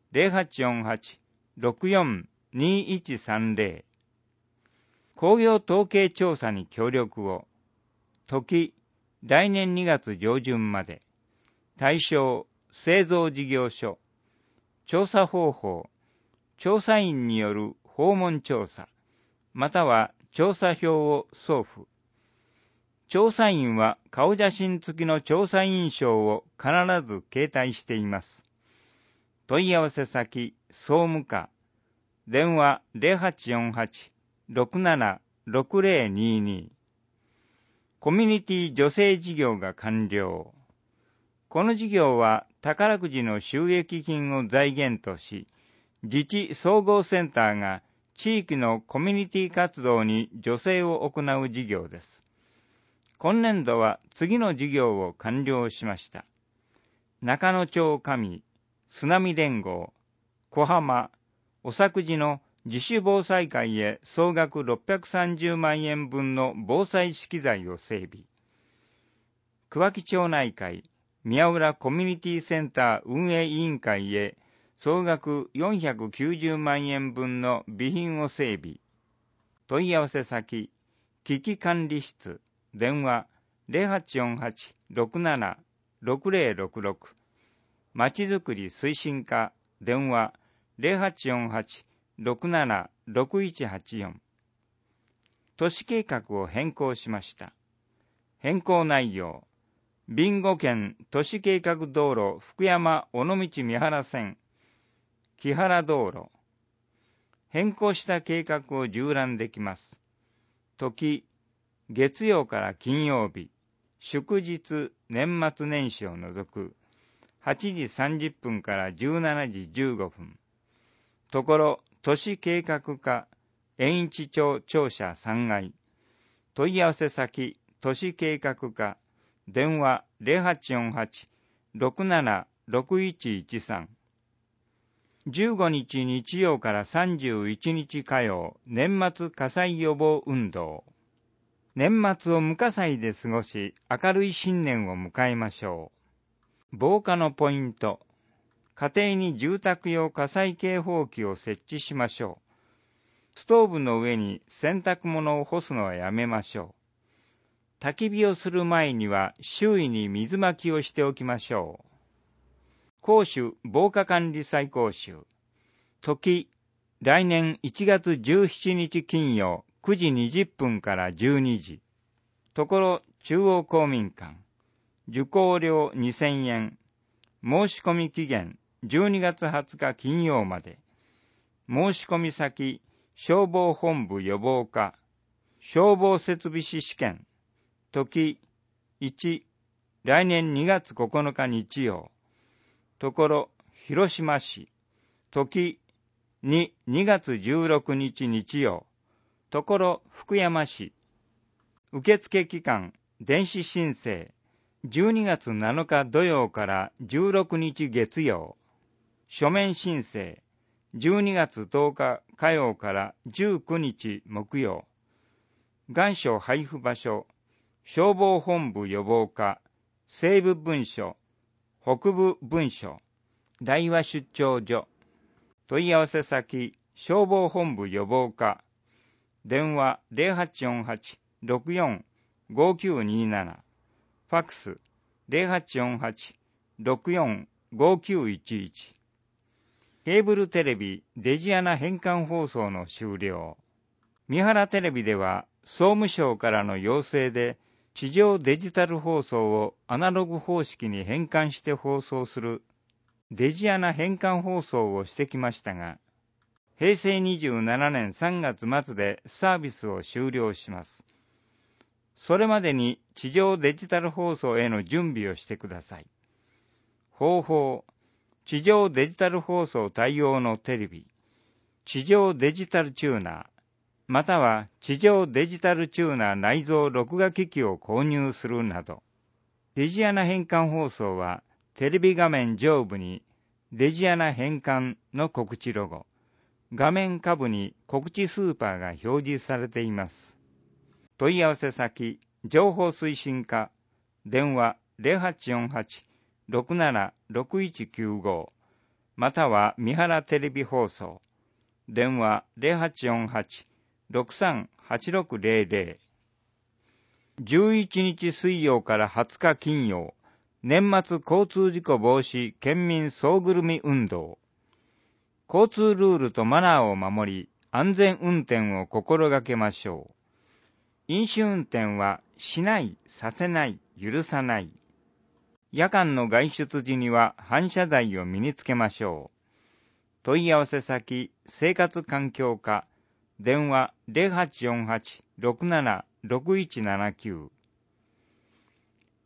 0848-642130。工業統計調査に協力を。時、来年2月上旬まで。対象、製造事業所。調査方法、調査員による訪問調査、または調査票を送付。調査員は顔写真付きの調査員証を必ず携帯しています。問い合わせ先、総務課。電話 0848-676022。 コミュニティ助成事業が完了。この事業は宝くじの収益金を財源とし、自治総合センターが地域のコミュニティ活動に助成を行う事業です。今年度は次の事業を完了しました。中野町上、津波連合、小浜、お作寺の自主防災会へ総額630万円分の防災資機材を整備。桑木町内会、宮浦コミュニティセンター運営委員会へ総額490万円分の備品を整備。問い合わせ先、危機管理室、電話 0848-67-6066。まちづくり推進課、電話 0848-67-6184。都市計画を変更しました。変更内容、備後県都市計画道路福山尾道三原線木原道路。変更した計画を縦覧できます。時、月曜から金曜日、祝日、年末年始を除く8時30分から17時15分。ところ、都市計画課、延一町庁舎3階。問い合わせ先、都市計画課、電話 0848-67-6113。15日日曜から31日火曜、年末火災予防運動。年末を無火災で過ごし、明るい新年を迎えましょう。防火のポイント。家庭に住宅用火災警報器を設置しましょう。ストーブの上に洗濯物を干すのはやめましょう。焚き火をする前には周囲に水まきをしておきましょう。公主防火管理再講習。時、来年1月17日金曜9時20分から12時。ところ、中央公民館。受講料2000円。申し込み期限12月20日金曜まで。申し込み先、消防本部予防課。消防設備士試験。時、1、来年2月9日日曜。ところ、広島市。時、2、2月16日日曜。ところ、福山市。受付期間、電子申請。12月7日土曜から16日月曜。書面申請。12月10日火曜から19日木曜。願書配布場所。消防本部予防課、西部分署、北部分署、大和出張所。問い合わせ先、消防本部予防課。電話 0848-64-5927。ファックス 0848-64-5911。ケーブルテレビデジアナ変換放送の終了。三原テレビでは総務省からの要請で地上デジタル放送をアナログ方式に変換して放送するデジアナ変換放送をしてきましたが、平成27年3月末でサービスを終了します。それまでに地上デジタル放送への準備をしてください。方法、地上デジタル放送対応のテレビ、地上デジタルチューナー、または地上デジタルチューナー内蔵録画機器を購入するなど、デジアナ変換放送はテレビ画面上部にデジアナ変換の告知ロゴ、画面下部に告知スーパーが表示されています。問い合わせ先、情報推進課、電話 0848-67-6195、または三原テレビ放送、電話 0848-638600。11日水曜から20日金曜、年末交通事故防止県民総ぐるみ運動。交通ルールとマナーを守り、安全運転を心がけましょう。飲酒運転はしない、させない、許さない。夜間の外出時には反射材を身につけましょう。問い合わせ先、生活環境課、電話 0848-67-6179。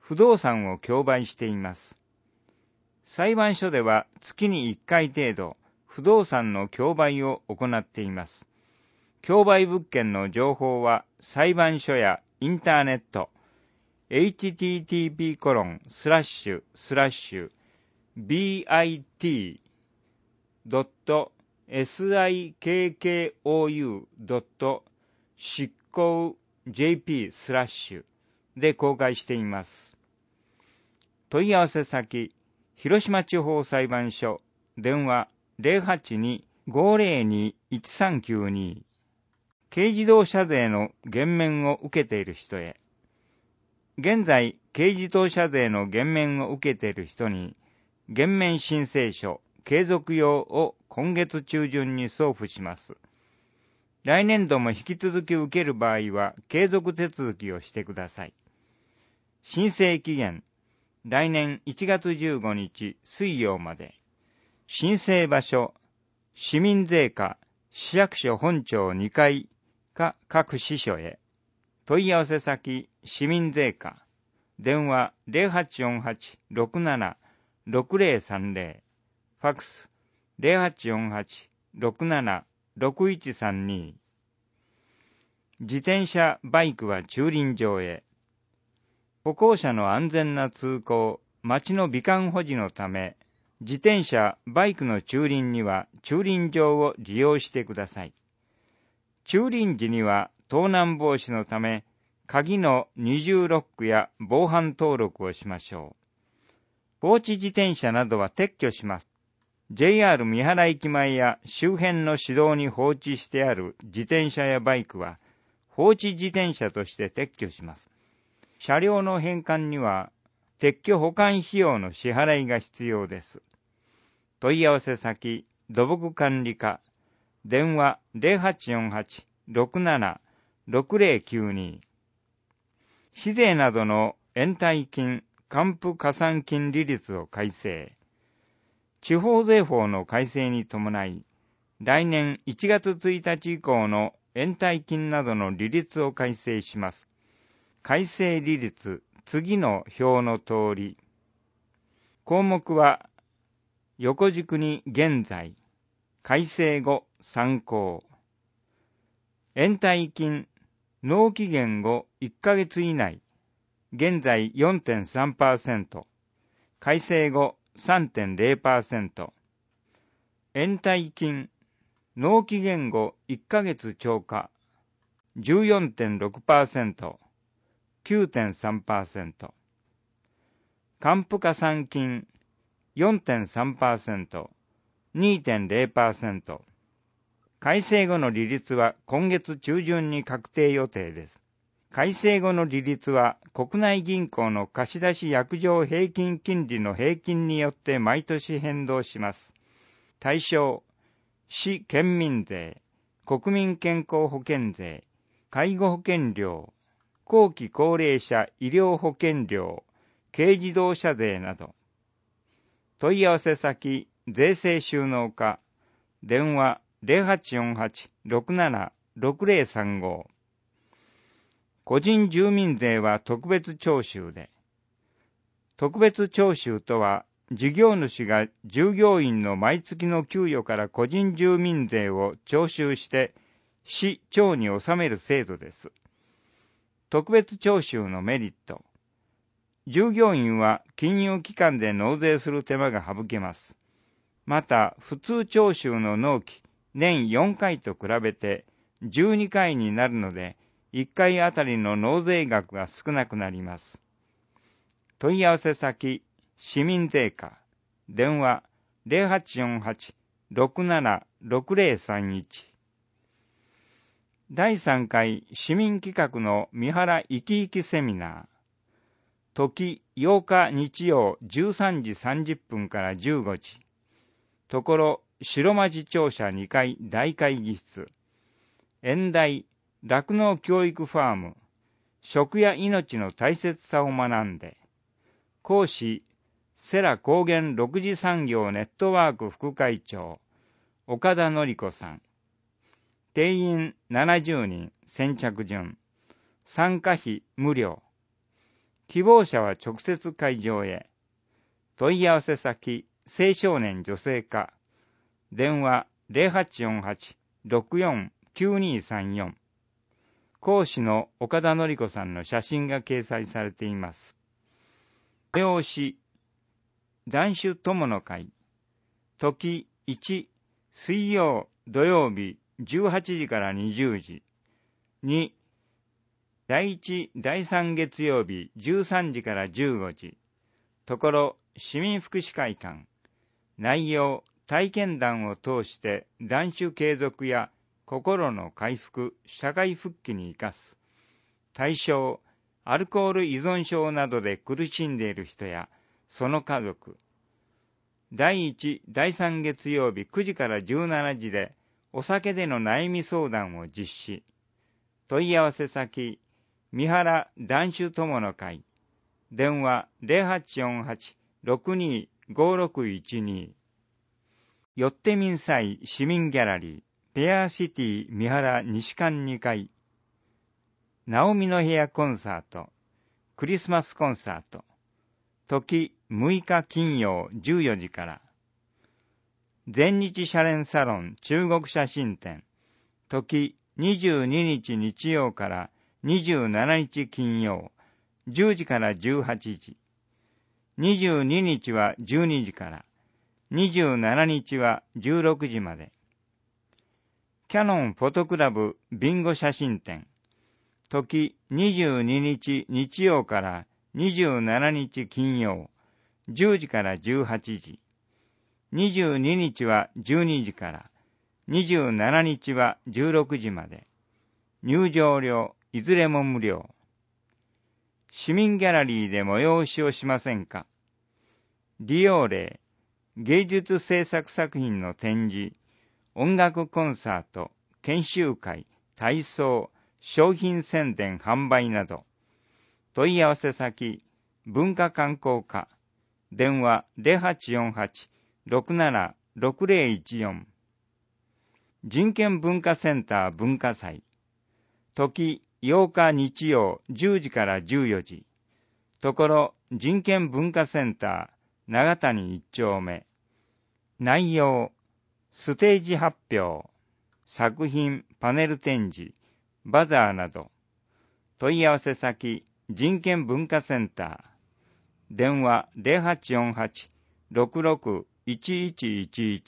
不動産を競売しています。裁判所では月に1回程度、不動産の競売を行っています。競売物件の情報は裁判所やインターネット、http://bit.sikkou.jp/ で公開しています。問い合わせ先、広島地方裁判所、電話 082-502-1392。軽自動車税の減免を受けている人へ。現在、軽自動車税の減免を受けている人に、減免申請書、継続用を今月中旬に送付します。来年度も引き続き受ける場合は、継続手続きをしてください。申請期限、来年1月15日水曜まで。申請場所、市民税課、市役所本庁2階か各支所へ。問い合わせ先、市民税課。電話 0848-67-6030。ファックス 0848-67-6132。自転車、バイクは駐輪場へ。歩行者の安全な通行、街の美観保持のため、自転車、バイクの駐輪には駐輪場を利用してください。駐輪時には盗難防止のため、鍵の二重ロックや防犯登録をしましょう。放置自転車などは撤去します。JR 三原駅前や周辺の市道に放置してある自転車やバイクは、放置自転車として撤去します。車両の返還には、撤去保管費用の支払いが必要です。問い合わせ先、土木管理課。電話 0848-67-6092。市税などの延滞金、還付加算金利率を改正。地方税法の改正に伴い、来年1月1日以降の延滞金などの利率を改正します。改正利率、次の表の通り。項目は、横軸に現在、改正後参考。延滞金、納期限後1ヶ月以内、現在 4.3%、改正後 3.0%。延滞金、納期限後1ヶ月超過、14.6%、9.3%。還付加算金、4.3%、2.0%。改正後の利率は今月中旬に確定予定です。改正後の利率は国内銀行の貸出約定平均金利の平均によって毎年変動します。対象、市県民税、国民健康保険税、介護保険料、後期高齢者医療保険料、軽自動車税など。問い合わせ先、税制収納課。電話 0848-67-6035。個人住民税は特別徴収で。特別徴収とは、事業主が従業員の毎月の給与から個人住民税を徴収して市町に納める制度です。特別徴収のメリット。従業員は金融機関で納税する手間が省けます。また、普通徴収の納期、年4回と比べて12回になるので、1回あたりの納税額が少なくなります。問い合わせ先、市民税課。電話 0848-67-6031。第3回市民企画の三原生き生きセミナー。時8日日曜13時30分から15時。ところ、白町庁舎2階大会議室。演題、酪農教育ファーム。食や命の大切さを学んで。講師、世羅高原6次産業ネットワーク副会長、岡田典子さん。定員70人、先着順。参加費無料。 希望者は直接会場へ。問い合わせ先、青少年女性課。電話 0848-649234。講師の岡田典子さんの写真が掲載されています。催し、男子友の会。時1、水曜、土曜日、18時から20時。2、第1、第3月曜日、13時から15時。ところ、市民福祉会館。内容、体験談を通して断酒継続や心の回復、社会復帰に生かす。対象、アルコール依存症などで苦しんでいる人やその家族。第1、第3月曜日9時から17時でお酒での悩み相談を実施。問い合わせ先、三原断酒友の会。電話 0848-625612。よってみん祭市民ギャラリー、ペアシティ三原西館2階。ナオミの部屋コンサート、クリスマスコンサート。時6日金曜14時から。全日シャレンサロン中国写真展。時22日日曜から27日金曜、10時から18時。22日は12時から。27日は16時まで。キャノンフォトクラブビンゴ写真展。時22日日曜から27日金曜、10時から18時。22日は12時から、27日は16時まで。入場料、いずれも無料。市民ギャラリーで催しをしませんか？利用例、芸術制作作品の展示、音楽コンサート、研修会、体操、商品宣伝販売など。問い合わせ先、文化観光課。電話 0848-676014。人権文化センター文化祭。時8日日曜10時から14時。ところ人権文化センター長谷1丁目。内容、ステージ発表、作品パネル展示、バザーなど。問い合わせ先、人権文化センター。電話 0848-661111。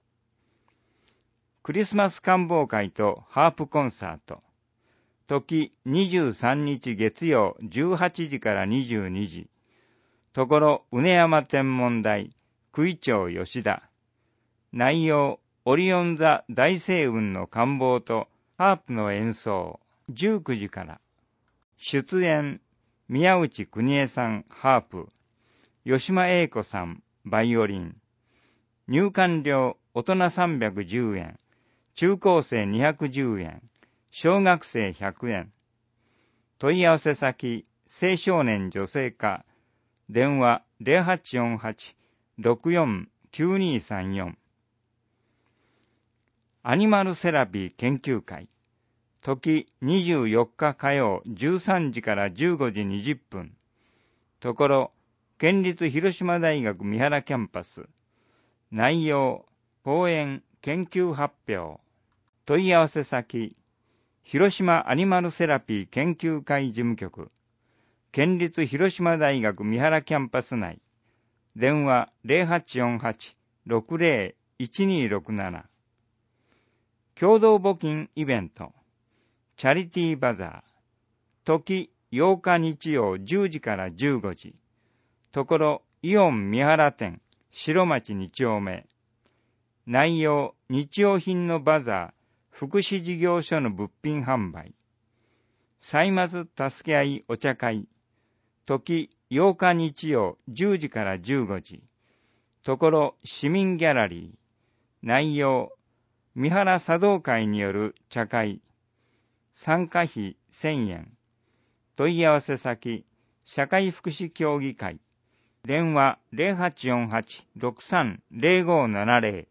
クリスマス観望会とハープコンサート。時23日月曜18時から22時。ところ畝山天文台、九井町吉田。内容、オリオン座大星雲の観望とハープの演奏、19時から。出演、宮内邦恵さん、ハープ、吉間英子さん、バイオリン。入館料、大人310円、中高生210円、小学生100円。問い合わせ先、青少年女性課。電話 0848-649234。アニマルセラピー研究会。時24日火曜13時から15時20分。ところ、県立広島大学三原キャンパス。内容、講演、研究発表。問い合わせ先、広島アニマルセラピー研究会事務局。県立広島大学三原キャンパス内。電話 0848-601267。共同募金イベント。チャリティーバザー。時8日日曜10時から15時。ところイオン三原店、白町2丁目。内容、日用品のバザー、福祉事業所の物品販売。歳末助け合いお茶会。時8日日曜10時から15時。ところ市民ギャラリー。内容、三原茶道会による茶会。参加費1000円。問い合わせ先、社会福祉協議会。電話 0848-630570。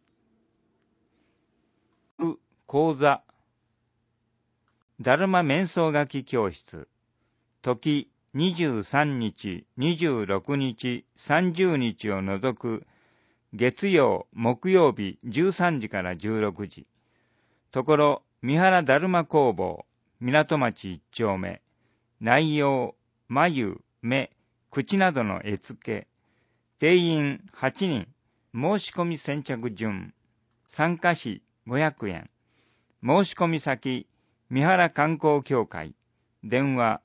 講座。だるま瞑想書き教室。時 23日、26日、30日を除く月曜、木曜日13時から16時。ところ、三原だるま工房、港町一丁目、内容、眉、目、口などの絵付け、定員8人、申し込み先着順、参加費500円、申し込み先、三原観光協会、電話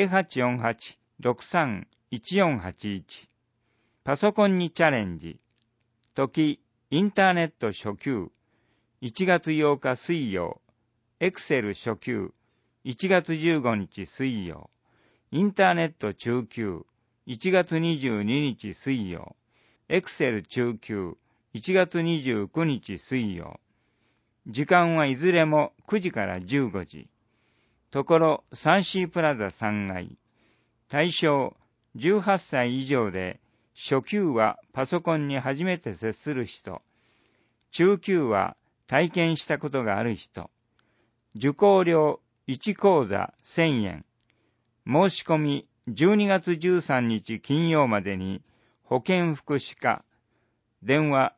0848-631481、パソコンにチャレンジ、時、インターネット初級、1月8日水曜、エクセル初級、1月15日水曜、インターネット中級、1月22日水曜、エクセル中級、1月29日水曜。時間はいずれも9時から15時。ところ、サンシープラザ3階。対象、18歳以上で、初級はパソコンに初めて接する人。中級は体験したことがある人。受講料1講座1000円。申し込み12月13日金曜までに保健福祉課。電話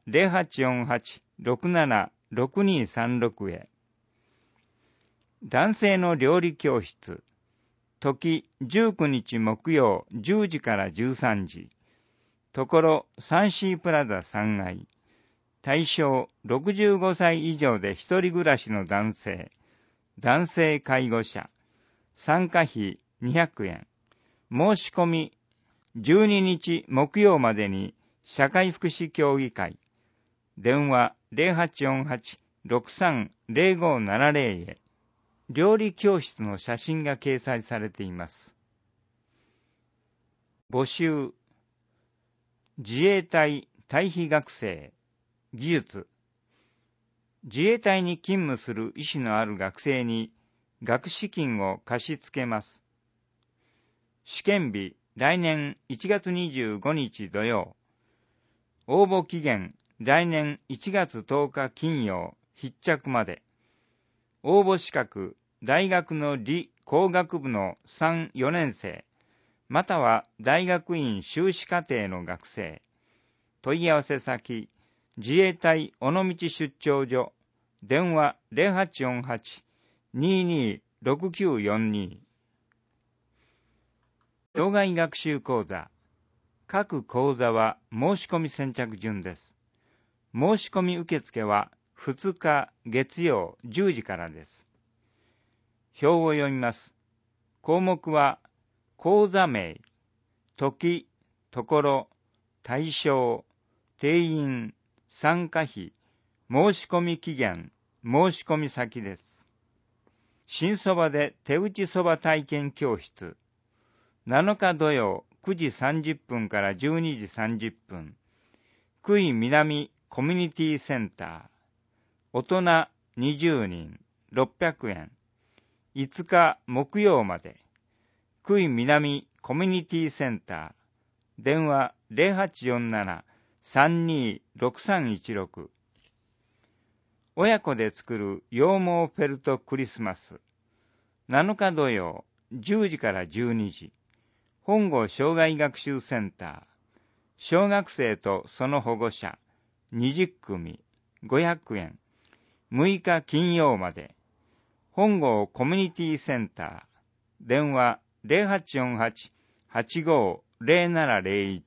0848-676236 へ。男性の料理教室。時19日木曜10時から13時。ところサンシープラザ3階。対象65歳以上で一人暮らしの男性。男性介護者。参加費200円。申し込み12日木曜までに社会福祉協議会。電話 0848-630570 へ。料理教室の写真が掲載されています。募集。自衛隊退避学生。技術。自衛隊に勤務する意思のある学生に学資金を貸し付けます。試験日、来年1月25日土曜。応募期限、来年1月10日金曜、必着まで。応募資格、大学の理工学部の3、4年生、または大学院修士課程の学生。問い合わせ先、自衛隊尾道出張所、電話 0848-226942。障害学習講座。各講座は申し込み先着順です。申し込み受付は2日月曜10時からです。表を読みます。項目は、講座名、時、ところ、対象、定員、参加費、申し込み期限、申し込み先です。新そばで手打ちそば体験教室。7日土曜9時30分から12時30分。久井南コミュニティセンター。大人20人、600円。5日木曜まで。久井南コミュニティセンター。電話 0847-326316。親子で作る羊毛フェルトクリスマス。7日土曜10時から12時。本郷障害学習センター。小学生とその保護者20組500円。6日金曜まで。本郷コミュニティセンター。電話 0848-850701。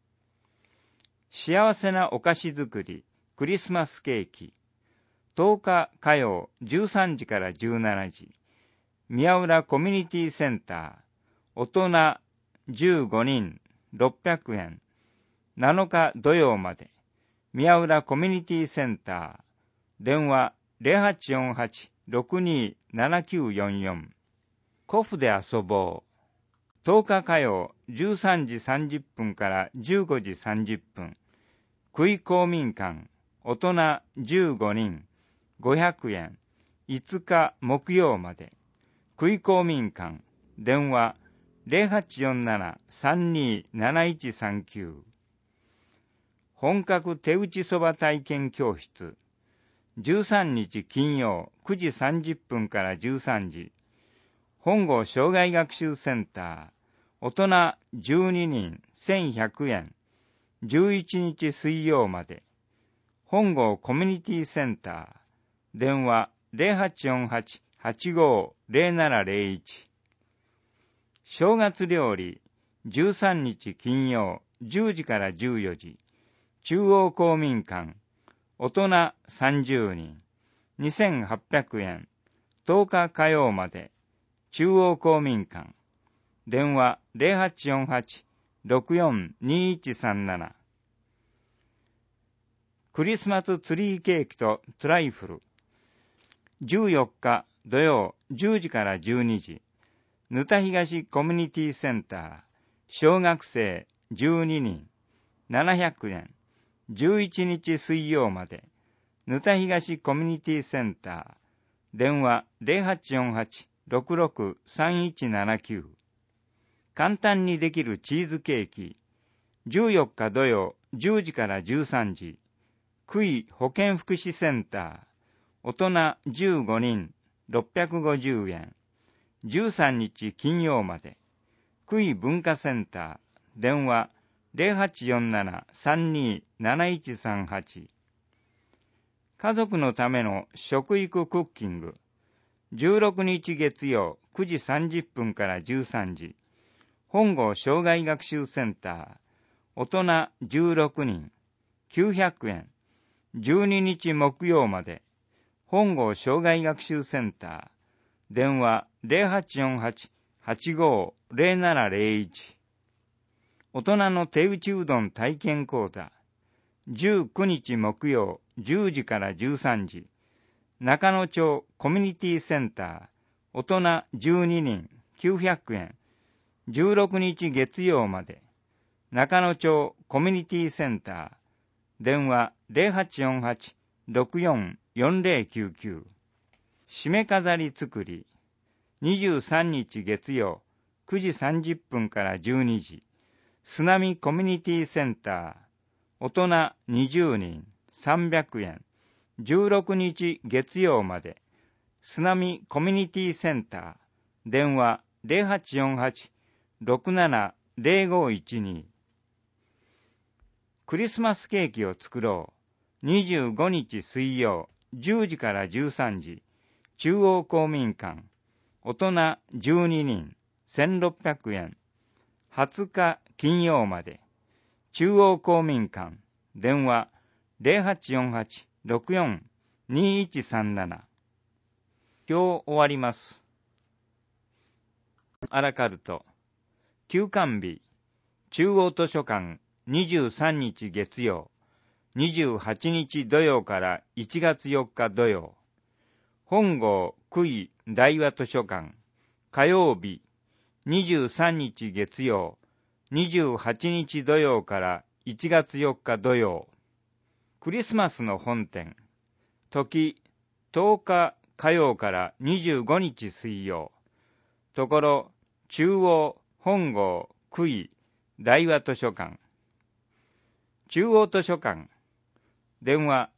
幸せなお菓子作りクリスマスケーキ。10日火曜13時から17時。宮浦コミュニティセンター。大人15人600円。7日土曜まで。宮浦コミュニティセンター。電話 0848-627944。コフで遊ぼう。10日火曜13時30分から15時30分。久井公民館。大人15人500円。5日木曜まで。久井公民館。電話 0847-327139。本格手打ちそば体験教室。13日金曜9時30分から13時。本郷障害学習センター。 大人12人1100円、11日水曜まで。本郷コミュニティセンター、電話 0848-850701。正月料理、13日金曜、10時から14時。中央公民館、大人30人、2800円、10日火曜まで。中央公民館、電話 0848-642137。クリスマスツリーケーキとトライフル。14日土曜10時から12時。沼田東コミュニティセンター、小学生12人、700円。11日水曜まで。沼田東コミュニティセンター、電話 0848-663179。簡単にできるチーズケーキ。14日土曜10時から13時。区医保健福祉センター、大人15人、650円。13日金曜まで。区医文化センター、電話 0847-327138。家族のための食育クッキング。16日月曜9時30分から13時。本郷障害学習センター、大人16人、900円。12日木曜まで。本郷障害学習センター、電話 0848-850701。大人の手打ちうどん体験講座。19日木曜10時から13時。中野町コミュニティセンター、大人12人、900円。16日月曜まで。中野町コミュニティセンター、電話 0848-644099。締め飾り作り。23日月曜9時30分から12時。須波コミュニティセンター、大人20人、300円。16日月曜まで。須波コミュニティセンター、電話 0848-670512。クリスマスケーキを作ろう。25日水曜10時から13時。中央公民館、大人12人、1600円。20日金曜まで。中央公民館、電話 0848-642137。今日終わります。アラカルト。休館日。中央図書館23日月曜、28日土曜から1月4日土曜。本郷区医大和図書館、火曜日、23日月曜、28日土曜から1月4日土曜。クリスマスの本店、時10日火曜から25日水曜。ところ、中央本郷区医大和図書館。中央図書館、電話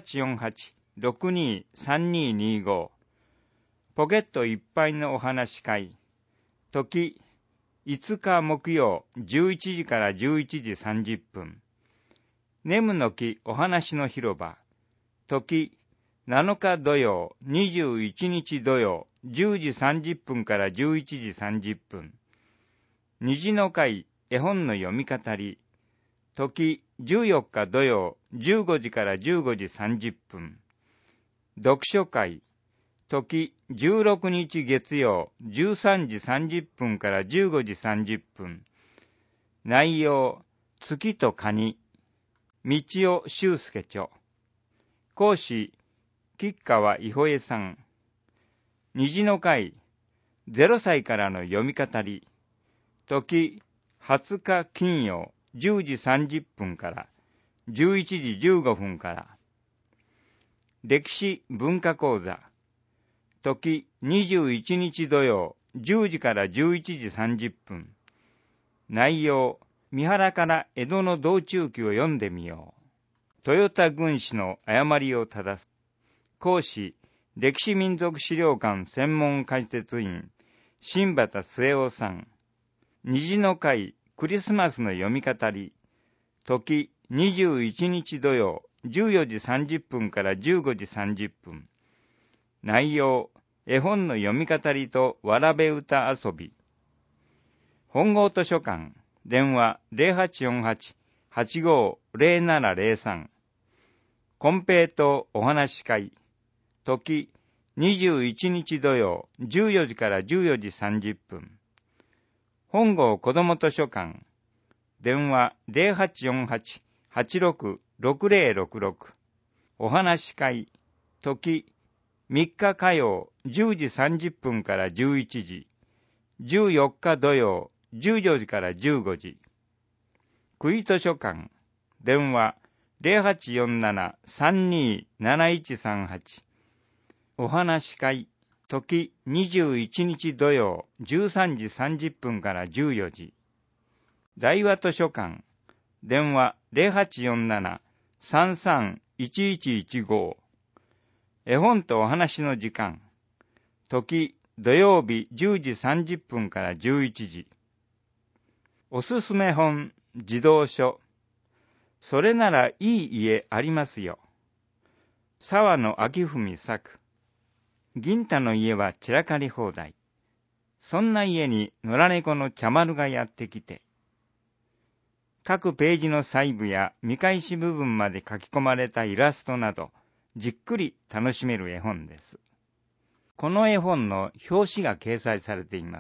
0848-623225。ポケットいっぱいのお話会。時5日木曜11時から11時30分。ネムの木お話の広場。時7日土曜21日土曜10時30分から11時30分。虹の会絵本の読み語り。時14日土曜15時から15時30分。読書会。時16日月曜13時30分から15時30分。内容、月とカニ。道尾修介著。講師、吉川伊保江さん。虹の会、0歳からの読み語り。時20日金曜10時30分から11時15分から。歴史文化講座。時21日土曜10時から11時30分。内容、三原から江戸の道中記を読んでみよう。豊田軍師の誤りを正す。講師、歴史民族資料館専門解説員、新畑末夫さん。 虹の会クリスマスの読み語り、時21日土曜14時30分から15時30分。内容、絵本の読み語りとわらべ歌遊び。本郷図書館、電話 0848-850703。金平とお話し会、時21日土曜14時から14時30分。本郷子ども図書館、電話 0848-866066。お話し会、時3日火曜10時30分から11時。14日土曜14時から15時。区井図書館、電話 0847-327138。お話し会、時21日土曜13時30分から14時。大和図書館、電話 0847-331115。絵本とお話の時間、時土曜日10時30分から11時。おすすめ本、児童書。それならいい家ありますよ。沢野明文作。銀太の家は散らかり放題。そんな家に野良猫の茶丸がやってきて、各ページの細部や見返し部分まで書き込まれたイラストなど、じっくり楽しめる絵本です。この絵本の表紙が掲載されています。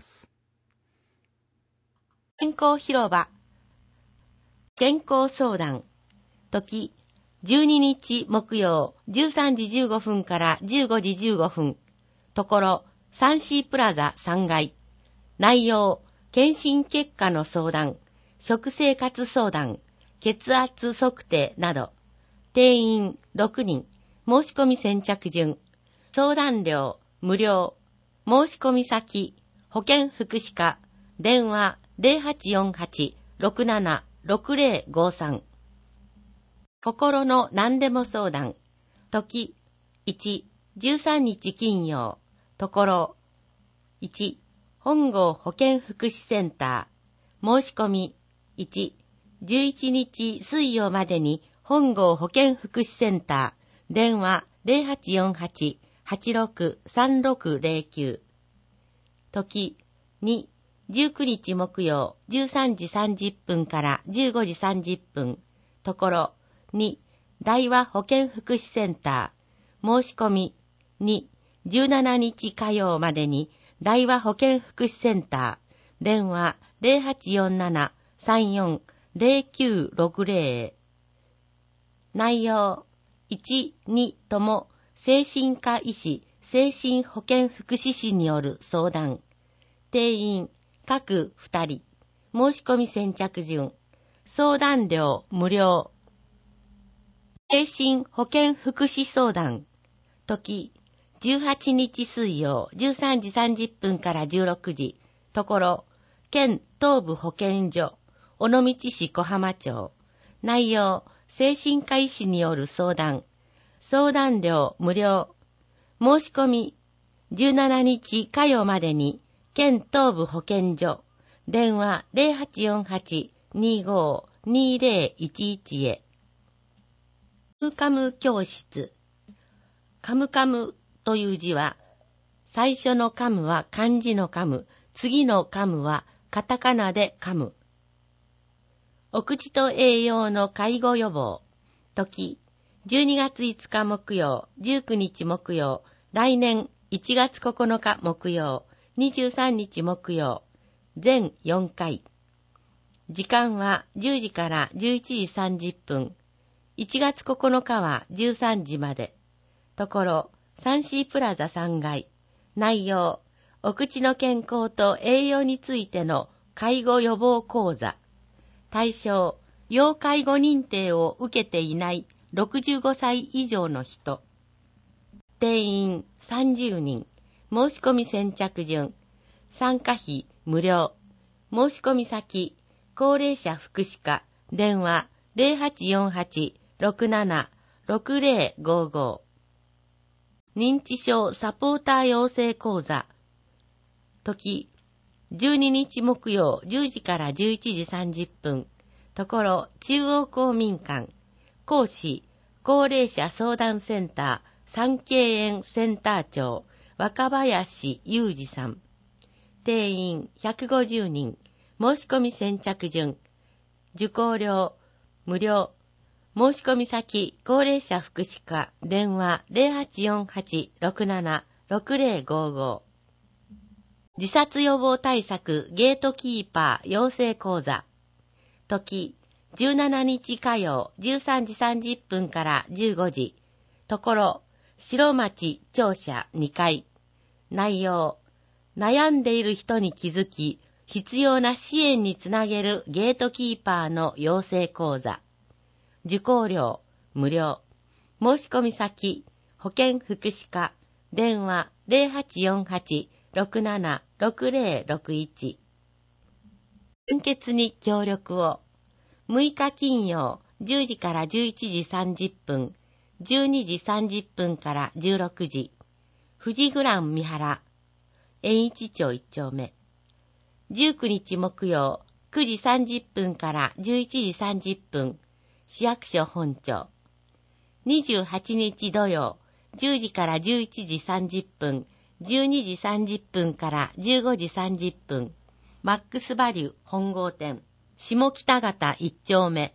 健康広場、健康相談、時12日木曜13時15分から15時15分。ところ、サンシープラザ3階。内容、検診結果の相談、食生活相談、血圧測定など。定員6人。申し込み先着順。相談料無料。申し込み先、保健福祉課。電話0848-676053。心の何でも相談。時1、13日金曜。ところ1、本郷保健福祉センター。申し込み1、11日水曜までに本郷保健福祉センター。電話0848-863609。時2、19日木曜13時30分から15時30分。ところ2、大和保健福祉センター。申し込み2、17日火曜までに大和保健福祉センター。電話0847-340960。内容1、2とも精神科医師、精神保健福祉士による相談。定員各2人。申し込み先着順。相談料無料。精神保健福祉相談。時18日水曜13時30分から16時。ところ、県東部保健所、尾道市小浜町。内容、精神科医師による相談。相談料無料。申し込み、17日火曜までに、県東部保健所。電話0848-25-2011へ。カムカム教室。カムカムという字は、最初のカムは漢字のカム、次のカムはカタカナでカム。お口と栄養の介護予防。時、12月5日木曜、19日木曜、来年1月9日木曜、23日木曜、全4回。時間は10時から11時30分。1月9日は13時まで。ところ、サンシープラザ3階。内容、お口の健康と栄養についての介護予防講座。対象、要介護認定を受けていない65歳以上の人。定員30人。申し込み先着順。参加費無料。申し込み先、高齢者福祉課。電話0848-676055。認知症サポーター養成講座。時 12日木曜10時から11時30分、ところ中央公民館、講師、高齢者相談センター、三景園センター長、若林裕二さん。定員150人、申し込み先着順。受講料、無料。申し込み先、高齢者福祉課、電話 0848-67-6055。自殺予防対策ゲートキーパー養成講座。時、17日火曜13時30分から15時。ところ、白町庁舎2階。内容、悩んでいる人に気づき、必要な支援につなげるゲートキーパーの養成講座。受講料、無料。申し込み先、保健福祉課、電話 0848-67-6061。献血に協力を。6日金曜、10時から11時30分、12時30分から16時。富士グラン三原、円一町1丁目。19日木曜、9時30分から11時30分、市役所本庁。28日土曜、10時から11時30分、12時30分から15時30分、マックスバリュー本郷店、下北方1丁目。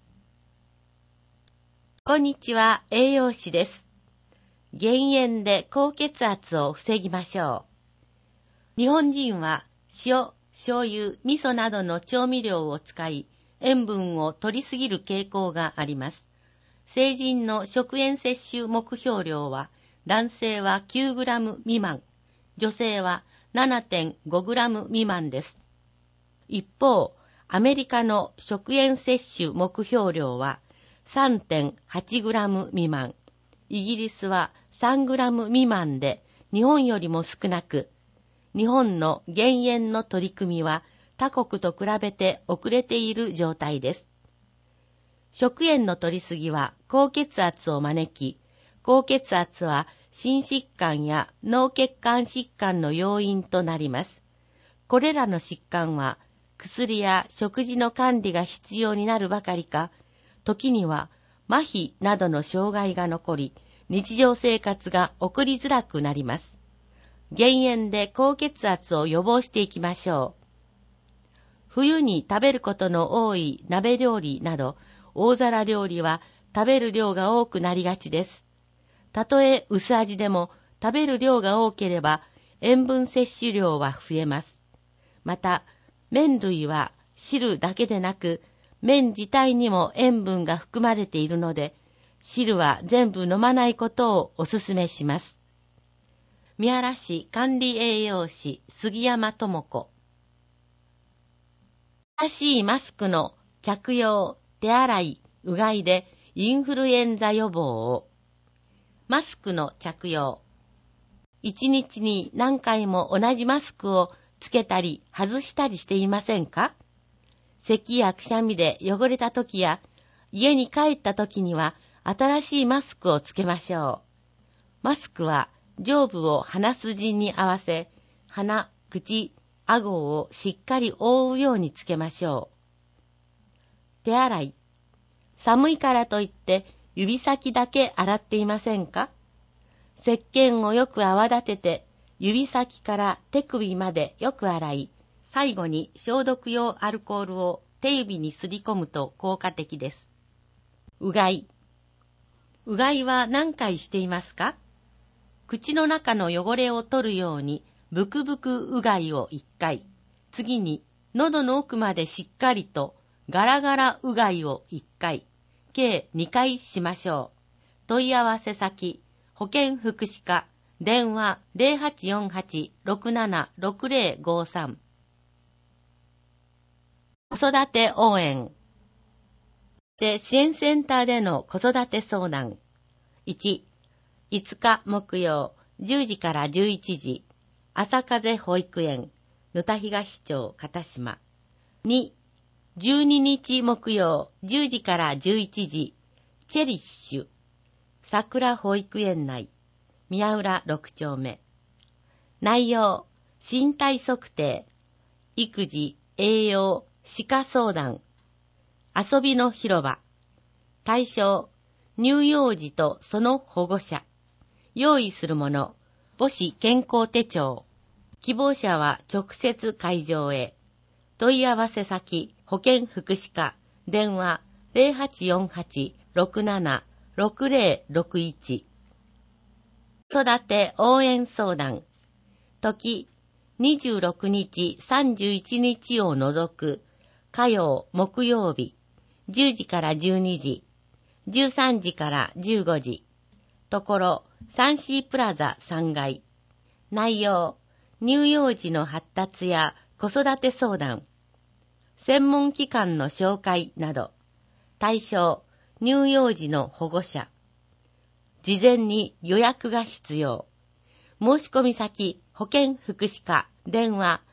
こんにちは、栄養士です。減塩で高血圧を防ぎましょう。日本人は塩、醤油、味噌などの調味料を使い、塩分を摂りすぎる傾向があります。成人の食塩摂取目標量は、男性は 9g 未満、女性は 7.5g 未満です。一方、アメリカの食塩摂取目標量は 3.8g 未満、イギリスは 3g 未満で日本よりも少なく、日本の減塩の取り組みは他国と比べて遅れている状態です。食塩の摂りすぎは高血圧を招き、高血圧は心疾患や脳血管疾患の要因となります。これらの疾患は薬や食事の管理が必要になるばかりか、時には麻痺などの障害が残り、日常生活が送りづらくなります。減塩で高血圧を予防していきましょう。冬に食べることの多い鍋料理など、大皿料理は食べる量が多くなりがちです。たとえ薄味でも食べる量が多ければ塩分摂取量は増えます。また、麺類は汁だけでなく、麺自体にも塩分が含まれているので、汁は全部飲まないことをお勧めします。三原市管理栄養士杉山智子。正しいマスクの着用、手洗い、うがいでインフルエンザ予防を。マスクの着用。一日に何回も同じマスクをつけたり外したりしていませんか？咳やくしゃみで汚れた時や家に帰った時には新しいマスクをつけましょう。マスクは上部を鼻筋に合わせ、鼻、口、顎をしっかり覆うようにつけましょう。手洗い。寒いからといって指先だけ洗っていませんか？石鹸をよく泡立てて、指先から手首までよく洗い、最後に消毒用アルコールを手指にすり込むと効果的です。うがい。うがいは何回していますか？口の中の汚れを取るように、ブクブクうがいを1回、次に喉の奥までしっかりとガラガラうがいを1回、計2回しましょう。問い合わせ先、保健福祉課、電話 0848-676053。子育て応援。で、支援センターでの子育て相談。1、5日木曜10時から11時、朝風保育園、沼田東町片島。2、12日木曜10時から11時、チェリッシュ、桜保育園内、宮浦6丁目。内容、身体測定、 育児、栄養、歯科相談。遊びの広場。対象、乳幼児とその保護者。用意するもの、母子健康手帳。希望者は直接会場へ。問い合わせ先、保健福祉課。電話、0848-67-6061。子育て応援相談。時、26日、31日を除く、火曜、木曜日、10時から12時、13時から15時。ところ、サンシープラザ3階。内容、乳幼児の発達や子育て相談。専門機関の紹介など。対象、乳幼児の保護者。事前に予約が必要。申し込み先、保健福祉課、電話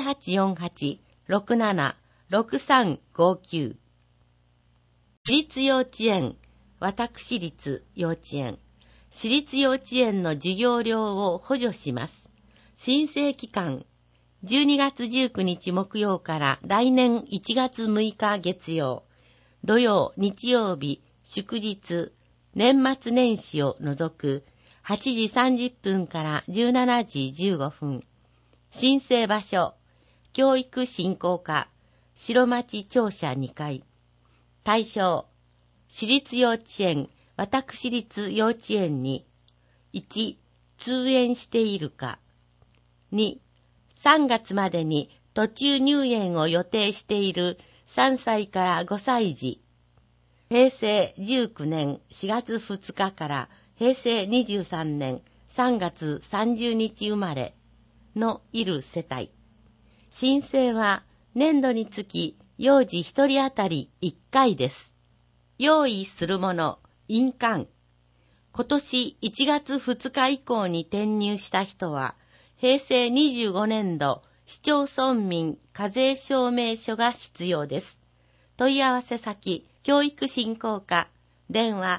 0848-67-6359。私立幼稚園、私立幼稚園。私立幼稚園の授業料を補助します。申請期間、12月19日木曜から来年1月6日月曜、土曜、日曜日、祝日、年末年始を除く8時30分から17時15分。申請場所、教育振興課、白町庁舎2階。対象、私立幼稚園、私立幼稚園に、1、通園しているか。2、3月までに途中入園を予定している3歳から5歳児。平成19年4月2日から平成23年3月30日生まれのいる世帯。申請は年度につき幼児1人当たり1回です。用意するもの、印鑑。今年1月2日以降に転入した人は、平成25年度市町村民課税証明書が必要です。問い合わせ先、教育振興課、電話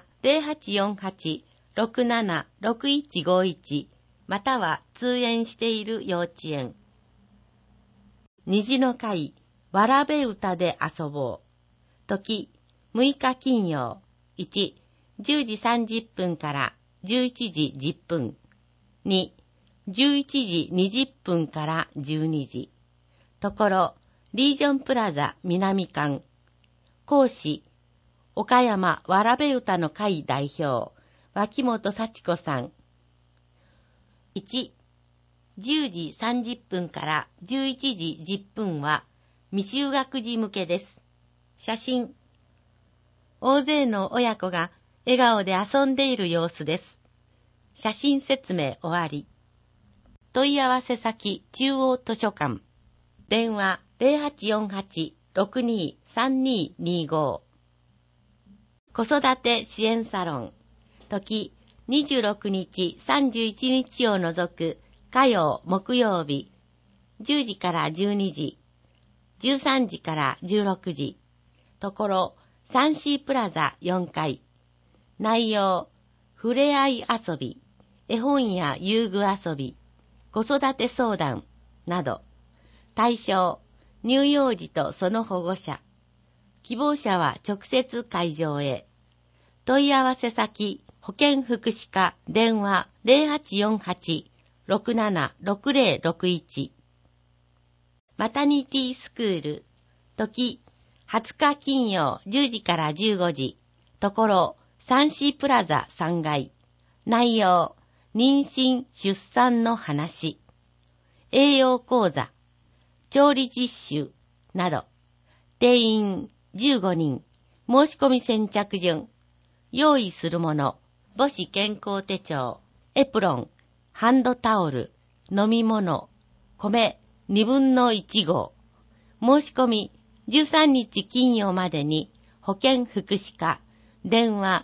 0848-67-6151、または通園している幼稚園。虹の会、わらべ歌で遊ぼう。時、6日金曜、1、10時30分から11時10分。2、11時20分から12時。ところ、リージョンプラザ南館。講師、岡山わらべ歌の会代表、脇本幸子さん。1、10時30分から11時10分は未就学児向けです。写真。大勢の親子が笑顔で遊んでいる様子です。写真説明終わり。問い合わせ先中央図書館。電話0848-623225。子育て支援サロン。時26日31日を除く火曜木曜日。10時から12時。13時から16時。ところ、サンシープラザ4階。内容、ふれあい遊び、絵本や遊具遊び、子育て相談など。対象、乳幼児とその保護者。希望者は直接会場へ。問い合わせ先、保健福祉課、電話0848-67-6061。マタニティスクール。時、20日金曜10時から15時。ところ、サンシープラザ3階。内容、妊娠・出産の話。栄養講座。調理実習。など。定員15人。申し込み先着順。用意するもの。母子健康手帳。エプロン。ハンドタオル。飲み物。米1/2合。申し込み13日金曜までに保健福祉課電話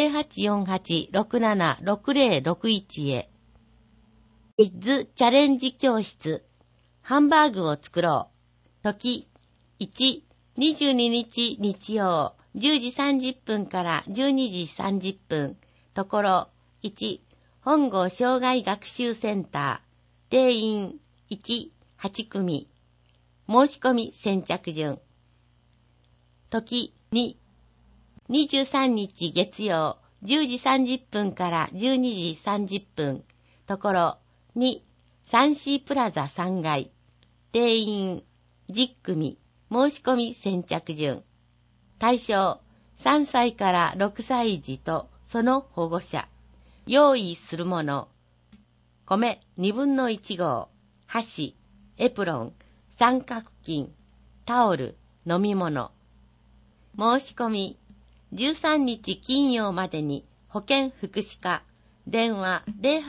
0848-67-6061へ。キッズチャレンジ教室。ハンバーグを作ろう。時1、22日日曜10時30分から12時30分。ところ1、本郷障害学習センター。定員1、8組。 申し込み先着順。時2、23日月曜、10時30分から12時30分。ところ2、サンシープラザ3階。定員10組。申し込み先着順。対象、3歳から6歳児とその保護者。用意するもの。米2分の1合、箸、エプロン、三角巾、タオル、飲み物。申し込み、13日金曜までに保健福祉課、電話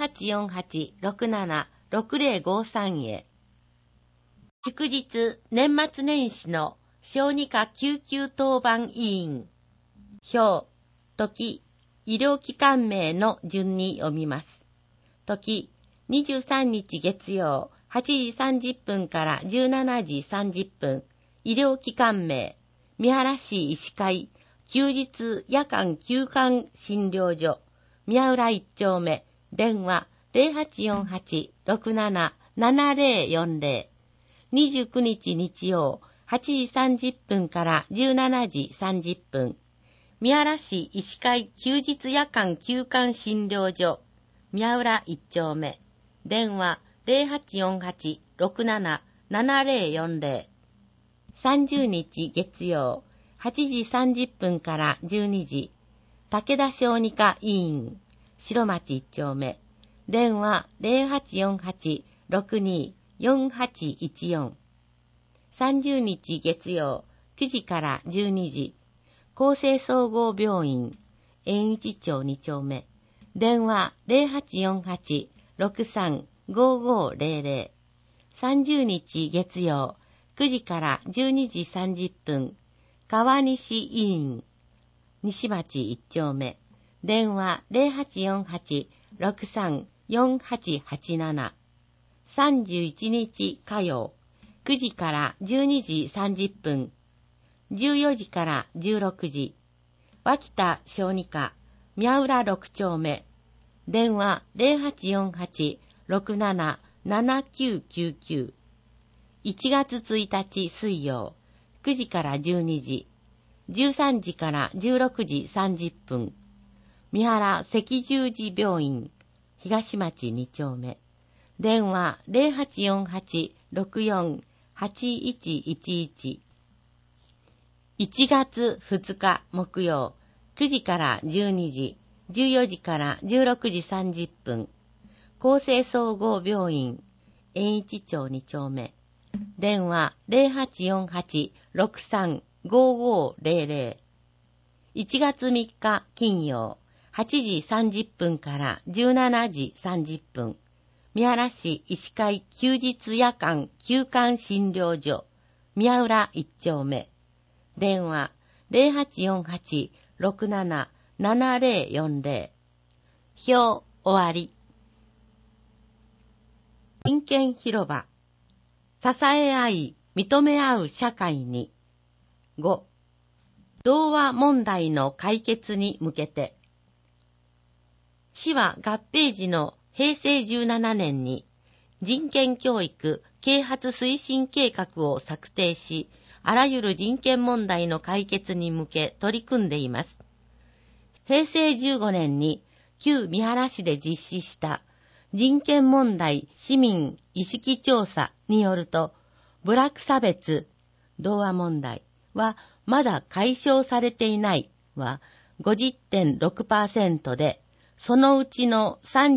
0848-67-6053 へ。祝日年末年始の小児科救急当番委員。表、時、医療機関名の順に読みます。時、23日月曜、8時30分から17時30分、医療機関名、三原市医師会、休日夜間休館診療所、宮浦1丁目、電話 0848-67-7040。29日日曜、8時30分から17時30分、宮原市医師会休日夜間休館診療所、宮浦1丁目、電話 0848-67-7040。30日月曜、8時30分から12時、武田小児科医院、白町1丁目、電話 0848-62-4814。30日月曜、9時から12時、厚生総合病院、円一町2丁目、電話 0848-63-5500。30日月曜、9時から12時30分、川西医院、西町1丁目、電話 0848-63-4887。31日火曜、9時から12時30分、14時から16時、脇田小児科、宮浦6丁目、電話 0848-67-7999。1月1日水曜、9時から12時、13時から16時30分、三原赤十字病院、東町2丁目、電話 0848-64-8111。1月2日木曜、9時から12時、14時から16時30分、厚生総合病院、円一町2丁目、電話 0848-63-5500。1月3日金曜、8時30分から17時30分、三原市医師会休日夜間休館診療所、宮浦1丁目、電話 0848-67-7040。表終わり。人権広場。支え合い、認め合う社会に。5、童話問題の解決に向けて。市は合併時の平成17年に人権教育啓発推進計画を策定し、あらゆる人権問題の解決に向け取り組んでいます。平成15年に旧三原市で実施した人権問題市民意識調査によると、部落差別、童話問題はまだ解消されていないは 50.6% で、そのうちの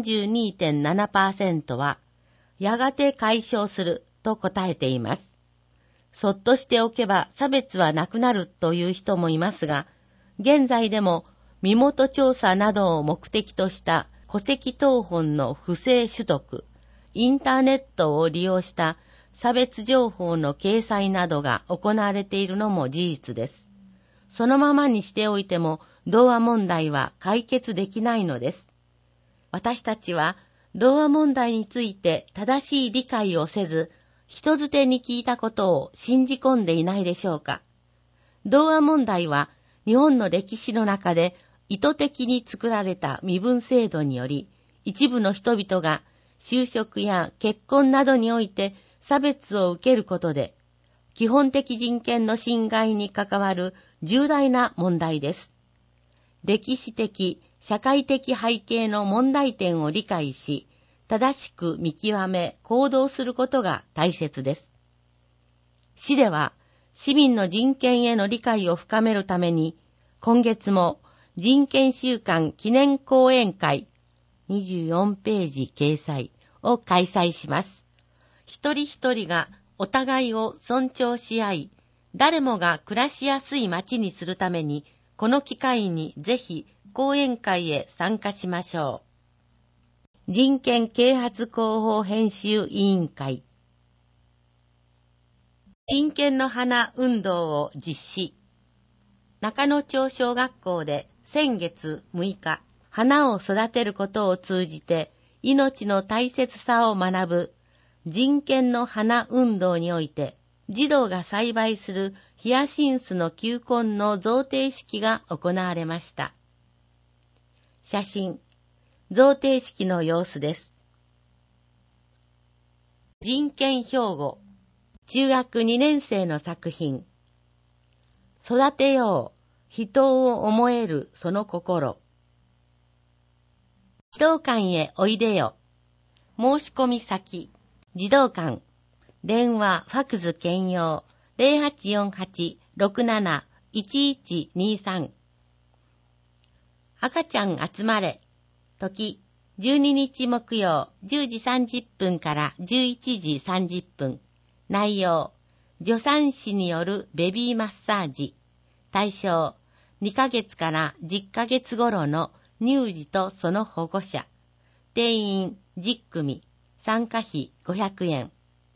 32.7% はやがて解消すると答えています。そっとしておけば差別はなくなるという人もいますが、現在でも身元調査などを目的とした戸籍謄本の不正取得、インターネットを利用した差別情報の掲載などが行われているのも事実です。そのままにしておいても童話問題は解決できないのです。私たちは童話問題について正しい理解をせず、人づてに聞いたことを信じ込んでいないでしょうか。童話問題は日本の歴史の中で意図的に作られた身分制度により、一部の人々が就職や結婚などにおいて差別を受けることで、 基本的人権の侵害に関わる重大な問題です。歴史的、社会的背景の問題点を理解し、正しく見極め、行動することが大切です。市では、市民の人権への理解を深めるために、今月も人権週間記念講演会24ページ掲載を開催します。一人一人がお互いを尊重し合い、誰もが暮らしやすい街にするために、この機会にぜひ講演会へ参加しましょう。人権啓発広報編集委員会。人権の花運動を実施。中野町小学校で先月6日、花を育てることを通じて命の大切さを学ぶ人権の花運動において、児童が栽培するヒアシンスの球根の贈呈式が行われました。写真、贈呈式の様子です。人権標語、中学2年生の作品。育てよう、人を思えるその心。児童館へおいでよ。申し込み先、児童館。電話、ファクス兼用 0848-67-1123。赤ちゃん集まれ。時、12日木曜10時30分から11時30分。内容、助産師によるベビーマッサージ。対象、2ヶ月から10ヶ月頃の乳児とその保護者。定員10組。参加費500円。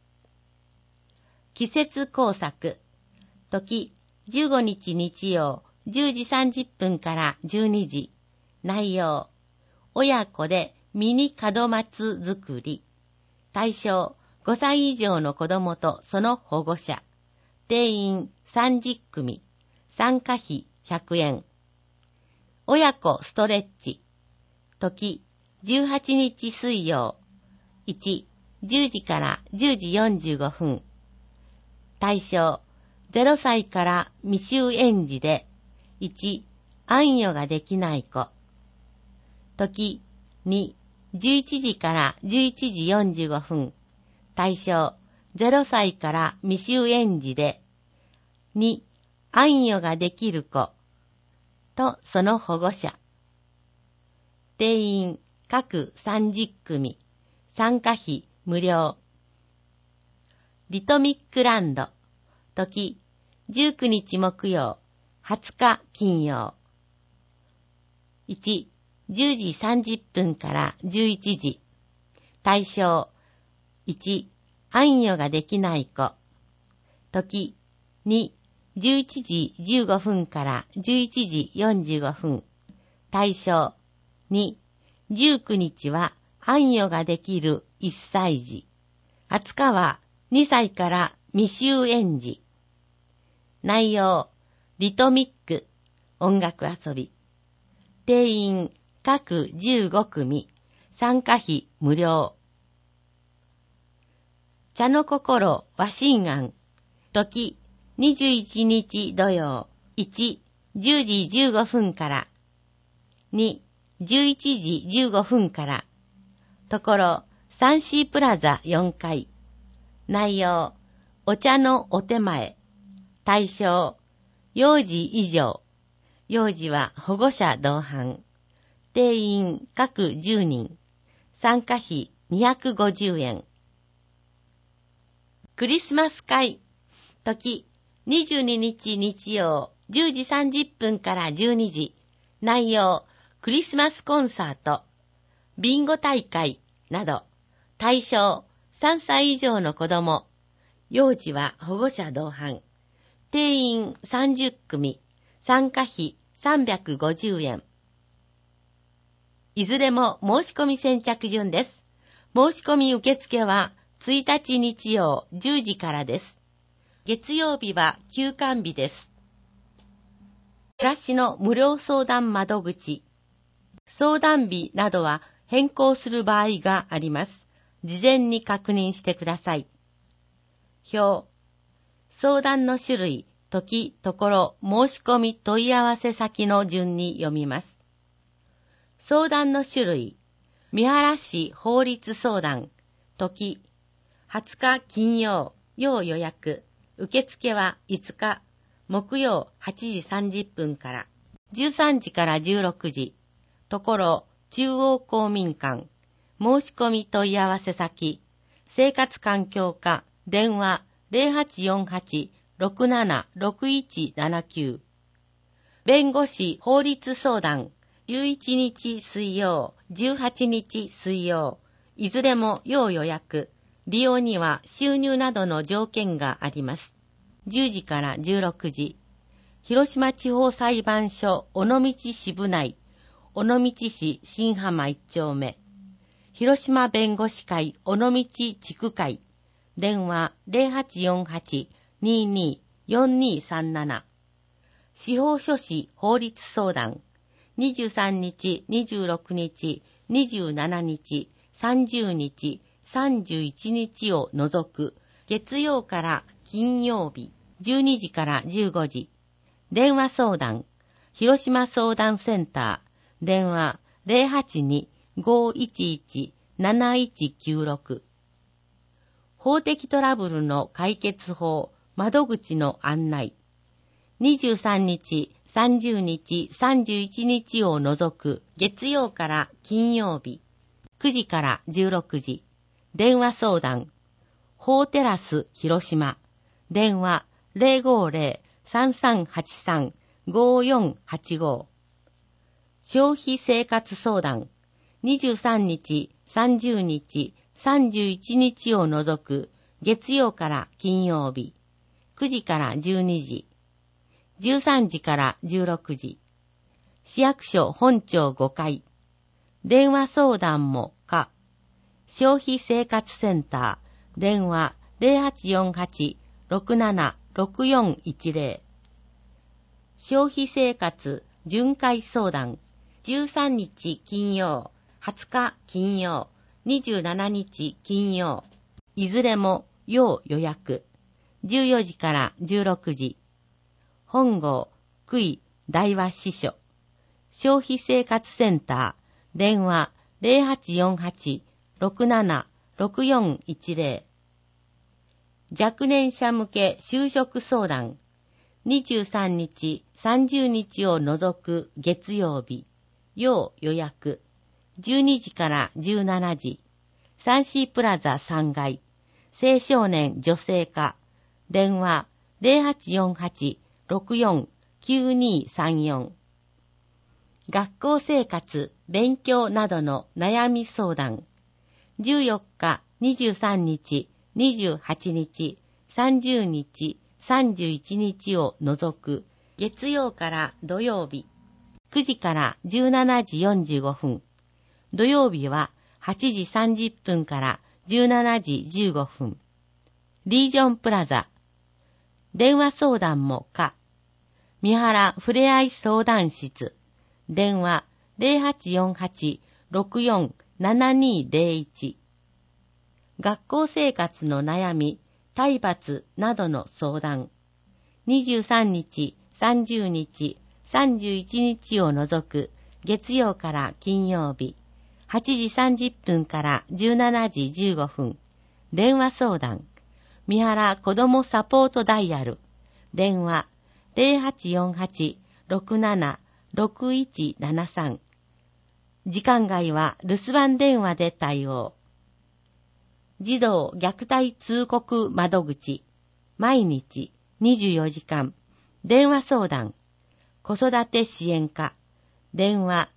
季節工作。時、15日日曜、10時30分から12時。内容、親子でミニ門松作り。対象、5歳以上の子供とその保護者。定員30組。参加費100円。親子ストレッチ。時、18日水曜。1、10時から10時45分。対象、0歳から未就園児で、1、安与ができない子。時、2、11時から11時45分。対象、0歳から未就園児で、2、安与ができる子。と、その保護者。定員、各30組。参加費無料。リトミックランド。時、19日木曜、20日金曜。1、10時30分から11時。対象、1、安与ができない子。時、2、11時15分から11時45分。対象、2、19日は安与ができる1歳児。20日は2歳から未就園児。内容、リトミック、音楽遊び。定員、各15組。参加費無料。茶の心和心庵。時、21日土曜。1、10時15分から。2、11時15分から。ところ、サンシープラザ4階。内容、お茶のお手前。対象、幼児以上。幼児は保護者同伴。定員各10人。参加費250円。クリスマス会。時、22日日曜、10時30分から12時。内容、クリスマスコンサート。ビンゴ大会など。対象、3歳以上の子供。幼児は保護者同伴。定員30組。参加費350円。いずれも申し込み先着順です。申し込み受付は1日日曜10時からです。月曜日は休館日です。暮らしの無料相談窓口。相談日などは変更する場合があります。事前に確認してください。表。 相談の種類、時、ところ、申し込み問い合わせ先の順に読みます。相談の種類、三原市法律相談、時、20日金曜、要予約、受付は5日、木曜8時30分から、13時から16時、ところ、中央公民館、申し込み問い合わせ先、生活環境課、電話0848-676179。弁護士法律相談、11日水曜、18日水曜、いずれも要予約。利用には収入などの条件があります。10時から16時。広島地方裁判所尾道支部内、尾道市新浜1丁目。広島弁護士会尾道地区会。電話0848-224237。司法書士法律相談。23日、26日、27日、30日、31日を除く、月曜から金曜日、12時から15時。電話相談、広島相談センター、電話082-511-7196。法的トラブルの解決法、窓口の案内。23日、30日、31日を除く、月曜から金曜日、9時から16時。電話相談、法テラス広島、電話050-3383-5485。消費生活相談、23日、30日、31日を除く、月曜から金曜日、9時から12時、13時から16時。市役所本庁5階、電話相談も可。消費生活センター、電話0848-676410。消費生活巡回相談、13日金曜、20日金曜、27日金曜、いずれも要予約。14時から16時。本郷、杭、大和支所。消費生活センター、電話0848-676410。若年者向け就職相談。23日、30日を除く月曜日。要予約。12時から17時。サンシープラザ3階。青少年女性課。電話0848-649234。学校生活、勉強などの悩み相談。14日、23日、28日、30日、31日を除く、月曜から土曜日、9時から17時45分。土曜日は8時30分から17時15分。リージョンプラザ。電話相談も可。三原ふれあい相談室。電話0848-647201。学校生活の悩み、体罰などの相談。23日、30日、31日を除く月曜から金曜日、8時30分から17時15分。電話相談。三原子どもサポートダイヤル。電話0848-676173。時間外は留守番電話で対応。児童虐待通告窓口。毎日24時間。電話相談。子育て支援課。電話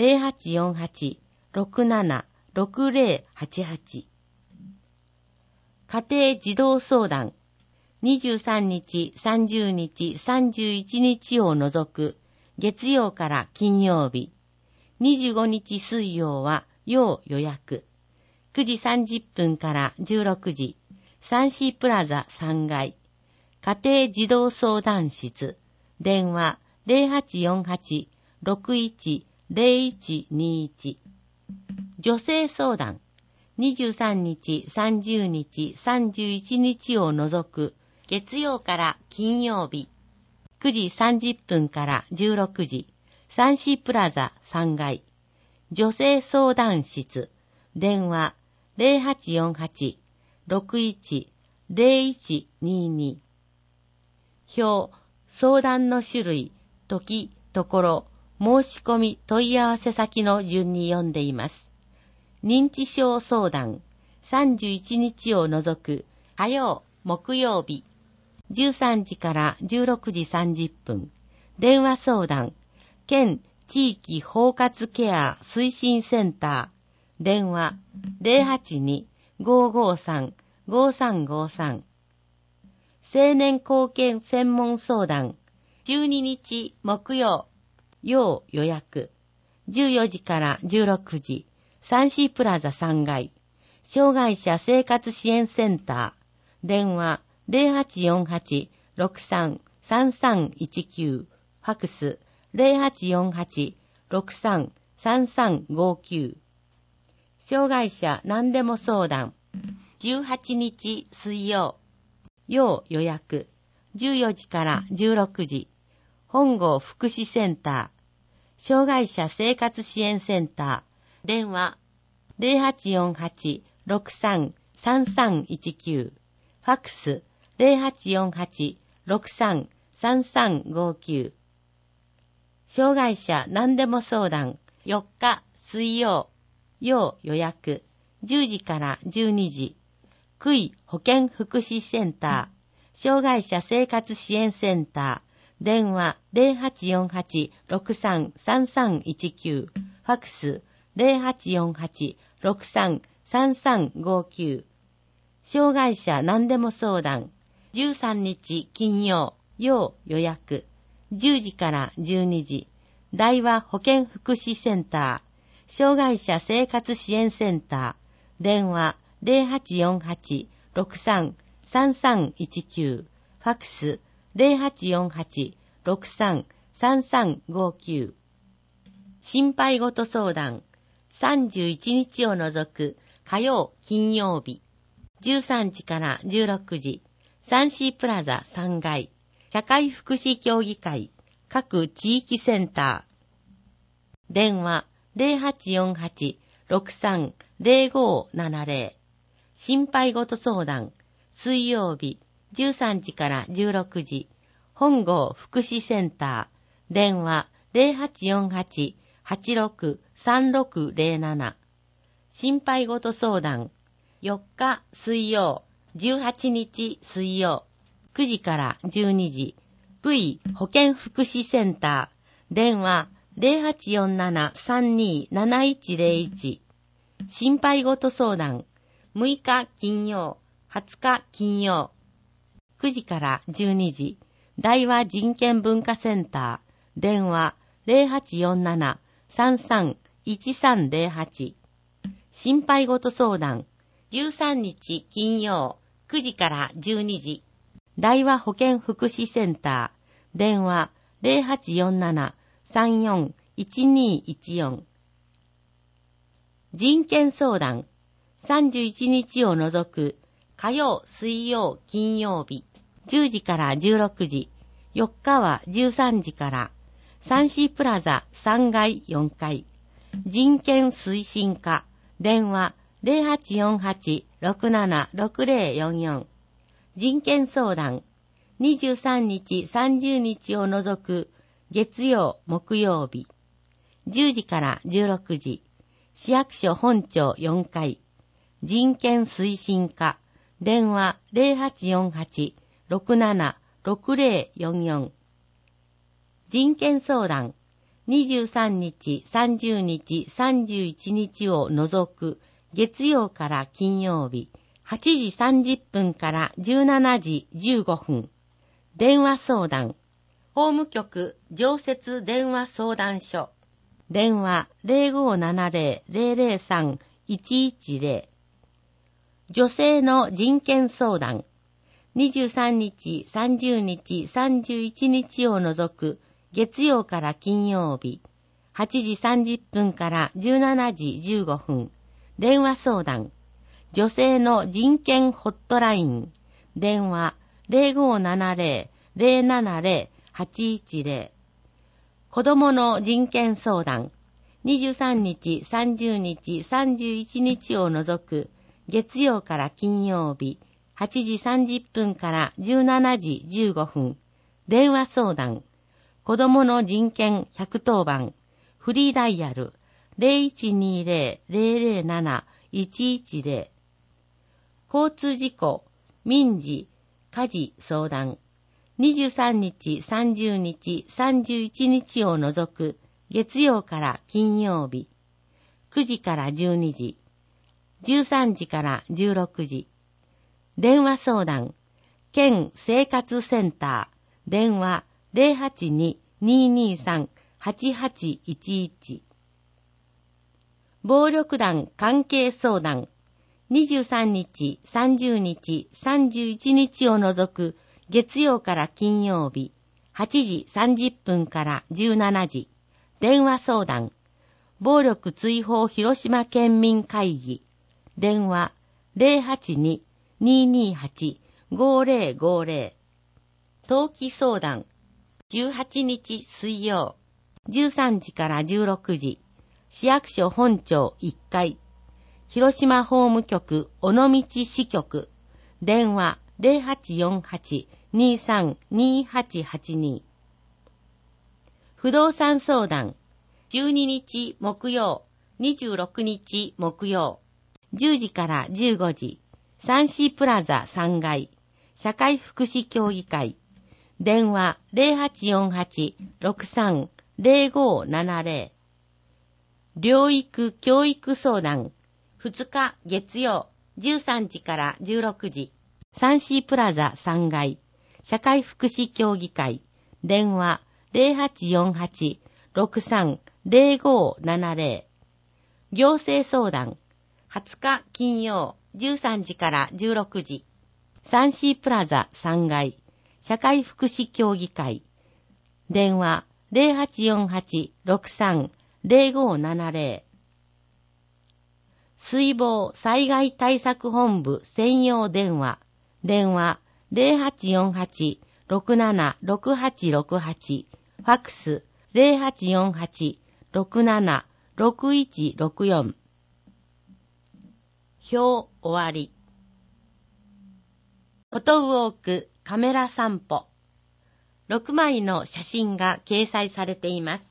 0848-676088。家庭児童相談。23日、30日、31日を除く月曜から金曜日。25日水曜は要予約。9時30分から16時。サンシープラザ3階。家庭児童相談室。電話0848-610121。女性相談。23日、30日、31日を除く月曜から金曜日、9時30分から16時、サンシープラザ3階、女性相談室、電話0848-61-0122。表、相談の種類、時、ところ、申し込み問い合わせ先の順に読んでいます。認知症相談、31日を除く、火曜、木曜日、13時から16時30分、電話相談、県地域包括ケア推進センター、電話082-553-5353。青年貢献専門相談、12日木曜、要予約、14時から16時、サンシープラザ3階、障害者生活支援センター、電話0848-63-3319、ファクス0848-63-3359。障害者何でも相談、18日水曜、要予約、14時から16時、本郷福祉センター、障害者生活支援センター、電話0848-63-3319、ファクス0848-63-3359。障害者何でも相談、4日水曜、要予約、10時から12時、区医保健福祉センター、障害者生活支援センター、電話0848-63-3319、ファクス0848-63-3359。障害者何でも相談、13日金曜、要予約、10時から12時、大和保健福祉センター、障害者生活支援センター、電話0848-63-3319、ファクス0848-63-3359。心配事相談、31日を除く火曜金曜日、13時から16時、サンシープラザ3階、社会福祉協議会、各地域センター、電話0848-63-0570。心配事相談、水曜日、13時から16時、本郷福祉センター、電話0848-863607。心配事相談、4日水曜、18日水曜、9時から12時、区医保健福祉センター、電話0847-327101。心配事相談、6日金曜、20日金曜、9時から12時、大和人権文化センター、電話0847-331308。心配事相談、13日金曜、9時から12時、大和保健福祉センター、電話0847-341214。人権相談、31日を除く火曜、水曜、金曜日、10時から16時、4日は13時から、サンシープラザ3階4階、人権推進課、電話0848-676044。人権相談、23日30日を除く月曜木曜日、10時から16時、市役所本庁4階、人権推進課、電話0848-676044。人権相談、23日、30日、31日を除く月曜から金曜日、8時30分から17時15分。電話相談、法務局常設電話相談所、電話0570-003-110。女性の人権相談、23日、30日、31日を除く月曜から金曜日、8時30分から17時15分。電話相談、女性の人権ホットライン、電話 0570-070-810。子どもの人権相談。23日、30日、31日を除く月曜から金曜日、8時30分から17時15分。電話相談。子どもの人権110番。フリーダイヤル 0120-007-110。交通事故、民事、家事相談。23日、30日、31日を除く月曜から金曜日、9時から12時、13時から16時。電話相談、県生活センター、電話 082-223-8811。暴力団関係相談、23日、30日、31日を除く月曜から金曜日、8時30分から17時。電話相談、暴力追放広島県民会議。電話 082-228-5050。登記相談、18日水曜、13時から16時。市役所本庁1階。広島法務局尾道支局。電話0848-232882。不動産相談。12日木曜、26日木曜。10時から15時。サンシープラザ3階。社会福祉協議会。電話0848-630570。療育教育相談。2日月曜、13時から16時。サンシープラザ3階。社会福祉協議会。電話0848-630570。行政相談。20日金曜、13時から16時。サンシープラザ3階。社会福祉協議会。電話0848-630570。水防災害対策本部専用電話。電話0848-676868。ファックス0848-676164。表終わり。フォトウォークカメラ散歩。6枚の写真が掲載されています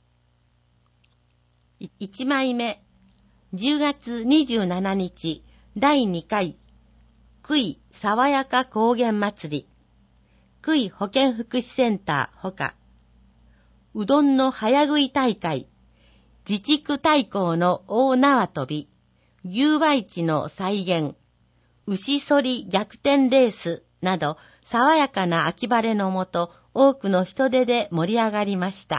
。1枚目、10月27日第2回久井爽やか高原祭り。久井保健福祉センターほか。うどんの早食い大会。自畜対抗の大縄跳び。牛馬市の再現。牛反り逆転レースなど、爽やかな秋晴れのもと、多くの人出で盛り上がりました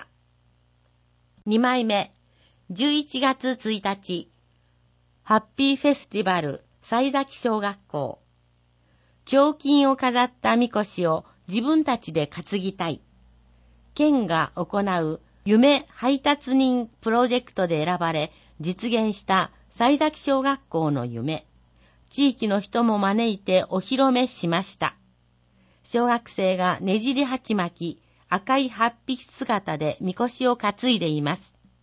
。2枚目、11月1日、ハッピーフェスティバル、西崎小学校。彫金を飾ったみこしを自分たちで担ぎたい。県が行う夢配達人プロジェクトで選ばれ、実現した西崎小学校の夢。地域の人も招いてお披露目しました。小学生がねじり鉢巻き、赤い8匹姿でみこしを担いでいます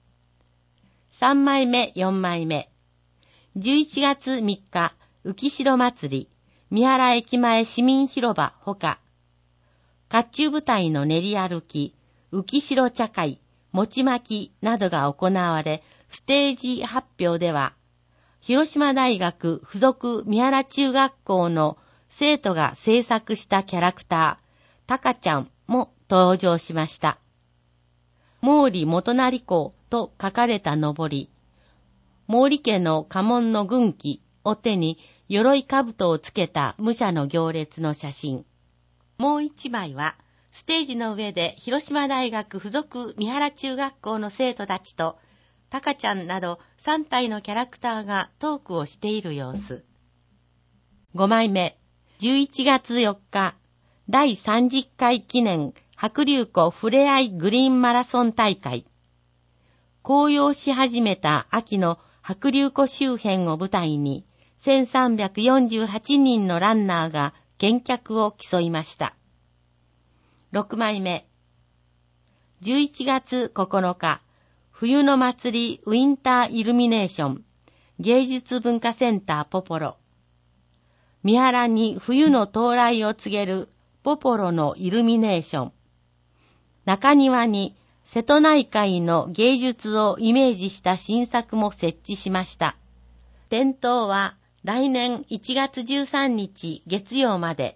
。3枚目、4枚目。11月3日、浮城祭り、三原駅前市民広場ほか。甲冑部隊の練り歩き、浮城茶会、餅巻きなどが行われ、ステージ発表では、広島大学附属三原中学校の生徒が制作したキャラクター、たかちゃんも登場しました。毛利元就公と書かれたのぼり、毛利家の家紋の軍旗を手に鎧兜をつけた武者の行列の写真。もう一枚は、ステージの上で広島大学附属三原中学校の生徒たちと、たかちゃんなど3体のキャラクターがトークをしている様子。5枚目、11月4日、第30回記念白竜湖ふれあいグリーンマラソン大会。紅葉し始めた秋の白竜湖周辺を舞台に、1348人のランナーが見客を競いました。6枚目。11月9日、冬の祭りウィンターイルミネーション、芸術文化センターポポロ。三原に冬の到来を告げるポポロのイルミネーション。中庭に瀬戸内海の芸術をイメージした新作も設置しました。点灯は来年1月13日月曜まで。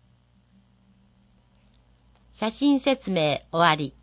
写真説明終わり。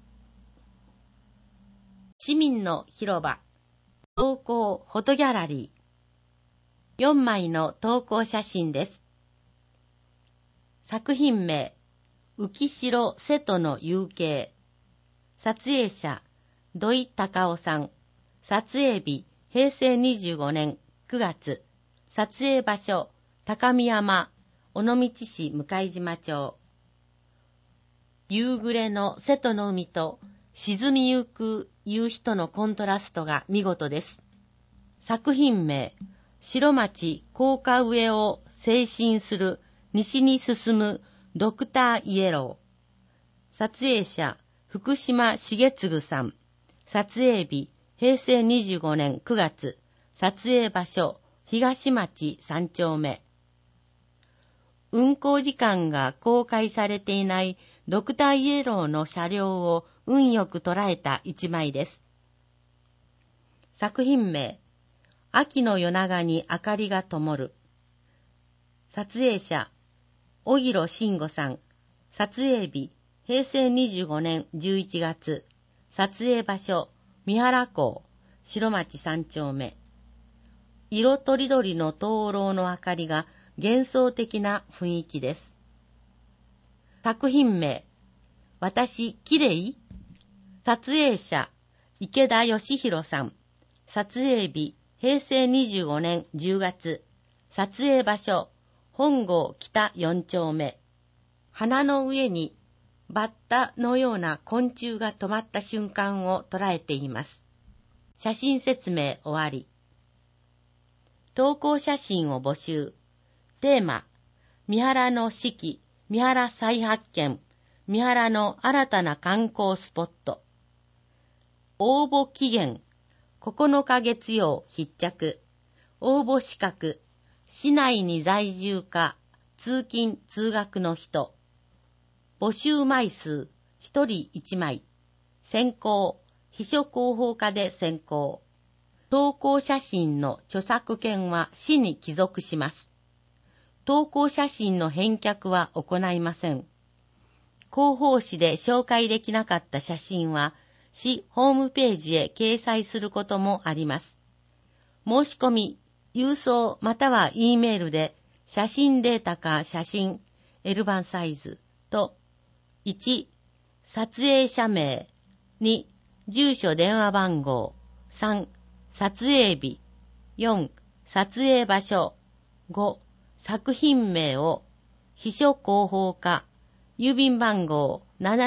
市民の広場、投稿フォトギャラリー。4枚の投稿写真です。作品名、浮城瀬戸の夕景。撮影者、土井隆夫さん。撮影日、平成25年9月。撮影場所、高見山、尾道市向島町。夕暮れの瀬戸の海と沈みゆく夕日とのコントラストが見事です。作品名、白町高架上を西進する西に進むドクターイエロー。撮影者、福島重次さん。撮影日、平成25年9月。撮影場所、東町3丁目。運行時間が公開されていないドクターイエローの車両を運よく捉えた一枚です。作品名、秋の夜長に明かりが灯る。撮影者、小広慎吾さん。撮影日、平成25年11月。撮影場所、三原港、白町3丁目。色とりどりの灯籠の明かりが幻想的な雰囲気です。作品名、私きれい？撮影者、池田義弘さん。撮影日、平成25年10月。撮影場所、本郷北4丁目。花の上にバッタのような昆虫が止まった瞬間を捉えています。写真説明終わり。投稿写真を募集。テーマ、三原の四季、三原再発見、三原の新たな観光スポット。応募期限、9日月曜必着。応募資格、市内に在住か、通勤・通学の人。募集枚数、1人1枚。選考、秘書広報課で選考。投稿写真の著作権は市に帰属します。投稿写真の返却は行いません。広報誌で紹介できなかった写真は、市ホームページへ掲載することもあります。申し込み、郵送または E メールで、写真データか写真、L 版サイズと、1、撮影者名、2、住所電話番号、3、撮影日、4、撮影場所、5、作品名を、秘書広報課、郵便番号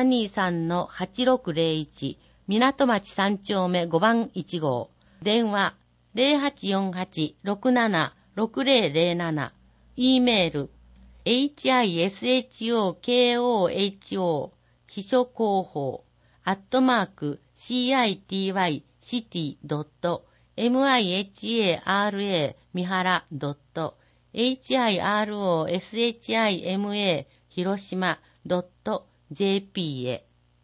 723-8601、港町3丁目5番1号、電話 0848-676007、E メール、hishokoho、秘書広報、@city.city.mihara 三原 .hirosHIMA 広島 .jp へ。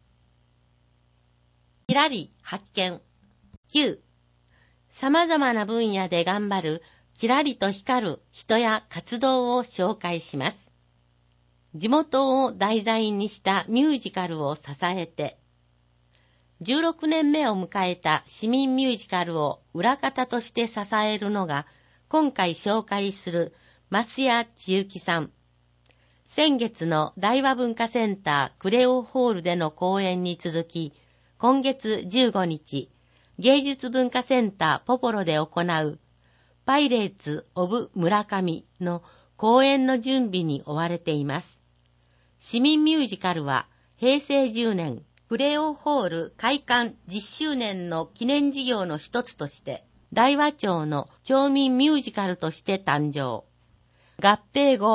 きらり発見。9、様々な分野で頑張るきらりと光る人や活動を紹介します。地元を題材にしたミュージカルを支えて、16年目を迎えた市民ミュージカルを裏方として支えるのが、今回紹介する増谷千幸さん。先月の大和文化センタークレオホールでの公演に続き、今月15日、芸術文化センターポポロで行うパイレーツ・オブ・村上の公演の準備に追われています。市民ミュージカルは平成10年クレオホール開館10周年の記念事業の一つとして大和町の町民ミュージカルとして誕生。合併後、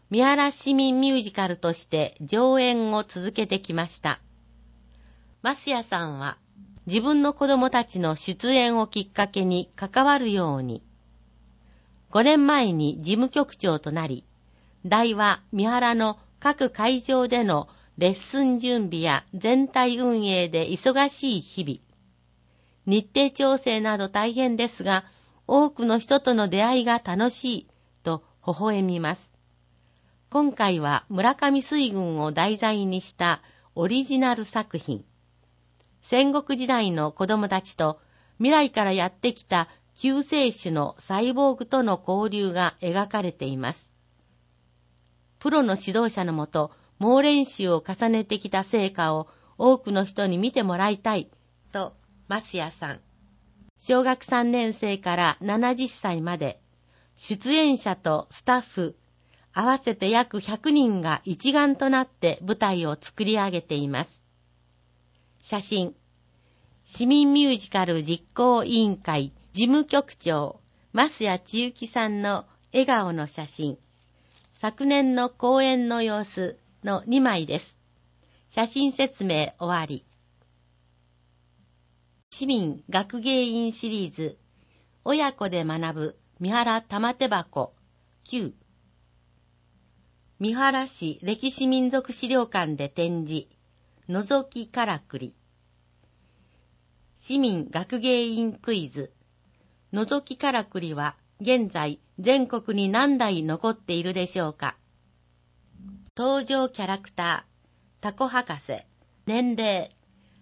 三原市民ミュージカルとして上演を続けてきました。増谷さんは自分の子供たちの出演をきっかけに関わるように、5年前に事務局長となり、大和三原の各会場でのレッスン準備や全体運営で忙しい日々。日程調整など大変ですが、多くの人との出会いが楽しいと微笑みます。今回は村上水軍を題材にしたオリジナル作品。戦国時代の子供たちと未来からやってきた救世主のサイボーグとの交流が描かれています。プロの指導者のもと、猛練習を重ねてきた成果を多くの人に見てもらいたいと増谷さん。小学3年生から70歳まで、出演者とスタッフ、合わせて約100人が一丸となって舞台を作り上げています。写真、市民ミュージカル実行委員会事務局長、増谷千幸さんの笑顔の写真、昨年の公演の様子の2枚です。写真説明終わり。市民学芸員シリーズ、親子で学ぶ三原玉手箱9。三原市歴史民族資料館で展示、のぞきからくり。市民学芸員クイズ、のぞきからくりは現在全国に何台残っているでしょうか。登場キャラクター、タコ博士、年齢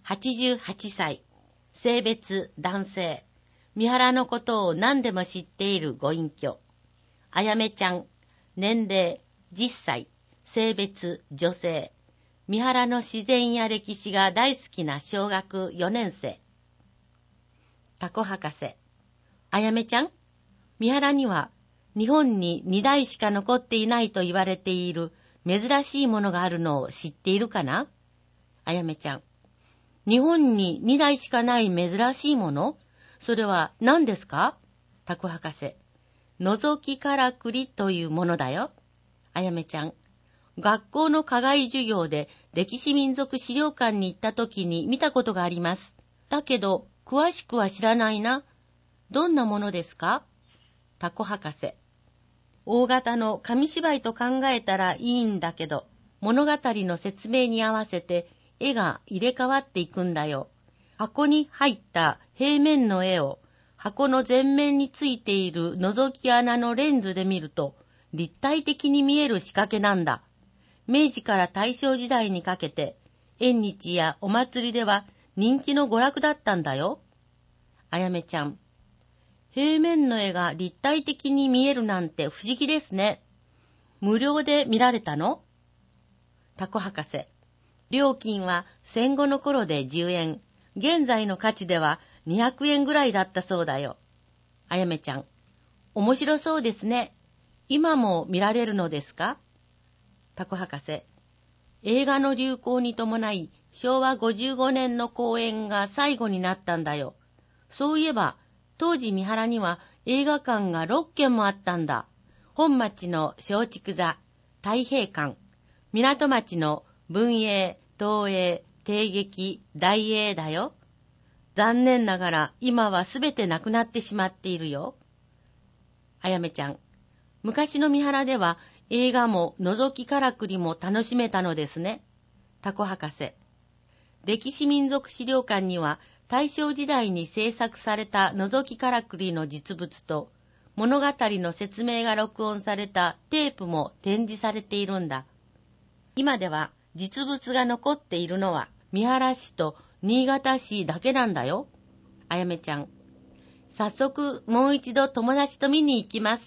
88歳、性別男性、三原のことを何でも知っているご隠居。あやめちゃん、年齢10歳、性別女性、三原の自然や歴史が大好きな小学4年生。タコ博士、あやめちゃん、三原には日本に2台しか残っていないと言われている珍しいものがあるのを知っているかな。あやめちゃん、日本に2台しかない珍しいもの、それは何ですか。タコ博士、のぞきからくりというものだよ。あやめちゃん、学校の課外授業で歴史民族資料館に行った時に見たことがあります。だけど詳しくは知らないな。どんなものですか。タコ博士、大型の紙芝居と考えたらいいんだけど、物語の説明に合わせて絵が入れ替わっていくんだよ。箱に入った平面の絵を箱の前面についている覗き穴のレンズで見ると立体的に見える仕掛けなんだ。明治から大正時代にかけて縁日やお祭りでは人気の娯楽だったんだよ。あやめちゃん、平面の絵が立体的に見えるなんて不思議ですね。無料で見られたの。タコ博士、料金は戦後の頃で10円、現在の価値では200円ぐらいだったそうだよ。あやめちゃん、面白そうですね。今も見られるのですか。タコ博士、映画の流行に伴い昭和55年の公演が最後になったんだよ。そういえば当時三原には映画館が6軒もあったんだ。本町の松竹座、太平館、港町の文英、東映、帝劇、大映だよ。残念ながら今はすべてなくなってしまっているよ。あやめちゃん、昔の三原では映画も覗きからくりも楽しめたのですね。タコ博士、歴史民族資料館には大正時代に制作された覗きからくりの実物と物語の説明が録音されたテープも展示されているんだ。今では実物が残っているのは三原市と新潟市だけなんだよ。あやめちゃん、早速もう一度友達と見に行きます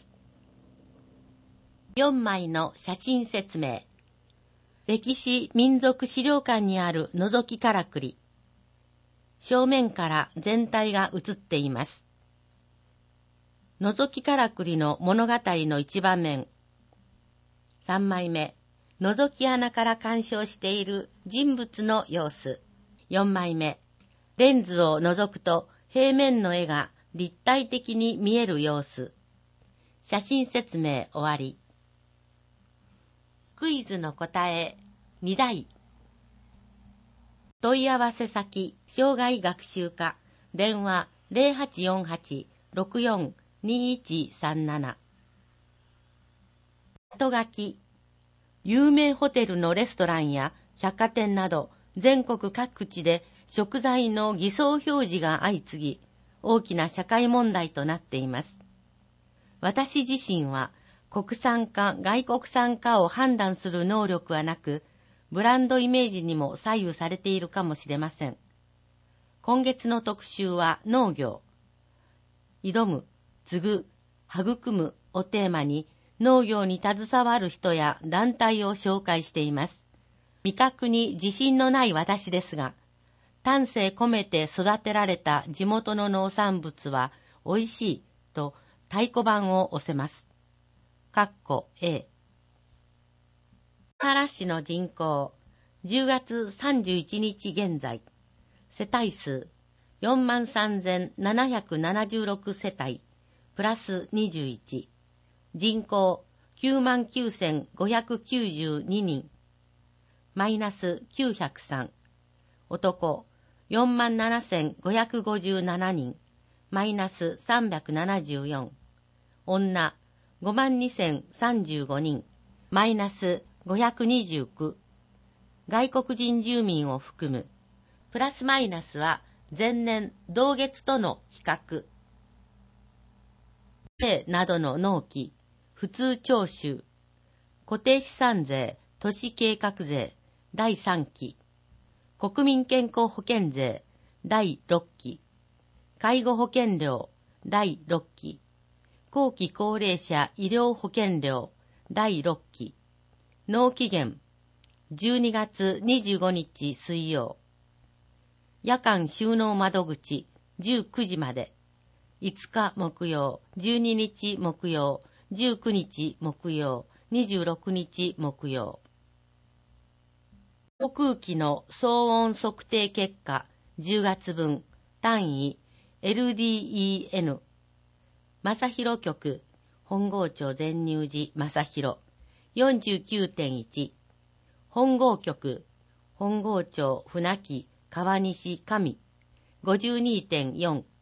。4枚の写真説明。歴史民族資料館にある覗きからくり。正面から全体が写っています。覗きからくりの物語の一場面。3枚目、覗き穴から鑑賞している人物の様子。4枚目、レンズを覗くと平面の絵が立体的に見える様子。写真説明終わり。 クイズの答え2題。問い合わせ先、障害学習課、電話 0848-642137。後書き。有名ホテルのレストランや百貨店など全国各地で食材の偽装表示が相次ぎ、大きな社会問題となっています。私自身は国産か外国産かを判断する能力はなく、ブランドイメージにも左右されているかもしれません。今月の特集は農業。挑む、継ぐ、育むをテーマに農業に携わる人や団体を紹介しています。味覚に自信のない私ですが、丹精込めて育てられた地元の農産物は美味しいと太鼓判を押せます。A。原市の人口、10月31日現在、世帯数 43,776 世帯、プラス21、人口 99,592 人、マイナス903、男 47,557 人、マイナス374、女 52,035 人、マイナス529、外国人住民を含む、プラスマイナスは前年同月との比較。税などの納期、普通徴収、固定資産税、都市計画税、第3期、国民健康保険税、第6期、介護保険料、第6期、後期高齢者医療保険料、第6期、納期限、12月25日水曜。夜間収納窓口、19時まで。5日木曜、12日木曜、19日木曜、26日木曜。航空機の騒音測定結果、10月分、単位、LDEN。正広局、本郷町善入寺正広、49.1。本郷局、本郷町船木川西上、52.4。